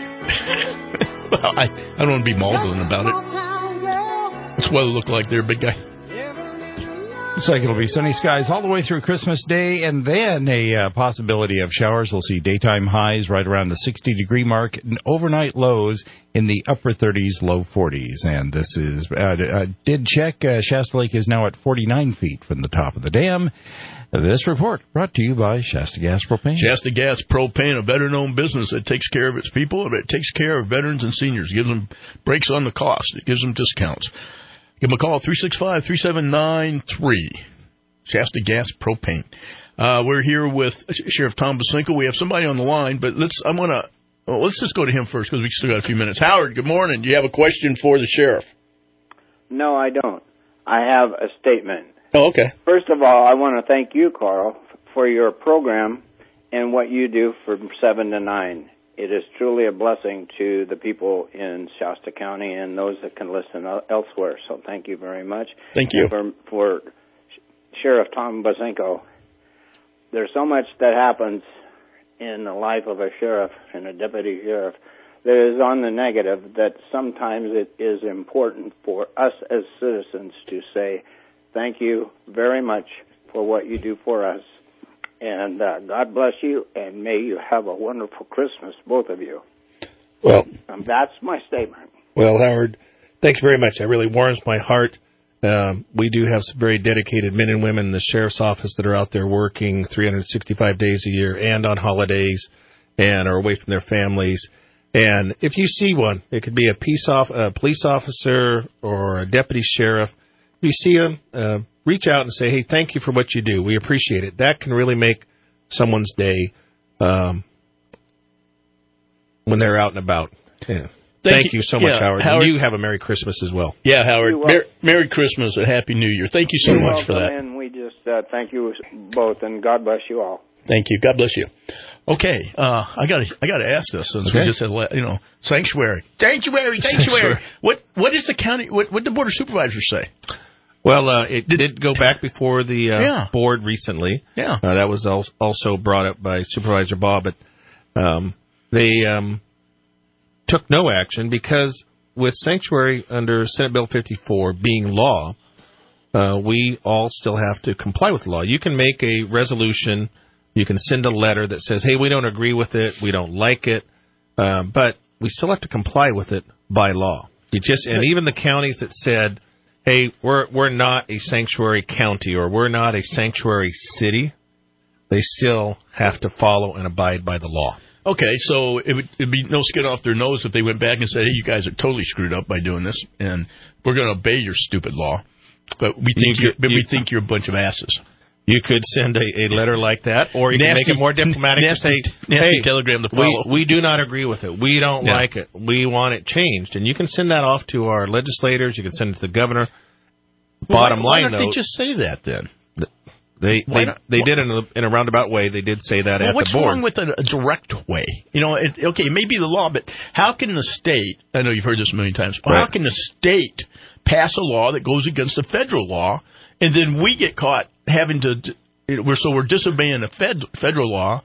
Well, I, I don't want to be maudlin about it. What's the weather look like there, big guy? Looks like it'll be sunny skies all the way through Christmas Day, and then a uh, possibility of showers. We'll see daytime highs right around the sixty-degree mark, and overnight lows in the upper thirties, low forties. And this is, uh, I did check, uh, Shasta Lake is now at forty-nine feet from the top of the dam. This report brought to you by Shasta Gas Propane. Shasta Gas Propane, a better-known business that takes care of its people, and it takes care of veterans and seniors. It gives them breaks on the cost. It gives them discounts. Give them a call, three six five, three seven nine three. Shasta Gas Propane. Uh, we're here with Sheriff Tom Bosinko. We have somebody on the line, but let's. I want to. Well, let's just go to him first because we still got a few minutes. Howard, good morning. Do you have a question for the sheriff? No, I don't. I have a statement. Oh, okay. First of all, I want to thank you, Carl, for your program and what you do from seven to nine. It is truly a blessing to the people in Shasta County and those that can listen elsewhere. So thank you very much. Thank you. And for, for Sheriff Tom Bosinko, there's so much that happens in the life of a sheriff and a deputy sheriff that is on the negative that sometimes it is important for us as citizens to say thank you very much for what you do for us. And uh, God bless you, and may you have a wonderful Christmas, both of you. Well, um, that's my statement. Well, Howard, thanks very much. That really warms my heart. Um, we do have some very dedicated men and women in the sheriff's office that are out there working three hundred sixty-five days a year and on holidays and are away from their families. And if you see one, it could be a, peace off, a police officer or a deputy sheriff. If you see them, uh, reach out and say, hey, thank you for what you do. We appreciate it. That can really make someone's day um, when they're out and about. Yeah. Thank, thank you. you so much, yeah, Howard. Howard. And you have a Merry Christmas as well. Yeah, Howard. Mer- Merry Christmas and Happy New Year. Thank you so You're much welcome, for that. And we just uh, thank you both, and God bless you all. Thank you. God bless you. Okay, uh, I got I got to ask this since okay. we just said, you know, sanctuary, sanctuary, sanctuary. what what is the county? What what did the board of supervisors say? Well, uh, it did, did go back before the uh, yeah. board recently. Yeah, uh, that was al- also brought up by Supervisor Bob, but um, they um, took no action because with sanctuary under Senate Bill fifty-four being law, uh, we all still have to comply with the law. You can make a resolution You can send a letter that says, hey, we don't agree with it, we don't like it, uh, but we still have to comply with it by law. You just and even the counties that said, hey, we're we're not a sanctuary county or we're not a sanctuary city, they still have to follow and abide by the law. Okay, so it would it'd be no skin off their nose if they went back and said, hey, you guys are totally screwed up by doing this, and we're going to obey your stupid law, but we think you, you're, but you, we think you're a bunch of asses. You could send a, a letter like that, or you nasty, can make it more diplomatic nasty, to say, nasty hey, telegram to follow. We, we do not agree with it. We don't yeah. like it. We want it changed. And you can send that off to our legislators. You can send it to the governor. Well, Bottom why, line, why don't though, they just say that then? They they, they did it in a, in a roundabout way. They did say that well, at what's the board. What's wrong with a, a direct way? You know, it, okay, it may be the law, but how can the state, I know you've heard this a million times, right. how can the state pass a law that goes against the federal law, and then we get caught having to, we're so we're disobeying a fed, federal law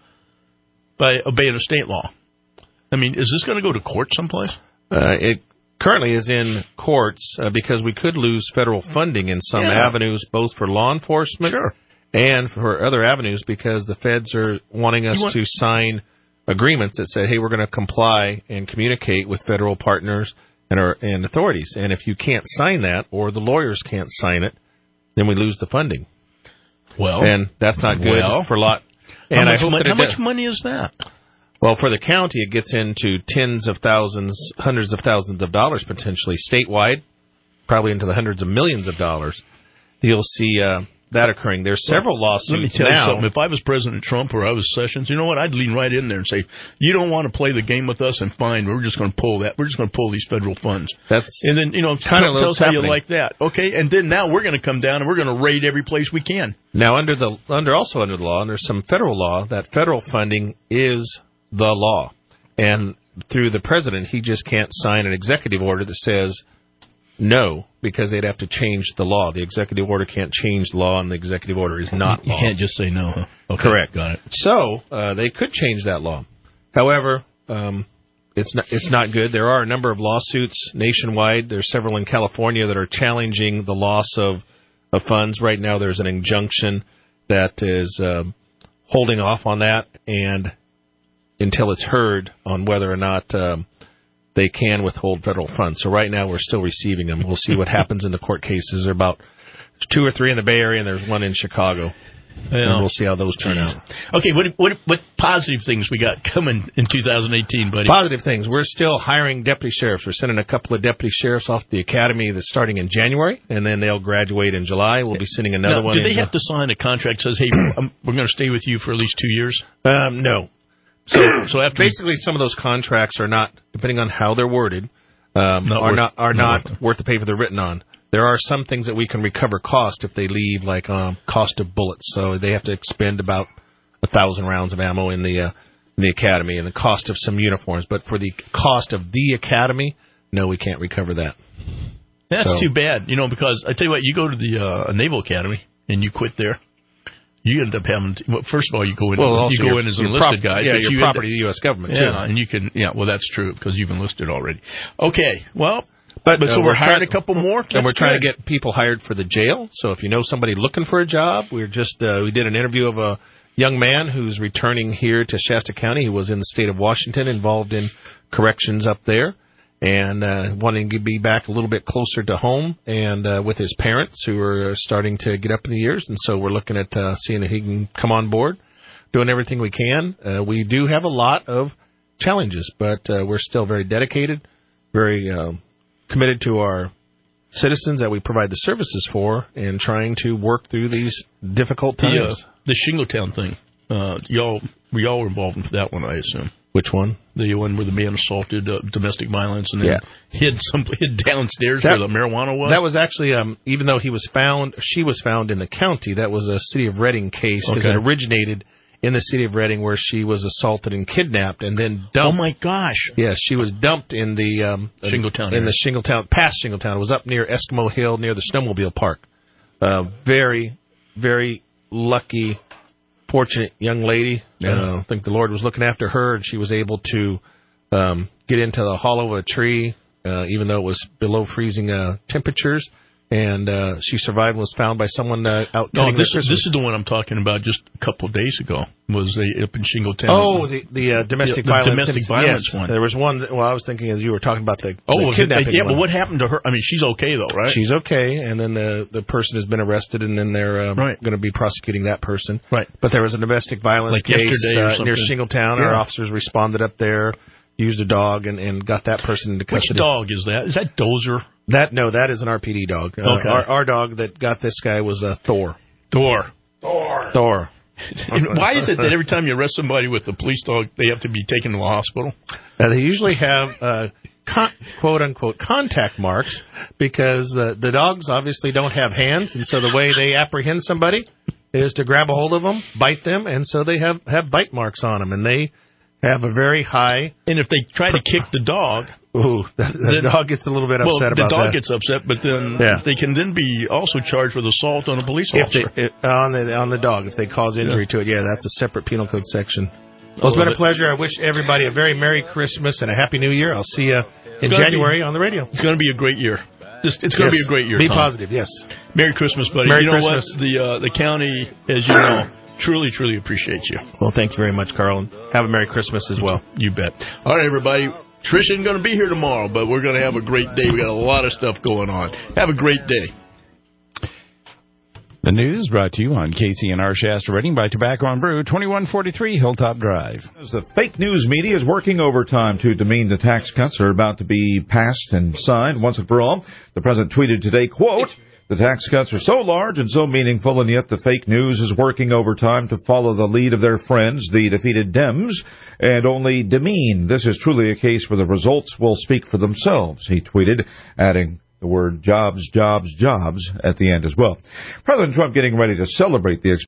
by obeying a state law? I mean, is this going to go to court someplace? Uh, it currently is in courts uh, because we could lose federal funding in some yeah. avenues, both for law enforcement sure. and for other avenues, because the feds are wanting us want- to sign agreements that say, hey, we're going to comply and communicate with federal partners and our and authorities. And if you can't sign that, or the lawyers can't sign it, then we lose the funding. Well, and that's not good well, for a lot. And and I hope mo- that how it much does. money is that? Well, for the county, it gets into tens of thousands, hundreds of thousands of dollars potentially. Statewide, probably into the hundreds of millions of dollars. You'll see uh, that occurring. There's several lawsuits now. Let me tell now. you something. If I was President Trump or I was Sessions, you know what? I'd lean right in there and say, you don't want to play the game with us, and fine, we're just going to pull that. We're just going to pull these federal funds. That's and then, you know, kind of tell us how happening. you like that. Okay, and then now we're going to come down and we're going to raid every place we can. Now, under the under also under the law, and there's some federal law, that federal funding is the law. And through the president, he just can't sign an executive order that says no, because they'd have to change the law. The executive order can't change the law, and the executive order is not you law. You can't just say no, huh? Okay, correct. Got it. So uh, they could change that law. However, um, it's not it's not good. There are a number of lawsuits nationwide. There's several in California that are challenging the loss of, of funds. Right now, there's an injunction that is uh, holding off on that, and until it's heard on whether or not um, they can withhold federal funds. So right now we're still receiving them. We'll see what happens in the court cases. There are about two or three in the Bay Area, and there's one in Chicago. Yeah. And we'll see how those turn out. Okay, what, what what positive things we got coming in two thousand eighteen, buddy? Positive things. We're still hiring deputy sheriffs. We're sending a couple of deputy sheriffs off the academy that's starting in January, and then they'll graduate in July. We'll be sending another now, one. Do they in have to sign a contract that says, hey, we're going to stay with you for at least two years? Um, no. So, so after basically, we, some of those contracts are not, depending on how they're worded, um, not are worth, not are not not worth, worth the paper they're written on. There are some things that we can recover cost if they leave, like um, cost of bullets. So they have to expend about a thousand rounds of ammo in the uh, in the academy, and the cost of some uniforms. But for the cost of the academy, no, we can't recover that. That's so, too bad, you know, because I tell you what, you go to the uh, Naval Academy and you quit there. You end up having to, well, first of all, you go in. Well, you go in as an enlisted prop- guy. Yeah, but you're you property up, of the U S government. Yeah, too. and you can. Yeah, well, that's true because you've enlisted already. Okay, well, but, but uh, so we're, we're hiring trying, a couple more, and we're trying good. to get people hired for the jail. So if you know somebody looking for a job, we're just uh, we did an interview of a young man who's returning here to Shasta County. He was in the state of Washington, involved in corrections up there, and uh, wanting to be back a little bit closer to home and uh, with his parents who are starting to get up in the years. And so we're looking at uh, seeing if he can come on board, doing everything we can. Uh, we do have a lot of challenges, but uh, we're still very dedicated, very uh, committed to our citizens that we provide the services for, and trying to work through these difficult times. The, uh, the Shingletown thing, uh, y'all, we all were involved in that one, I assume. Which one? The one where the man assaulted uh, domestic violence and then yeah. hid some hid downstairs that, where the marijuana was. That was actually, um, even though he was found, she was found in the county. That was a City of Redding case because okay. it originated in the City of Redding, where she was assaulted and kidnapped and then dumped. Oh my gosh! Yes, she was dumped in the um, Shingletown in area. the Shingletown, past Shingletown. It was up near Eskimo Hill, near the snowmobile park. Uh, very, very lucky. Fortunate young lady. Yeah. Uh, I think the Lord was looking after her, and she was able to um, get into the hollow of a tree, uh, even though it was below freezing uh, temperatures. and uh, she survived and was found by someone uh, out No, cutting this their is this is the one I'm talking about. Just a couple of days ago was a, up in Shingletown. Oh, the the uh, domestic the, the violence. domestic Yes, violence one. There was one. That, well, I was thinking as you were talking about the, Oh, the was it, kidnapping. yeah, one. but what happened to her? I mean, she's okay though, right? She's okay, and then the the person has been arrested, and then they're uh, right. going to be prosecuting that person. Right. But there was a domestic violence like case yesterday or uh, near something. Shingletown. Yeah. Our officers responded up there, used a dog, and, and got that person into Which custody. dog is that? Is that Dozer? That no, that is an R P D dog. Uh, Okay. Our, our dog that got this guy was uh, Thor. Thor. Thor. Thor. And why is it that every time you arrest somebody with a police dog, they have to be taken to the hospital? Uh, they usually have uh, con- quote unquote contact marks because the the dogs obviously don't have hands, and so the way they apprehend somebody is to grab a hold of them, bite them, and so they have have bite marks on them, and they have a very high. And if they try to kick the dog. Ooh, the, the then, dog gets a little bit upset well, about that. the dog gets upset, but then Yeah. they can then be also charged with assault on a police If officer. they, if, on the on the dog, if they cause injury Yeah. to it, yeah, that's a separate penal code section. Well, it's been a it. pleasure. I wish everybody a very Merry Christmas and a Happy New Year. I'll see you in January be, on the radio. It's going to be a great year. It's, it's going to Yes. be a great year. Be Tom. positive, yes. Merry Christmas, buddy. Merry you know Christmas. what? The uh, the county, as you know, truly, truly appreciates you. Well, thank you very much, Carl, and have a Merry Christmas as well. You bet. All right, everybody. Trish isn't going to be here tomorrow, but we're going to have a great day. We got a lot of stuff going on. Have a great day. The news brought to you on K C N R Shasta Reading by Tobacco and Brew, twenty-one forty-three Hilltop Drive. As the fake news media is working overtime to demean the tax cuts that are about to be passed and signed once and for all, the president tweeted today, quote, "The tax cuts are so large and so meaningful, and yet the fake news is working overtime to follow the lead of their friends, the defeated Dems, and only demean. This is truly a case where the results will speak for themselves," he tweeted, adding the word jobs, jobs, jobs at the end as well. President Trump getting ready to celebrate the